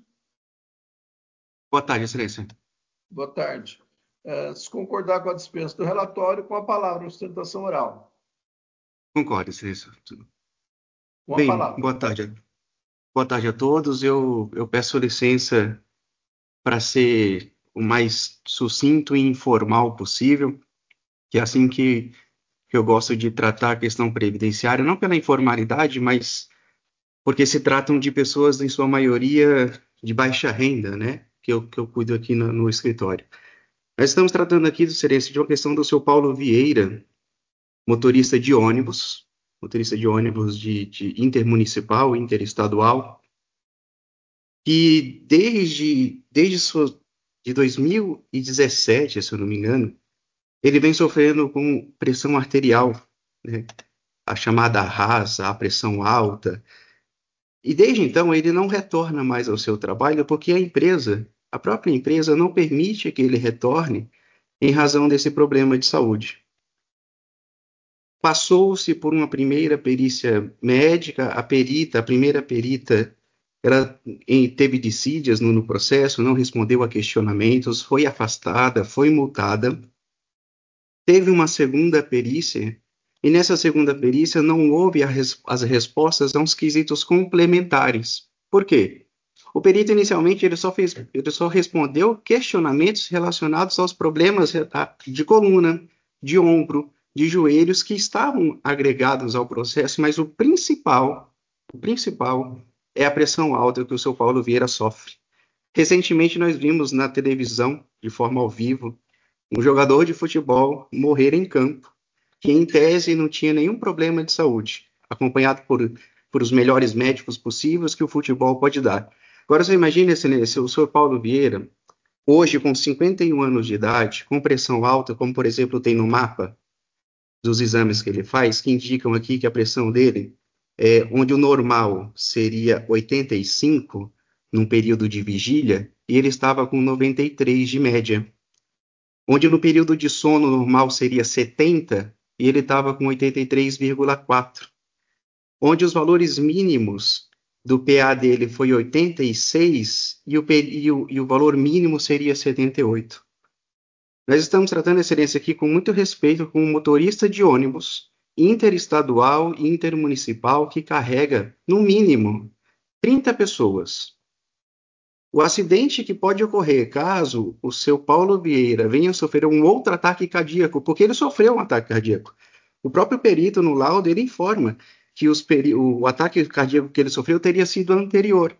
Boa tarde, Excelência. Boa tarde. Uh, se concordar com a dispensa do relatório, com a palavra, sustentação oral. Concordo, Excelência. Com a Bem, palavra. boa tarde. Boa tarde a todos. Eu, eu peço licença para ser o mais sucinto e informal possível, que é assim que, que eu gosto de tratar a questão previdenciária, não pela informalidade, mas porque se tratam de pessoas, em sua maioria, de baixa renda, né? Que eu, que eu cuido aqui no, no escritório. Nós estamos tratando aqui, Excelência, de uma questão do seu Paulo Vieira, motorista de ônibus, motorista de ônibus de, de intermunicipal, interestadual, que desde, desde sua, de dois mil e dezessete, se eu não me engano, ele vem sofrendo com pressão arterial, né? A chamada R A S, a pressão alta. E desde então ele não retorna mais ao seu trabalho porque a empresa, a própria empresa, não permite que ele retorne em razão desse problema de saúde. Passou-se por uma primeira perícia médica, a perita, a primeira perita, ela em, teve dissídias no, no processo, não respondeu a questionamentos, foi afastada, foi multada. Teve uma segunda perícia, e nessa segunda perícia não houve a res, as respostas a uns quesitos complementares. Por quê? O perito, inicialmente, ele só, fez, ele só respondeu questionamentos relacionados aos problemas de coluna, de ombro, de joelhos que estavam agregados ao processo, mas o principal, o principal é a pressão alta que o seu Paulo Vieira sofre. Recentemente nós vimos na televisão, de forma ao vivo, um jogador de futebol morrer em campo, que em tese não tinha nenhum problema de saúde, acompanhado por, por os melhores médicos possíveis que o futebol pode dar. Agora você imagina, se o senhor Paulo Vieira, hoje com cinquenta e um anos de idade, com pressão alta, como por exemplo tem no mapa dos exames que ele faz, que indicam aqui que a pressão dele, é, onde o normal seria oitenta e cinco, num período de vigília, e ele estava com noventa e três de média. Onde no período de sono normal seria setenta, e ele estava com oitenta e três vírgula quatro. Onde os valores mínimos do P A dele foi oitenta e seis, e o, e o, e o valor mínimo seria setenta e oito. Nós estamos tratando, Excelência, aqui com muito respeito com um motorista de ônibus interestadual e intermunicipal que carrega, no mínimo, trinta pessoas. O acidente que pode ocorrer caso o seu Paulo Vieira venha sofrer um outro ataque cardíaco, porque ele sofreu um ataque cardíaco. O próprio perito no laudo ele informa que os peri- o ataque cardíaco que ele sofreu teria sido anterior.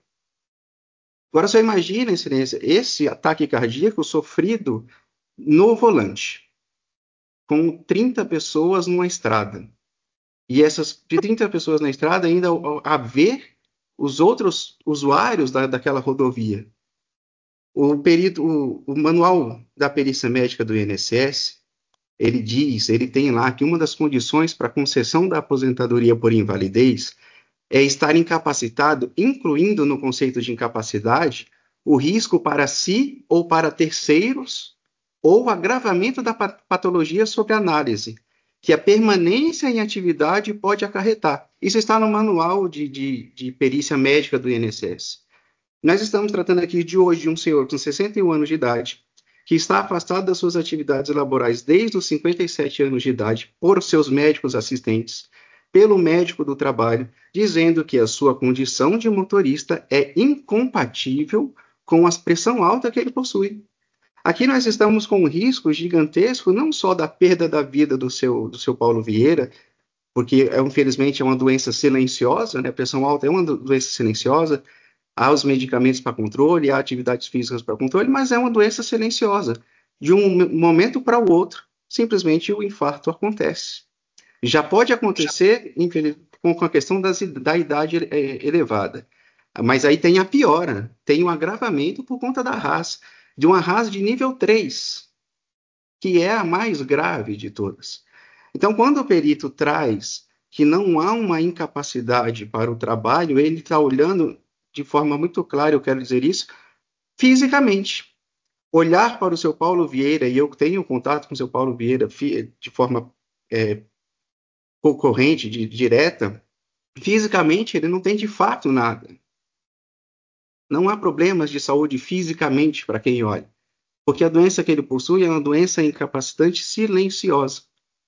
Agora você imagina, Excelência, esse ataque cardíaco sofrido no volante, com trinta pessoas numa estrada. E essas trinta pessoas na estrada ainda a ver os outros usuários da, daquela rodovia. O, perito, o, o manual da perícia médica do I N S S, ele diz, ele tem lá que uma das condições para a concessão da aposentadoria por invalidez é estar incapacitado, incluindo no conceito de incapacidade, o risco para si ou para terceiros ou o agravamento da patologia sob análise, que a permanência em atividade pode acarretar. Isso está no manual de, de, de perícia médica do I N S S. Nós estamos tratando aqui de hoje de um senhor com sessenta e um anos de idade, que está afastado das suas atividades laborais desde os cinquenta e sete anos de idade por seus médicos assistentes, pelo médico do trabalho, dizendo que a sua condição de motorista é incompatível com a pressão alta que ele possui. Aqui nós estamos com um risco gigantesco, não só da perda da vida do seu, do seu Paulo Vieira, porque, infelizmente, é uma doença silenciosa, né? A pressão alta é uma doença silenciosa, há os medicamentos para controle, há atividades físicas para controle, mas é uma doença silenciosa. De um momento para o outro, simplesmente o infarto acontece. Já pode acontecer com a questão das, da idade elevada. Mas aí tem a piora, tem um agravamento por conta da R A S, de uma R A S de nível três, que é a mais grave de todas. Então, quando o perito traz que não há uma incapacidade para o trabalho, ele está olhando de forma muito clara, eu quero dizer isso, fisicamente. Olhar para o seu Paulo Vieira, e eu tenho contato com o seu Paulo Vieira de forma é, concorrente, de, direta, fisicamente ele não tem de fato nada. Não há problemas de saúde fisicamente para quem olha, porque a doença que ele possui é uma doença incapacitante silenciosa.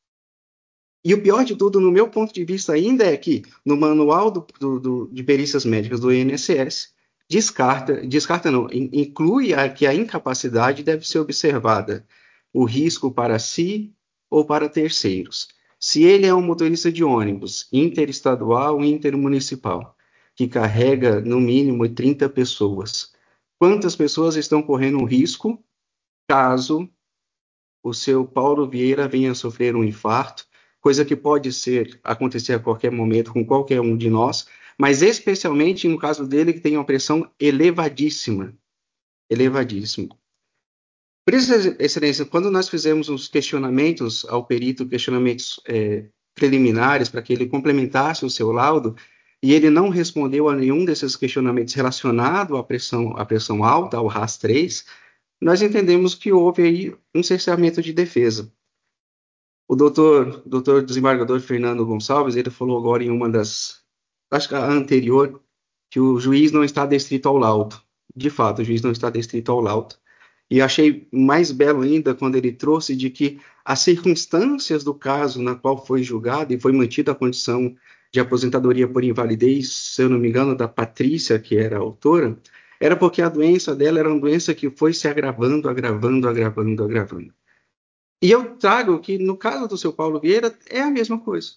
E o pior de tudo, no meu ponto de vista ainda, é que no manual do, do, do, de perícias médicas do I N S S, descarta, descarta não, inclui a, que a incapacidade deve ser observada o risco para si ou para terceiros. Se ele é um motorista de ônibus interestadual e intermunicipal, que carrega no mínimo trinta pessoas, quantas pessoas estão correndo um risco caso o seu Paulo Vieira venha a sofrer um infarto, coisa que pode ser, acontecer a qualquer momento com qualquer um de nós, mas especialmente no caso dele que tem uma pressão elevadíssima, elevadíssima. Por isso, Excelência, quando nós fizemos os questionamentos ao perito, questionamentos é, preliminares para que ele complementasse o seu laudo, e ele não respondeu a nenhum desses questionamentos relacionado à pressão, à pressão alta, ao R A S três, nós entendemos que houve aí um cerceamento de defesa. O doutor, doutor desembargador Fernando Gonçalves, ele falou agora em uma das, acho que a anterior, que o juiz não está descrito ao laudo. De fato, o juiz não está descrito ao laudo. E achei mais belo ainda quando ele trouxe de que as circunstâncias do caso na qual foi julgado e foi mantida a condição de aposentadoria por invalidez, se eu não me engano, da Patrícia, que era a autora, era porque a doença dela era uma doença que foi se agravando, agravando, agravando, agravando. E eu trago que, no caso do seu Paulo Vieira, é a mesma coisa.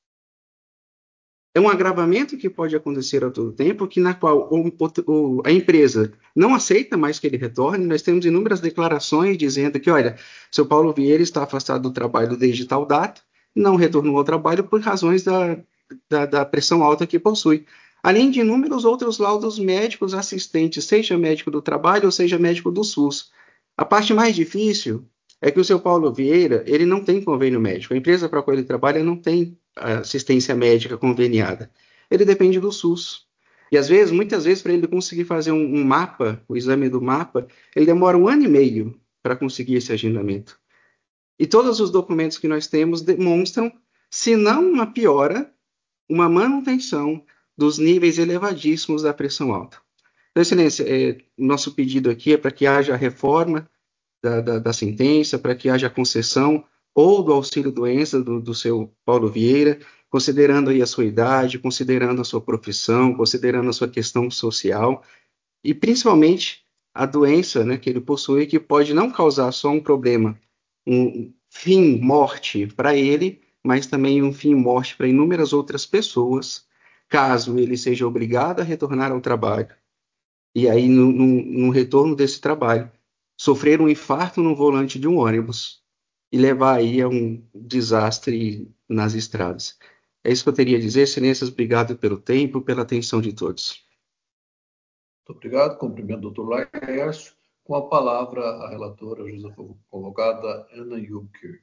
É um agravamento que pode acontecer a todo tempo, que na qual o, o, a empresa não aceita mais que ele retorne. Nós temos inúmeras declarações dizendo que, olha, seu Paulo Vieira está afastado do trabalho desde tal data, não retornou ao trabalho por razões da, da, da pressão alta que possui. Além de inúmeros outros laudos médicos assistentes, seja médico do trabalho ou seja médico do SUS. A parte mais difícil é que o seu Paulo Vieira, ele não tem convênio médico. A empresa para a qual ele trabalha não tem assistência médica conveniada. Ele depende do SUS. E às vezes, muitas vezes, para ele conseguir fazer um, um mapa, o exame do mapa, ele demora um ano e meio para conseguir esse agendamento. E todos os documentos que nós temos demonstram, se não uma piora, uma manutenção dos níveis elevadíssimos da pressão alta. Então, Excelência, é, nosso pedido aqui é para que haja reforma Da, da, da sentença, para que haja concessão ou do auxílio-doença do, do seu Paulo Vieira, considerando aí a sua idade, considerando a sua profissão, considerando a sua questão social e principalmente a doença, né, que ele possui, que pode não causar só um problema, um fim, morte para ele, mas também um fim, morte para inúmeras outras pessoas, caso ele seja obrigado a retornar ao trabalho. E aí, no, no, no retorno desse trabalho, sofrer um infarto no volante de um ônibus e levar aí a um desastre nas estradas. É isso que eu teria a dizer, Excelências. Obrigado pelo tempo, pela atenção de todos. Muito obrigado. Cumprimento o doutor Laércio. Com a palavra, a relatora, a juíza convocada, Ana Yucker.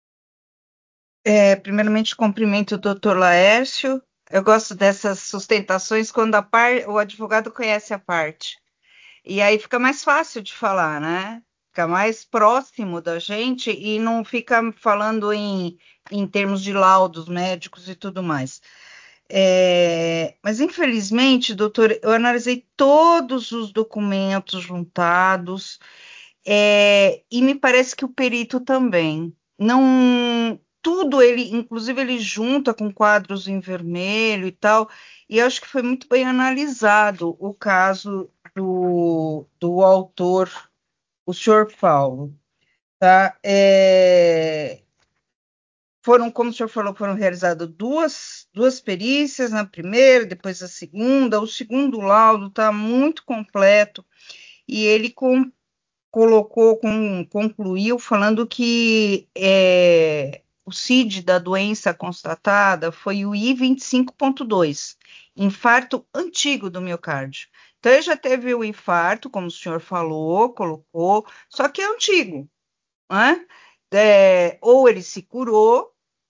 É, primeiramente, cumprimento o doutor Laércio. Eu gosto dessas sustentações quando a par, o advogado conhece a parte. E aí fica mais fácil de falar, né? Fica mais próximo da gente e não fica falando em, em termos de laudos médicos e tudo mais. É, mas, infelizmente, doutor, eu analisei todos os documentos juntados é, e me parece que o perito também. Não, tudo ele, inclusive ele junta com quadros em vermelho e tal, e eu acho que foi muito bem analisado o caso do, do autor o senhor Paulo, tá? É, foram, como o senhor falou, foram realizadas duas, duas perícias, na primeira, depois a segunda. O segundo laudo está muito completo e ele com, colocou, com, concluiu falando que é, o C I D da doença constatada foi o I vinte e cinco ponto dois, infarto antigo do miocárdio. Então, ele já teve o infarto, como o senhor falou, colocou, só que é antigo, né? É, ou ele se curou,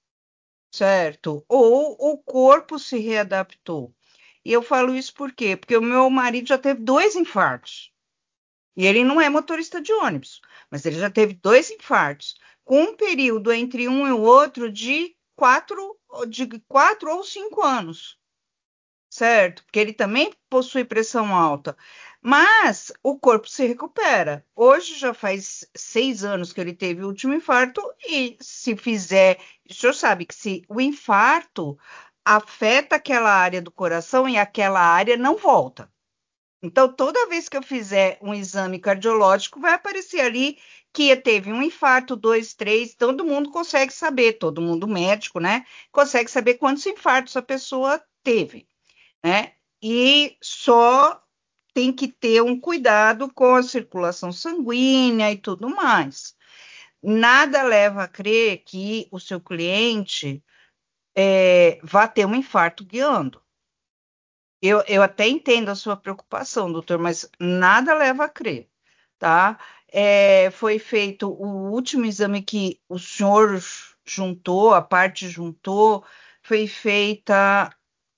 certo? Ou o corpo se readaptou. E eu falo isso por quê? Porque o meu marido já teve dois infartos. E ele não é motorista de ônibus, mas ele já teve dois infartos, com um período entre um e o outro de quatro, de quatro ou cinco anos, certo? Porque ele também possui pressão alta. Mas o corpo se recupera. Hoje já faz seis anos que ele teve o último infarto, e se fizer, o senhor sabe que se o infarto afeta aquela área do coração e aquela área não volta. Então, toda vez que eu fizer um exame cardiológico, vai aparecer ali que teve um infarto, dois, três, todo mundo consegue saber, todo mundo médico, né? Consegue saber quantos infartos a pessoa teve, né? E só tem que ter um cuidado com a circulação sanguínea e tudo mais. Nada leva a crer que o seu cliente é, vá ter um infarto guiando. Eu, eu até entendo a sua preocupação, doutor, mas nada leva a crer, tá? É, foi feito o último exame que o senhor juntou, a parte juntou, foi feita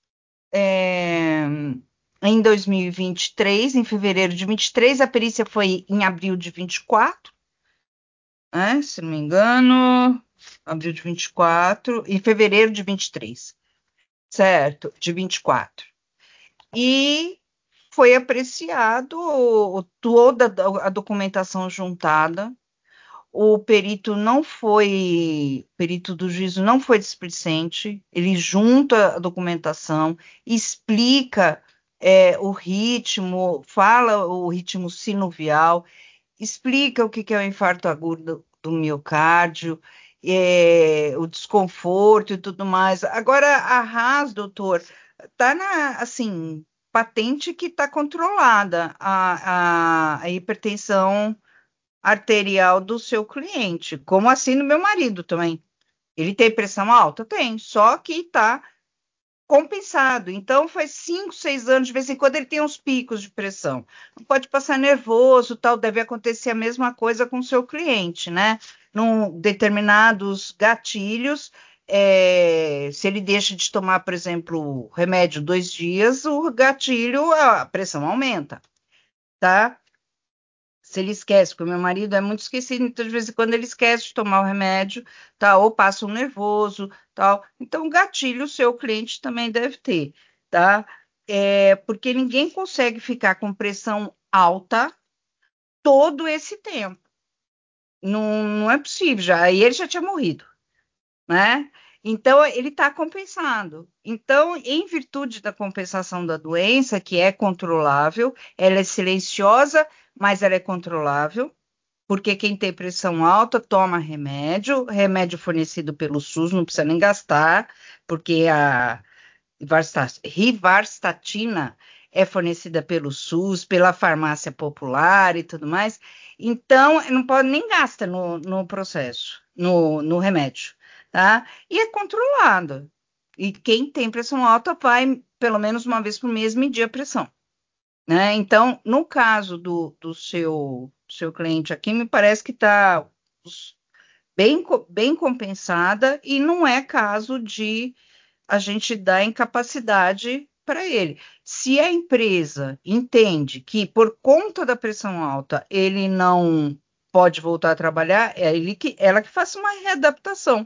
é, em dois mil e vinte e três, em fevereiro de vinte e três, a perícia foi em abril de vinte e quatro, né? Se não me engano, abril de vinte e quatro, em fevereiro de vinte e três, certo? De vinte e quatro. E foi apreciado toda a documentação juntada. O perito não foi, o perito do juízo não foi displicente, ele junta a documentação, explica é, o ritmo, fala o ritmo sinovial, explica o que que é o infarto agudo do miocárdio, é, o desconforto e tudo mais. Agora, a Haas, doutor, está na, assim, patente que está controlada a, a, a hipertensão arterial do seu cliente, como assim no meu marido também. Ele tem pressão alta? Tem, só que está compensado. Então, faz cinco, seis anos, de vez em quando ele tem uns picos de pressão. Não pode passar nervoso, tal, deve acontecer a mesma coisa com o seu cliente, né? Num determinados gatilhos, é, se ele deixa de tomar, por exemplo, remédio dois dias, o gatilho, a pressão aumenta, tá? Se ele esquece, porque o meu marido é muito esquecido, então de vez em quando ele esquece de tomar o remédio, tá? Ou passa um nervoso, tal. Então, gatilho o seu cliente também deve ter, tá? É, porque ninguém consegue ficar com pressão alta todo esse tempo. Não, não é possível, já. Aí ele já tinha morrido, né? Então, ele está compensado. Então, em virtude da compensação da doença, que é controlável, ela é silenciosa, mas ela é controlável, porque quem tem pressão alta toma remédio, remédio fornecido pelo SUS, não precisa nem gastar, porque a rivarstatina é fornecida pelo SUS, pela farmácia popular e tudo mais, então não pode nem gastar no, no processo, no, no remédio, tá? E é controlado. E quem tem pressão alta vai, pelo menos uma vez por mês, medir a pressão, né? Então, no caso do, do seu, seu cliente aqui, me parece que está bem, bem compensada e não é caso de a gente dar incapacidade para ele. Se a empresa entende que, por conta da pressão alta, ele não pode voltar a trabalhar, é ele que, ela que faça uma readaptação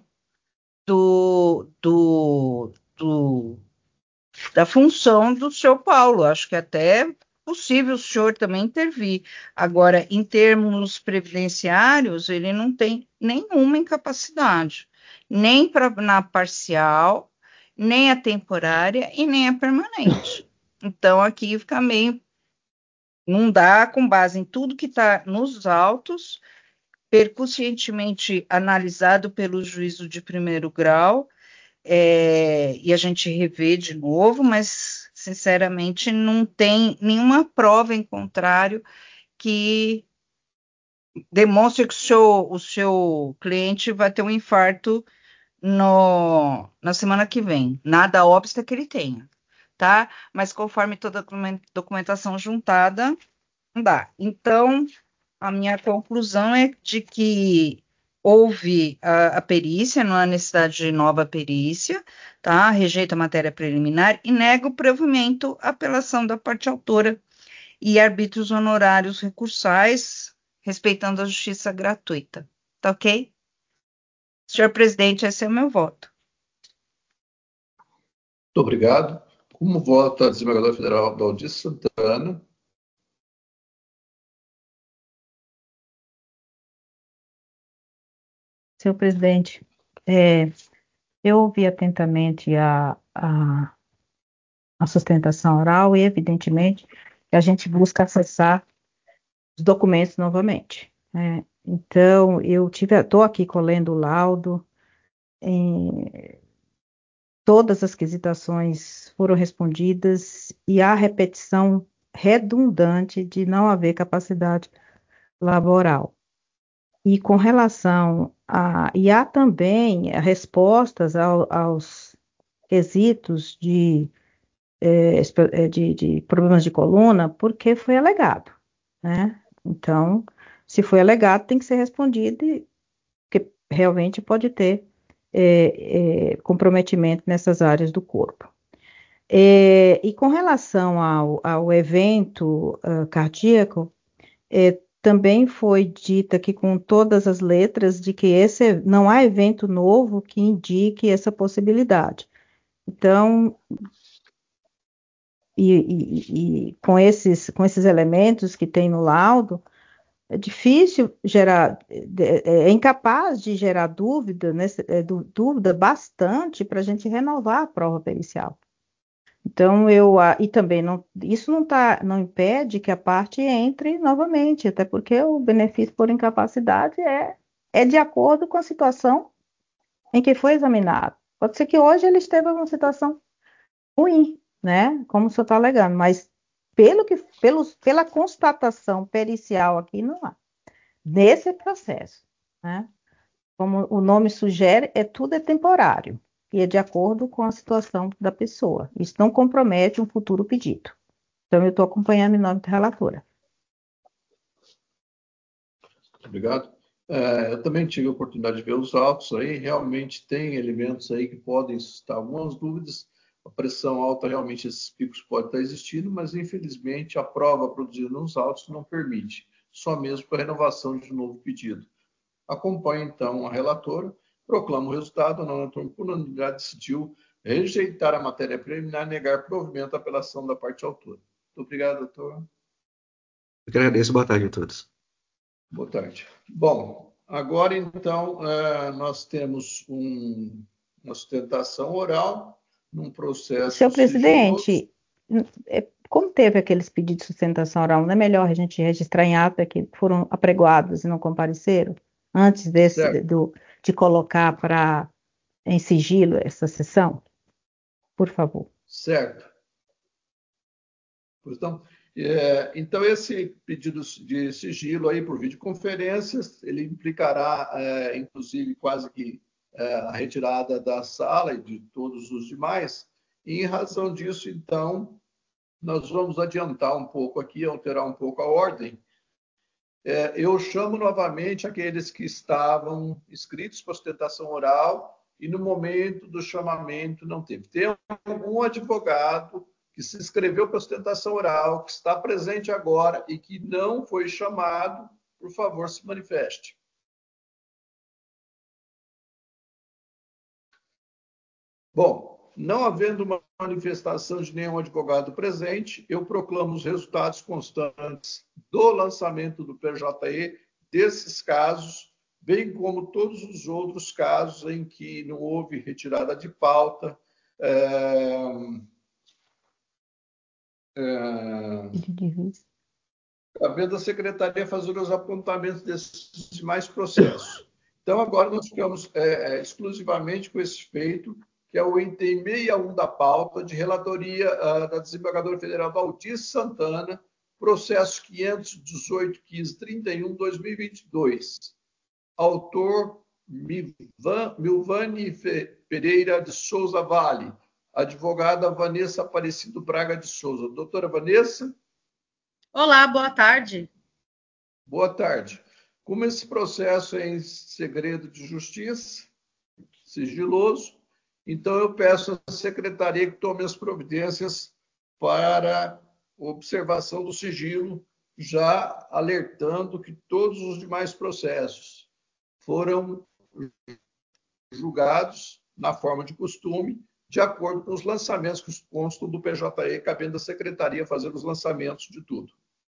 do, do, do da função do senhor Paulo. Acho que até é possível o senhor também intervir. Agora, em termos previdenciários, ele não tem nenhuma incapacidade, nem pra, na parcial, nem a temporária e nem a permanente. Então, aqui fica meio Não dá, com base em tudo que está nos autos, percussientemente analisado pelo juízo de primeiro grau, é, e a gente revê de novo, mas, sinceramente, não tem nenhuma prova em contrário que demonstre que o seu, o seu cliente vai ter um infarto no, na semana que vem. Nada obsta que ele tenha, tá? Mas conforme toda a documentação juntada, não dá. Então, a minha conclusão é de que houve a, a perícia, não há necessidade de nova perícia, tá? Rejeita a matéria preliminar e nega o provimento à apelação da parte autora e arbítrios honorários recursais, respeitando a justiça gratuita. Tá ok? Senhor presidente, esse é o meu voto. Muito obrigado. Como vota a desembargadora federal Daldice Santana? Senhor presidente, é, eu ouvi atentamente a, a, a sustentação oral e, evidentemente, a gente busca acessar os documentos novamente, né? Então, eu tive, estou aqui colhendo o laudo, em, todas as quesitações foram respondidas e há repetição redundante de não haver capacidade laboral. E com relação a. E há também respostas ao, aos quesitos de, eh, espe- eh, de, de problemas de coluna, porque foi alegado, né? Então, se foi alegado, tem que ser respondido, e, porque realmente pode ter eh, eh, comprometimento nessas áreas do corpo. Eh, e com relação ao, ao evento ah, cardíaco, é, também foi dita aqui com todas as letras de que esse não há evento novo que indique essa possibilidade. Então, e, e- e com esses, com esses elementos que tem no laudo, é difícil gerar, é, é incapaz de gerar dúvida, né, é, du- dúvida bastante para a gente renovar a prova pericial. Então, eu, ah, e também não, isso não tá, não impede que a parte entre novamente, até porque o benefício por incapacidade é, é de acordo com a situação em que foi examinado. Pode ser que hoje ele esteja em uma situação ruim, né? Como o senhor está alegando, mas pelo que, pelos, pela constatação pericial aqui, não há. Nesse processo, né? Como o nome sugere, é tudo é temporário e é de acordo com a situação da pessoa. Isso não compromete um futuro pedido. Então, eu estou acompanhando em nome da relatora. Obrigado. É, eu também tive a oportunidade de ver os autos aí, realmente tem elementos aí que podem suscitar algumas dúvidas. A pressão alta, realmente, esses picos podem estar existindo, mas, infelizmente, a prova produzida nos autos não permite, só mesmo para renovação de novo pedido. Acompanho, então, a relatora, proclamo o resultado, a nona turma, por unanimidade, decidiu rejeitar a matéria preliminar e negar provimento à apelação da parte autora. Muito obrigado, doutor. Agradeço, boa tarde a todos. Boa tarde. Bom, agora, então, eh, nós temos um, uma sustentação oral num processo Senhor sigiloso. presidente, é, como teve aqueles pedidos de sustentação oral, não é melhor a gente registrar em ata que foram apregoados e não compareceram, antes desse, Certo. do, de colocar para em sigilo essa sessão? Por favor. Certo. Pois não. É, então, esse pedido de sigilo aí por videoconferência, ele implicará, é, inclusive, quase que é, a retirada da sala e de todos os demais. E, em razão disso, então, nós vamos adiantar um pouco aqui, alterar um pouco a ordem. É, eu chamo novamente aqueles que estavam inscritos para sustentação oral e, no momento do chamamento, não teve. Tem algum advogado que se inscreveu para sustentação oral, que está presente agora e que não foi chamado, por favor, se manifeste. Bom, não havendo uma manifestação de nenhum advogado presente, eu proclamo os resultados constantes do lançamento do P J E desses casos, bem como todos os outros casos em que não houve retirada de pauta, é... É... cabendo à secretaria fazer os apontamentos desses demais processos. Então, agora nós ficamos é, exclusivamente com esse feito, que é o item sessenta e um da pauta, de relatoria uh, da desembargadora federal Valdice Santana, processo quinhentos e dezoito, quinze, trinta e um, dois mil e vinte e dois. Autor Milvan, Milvane Pereira de Souza Vale, advogada Vanessa Aparecido Braga de Souza. Doutora Vanessa? Olá, boa tarde. Boa tarde. Como esse processo é em segredo de justiça, sigiloso, então eu peço à secretaria que tome as providências para observação do sigilo, já alertando que todos os demais processos foram julgados na forma de costume, de acordo com os lançamentos que constam do P J E, cabendo à secretaria fazer os lançamentos de tudo.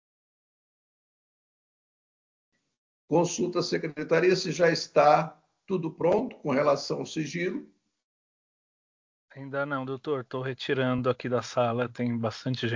Consulta a secretaria se já está tudo pronto com relação ao sigilo. Ainda não, doutor. Estou retirando aqui da sala, tem bastante gente.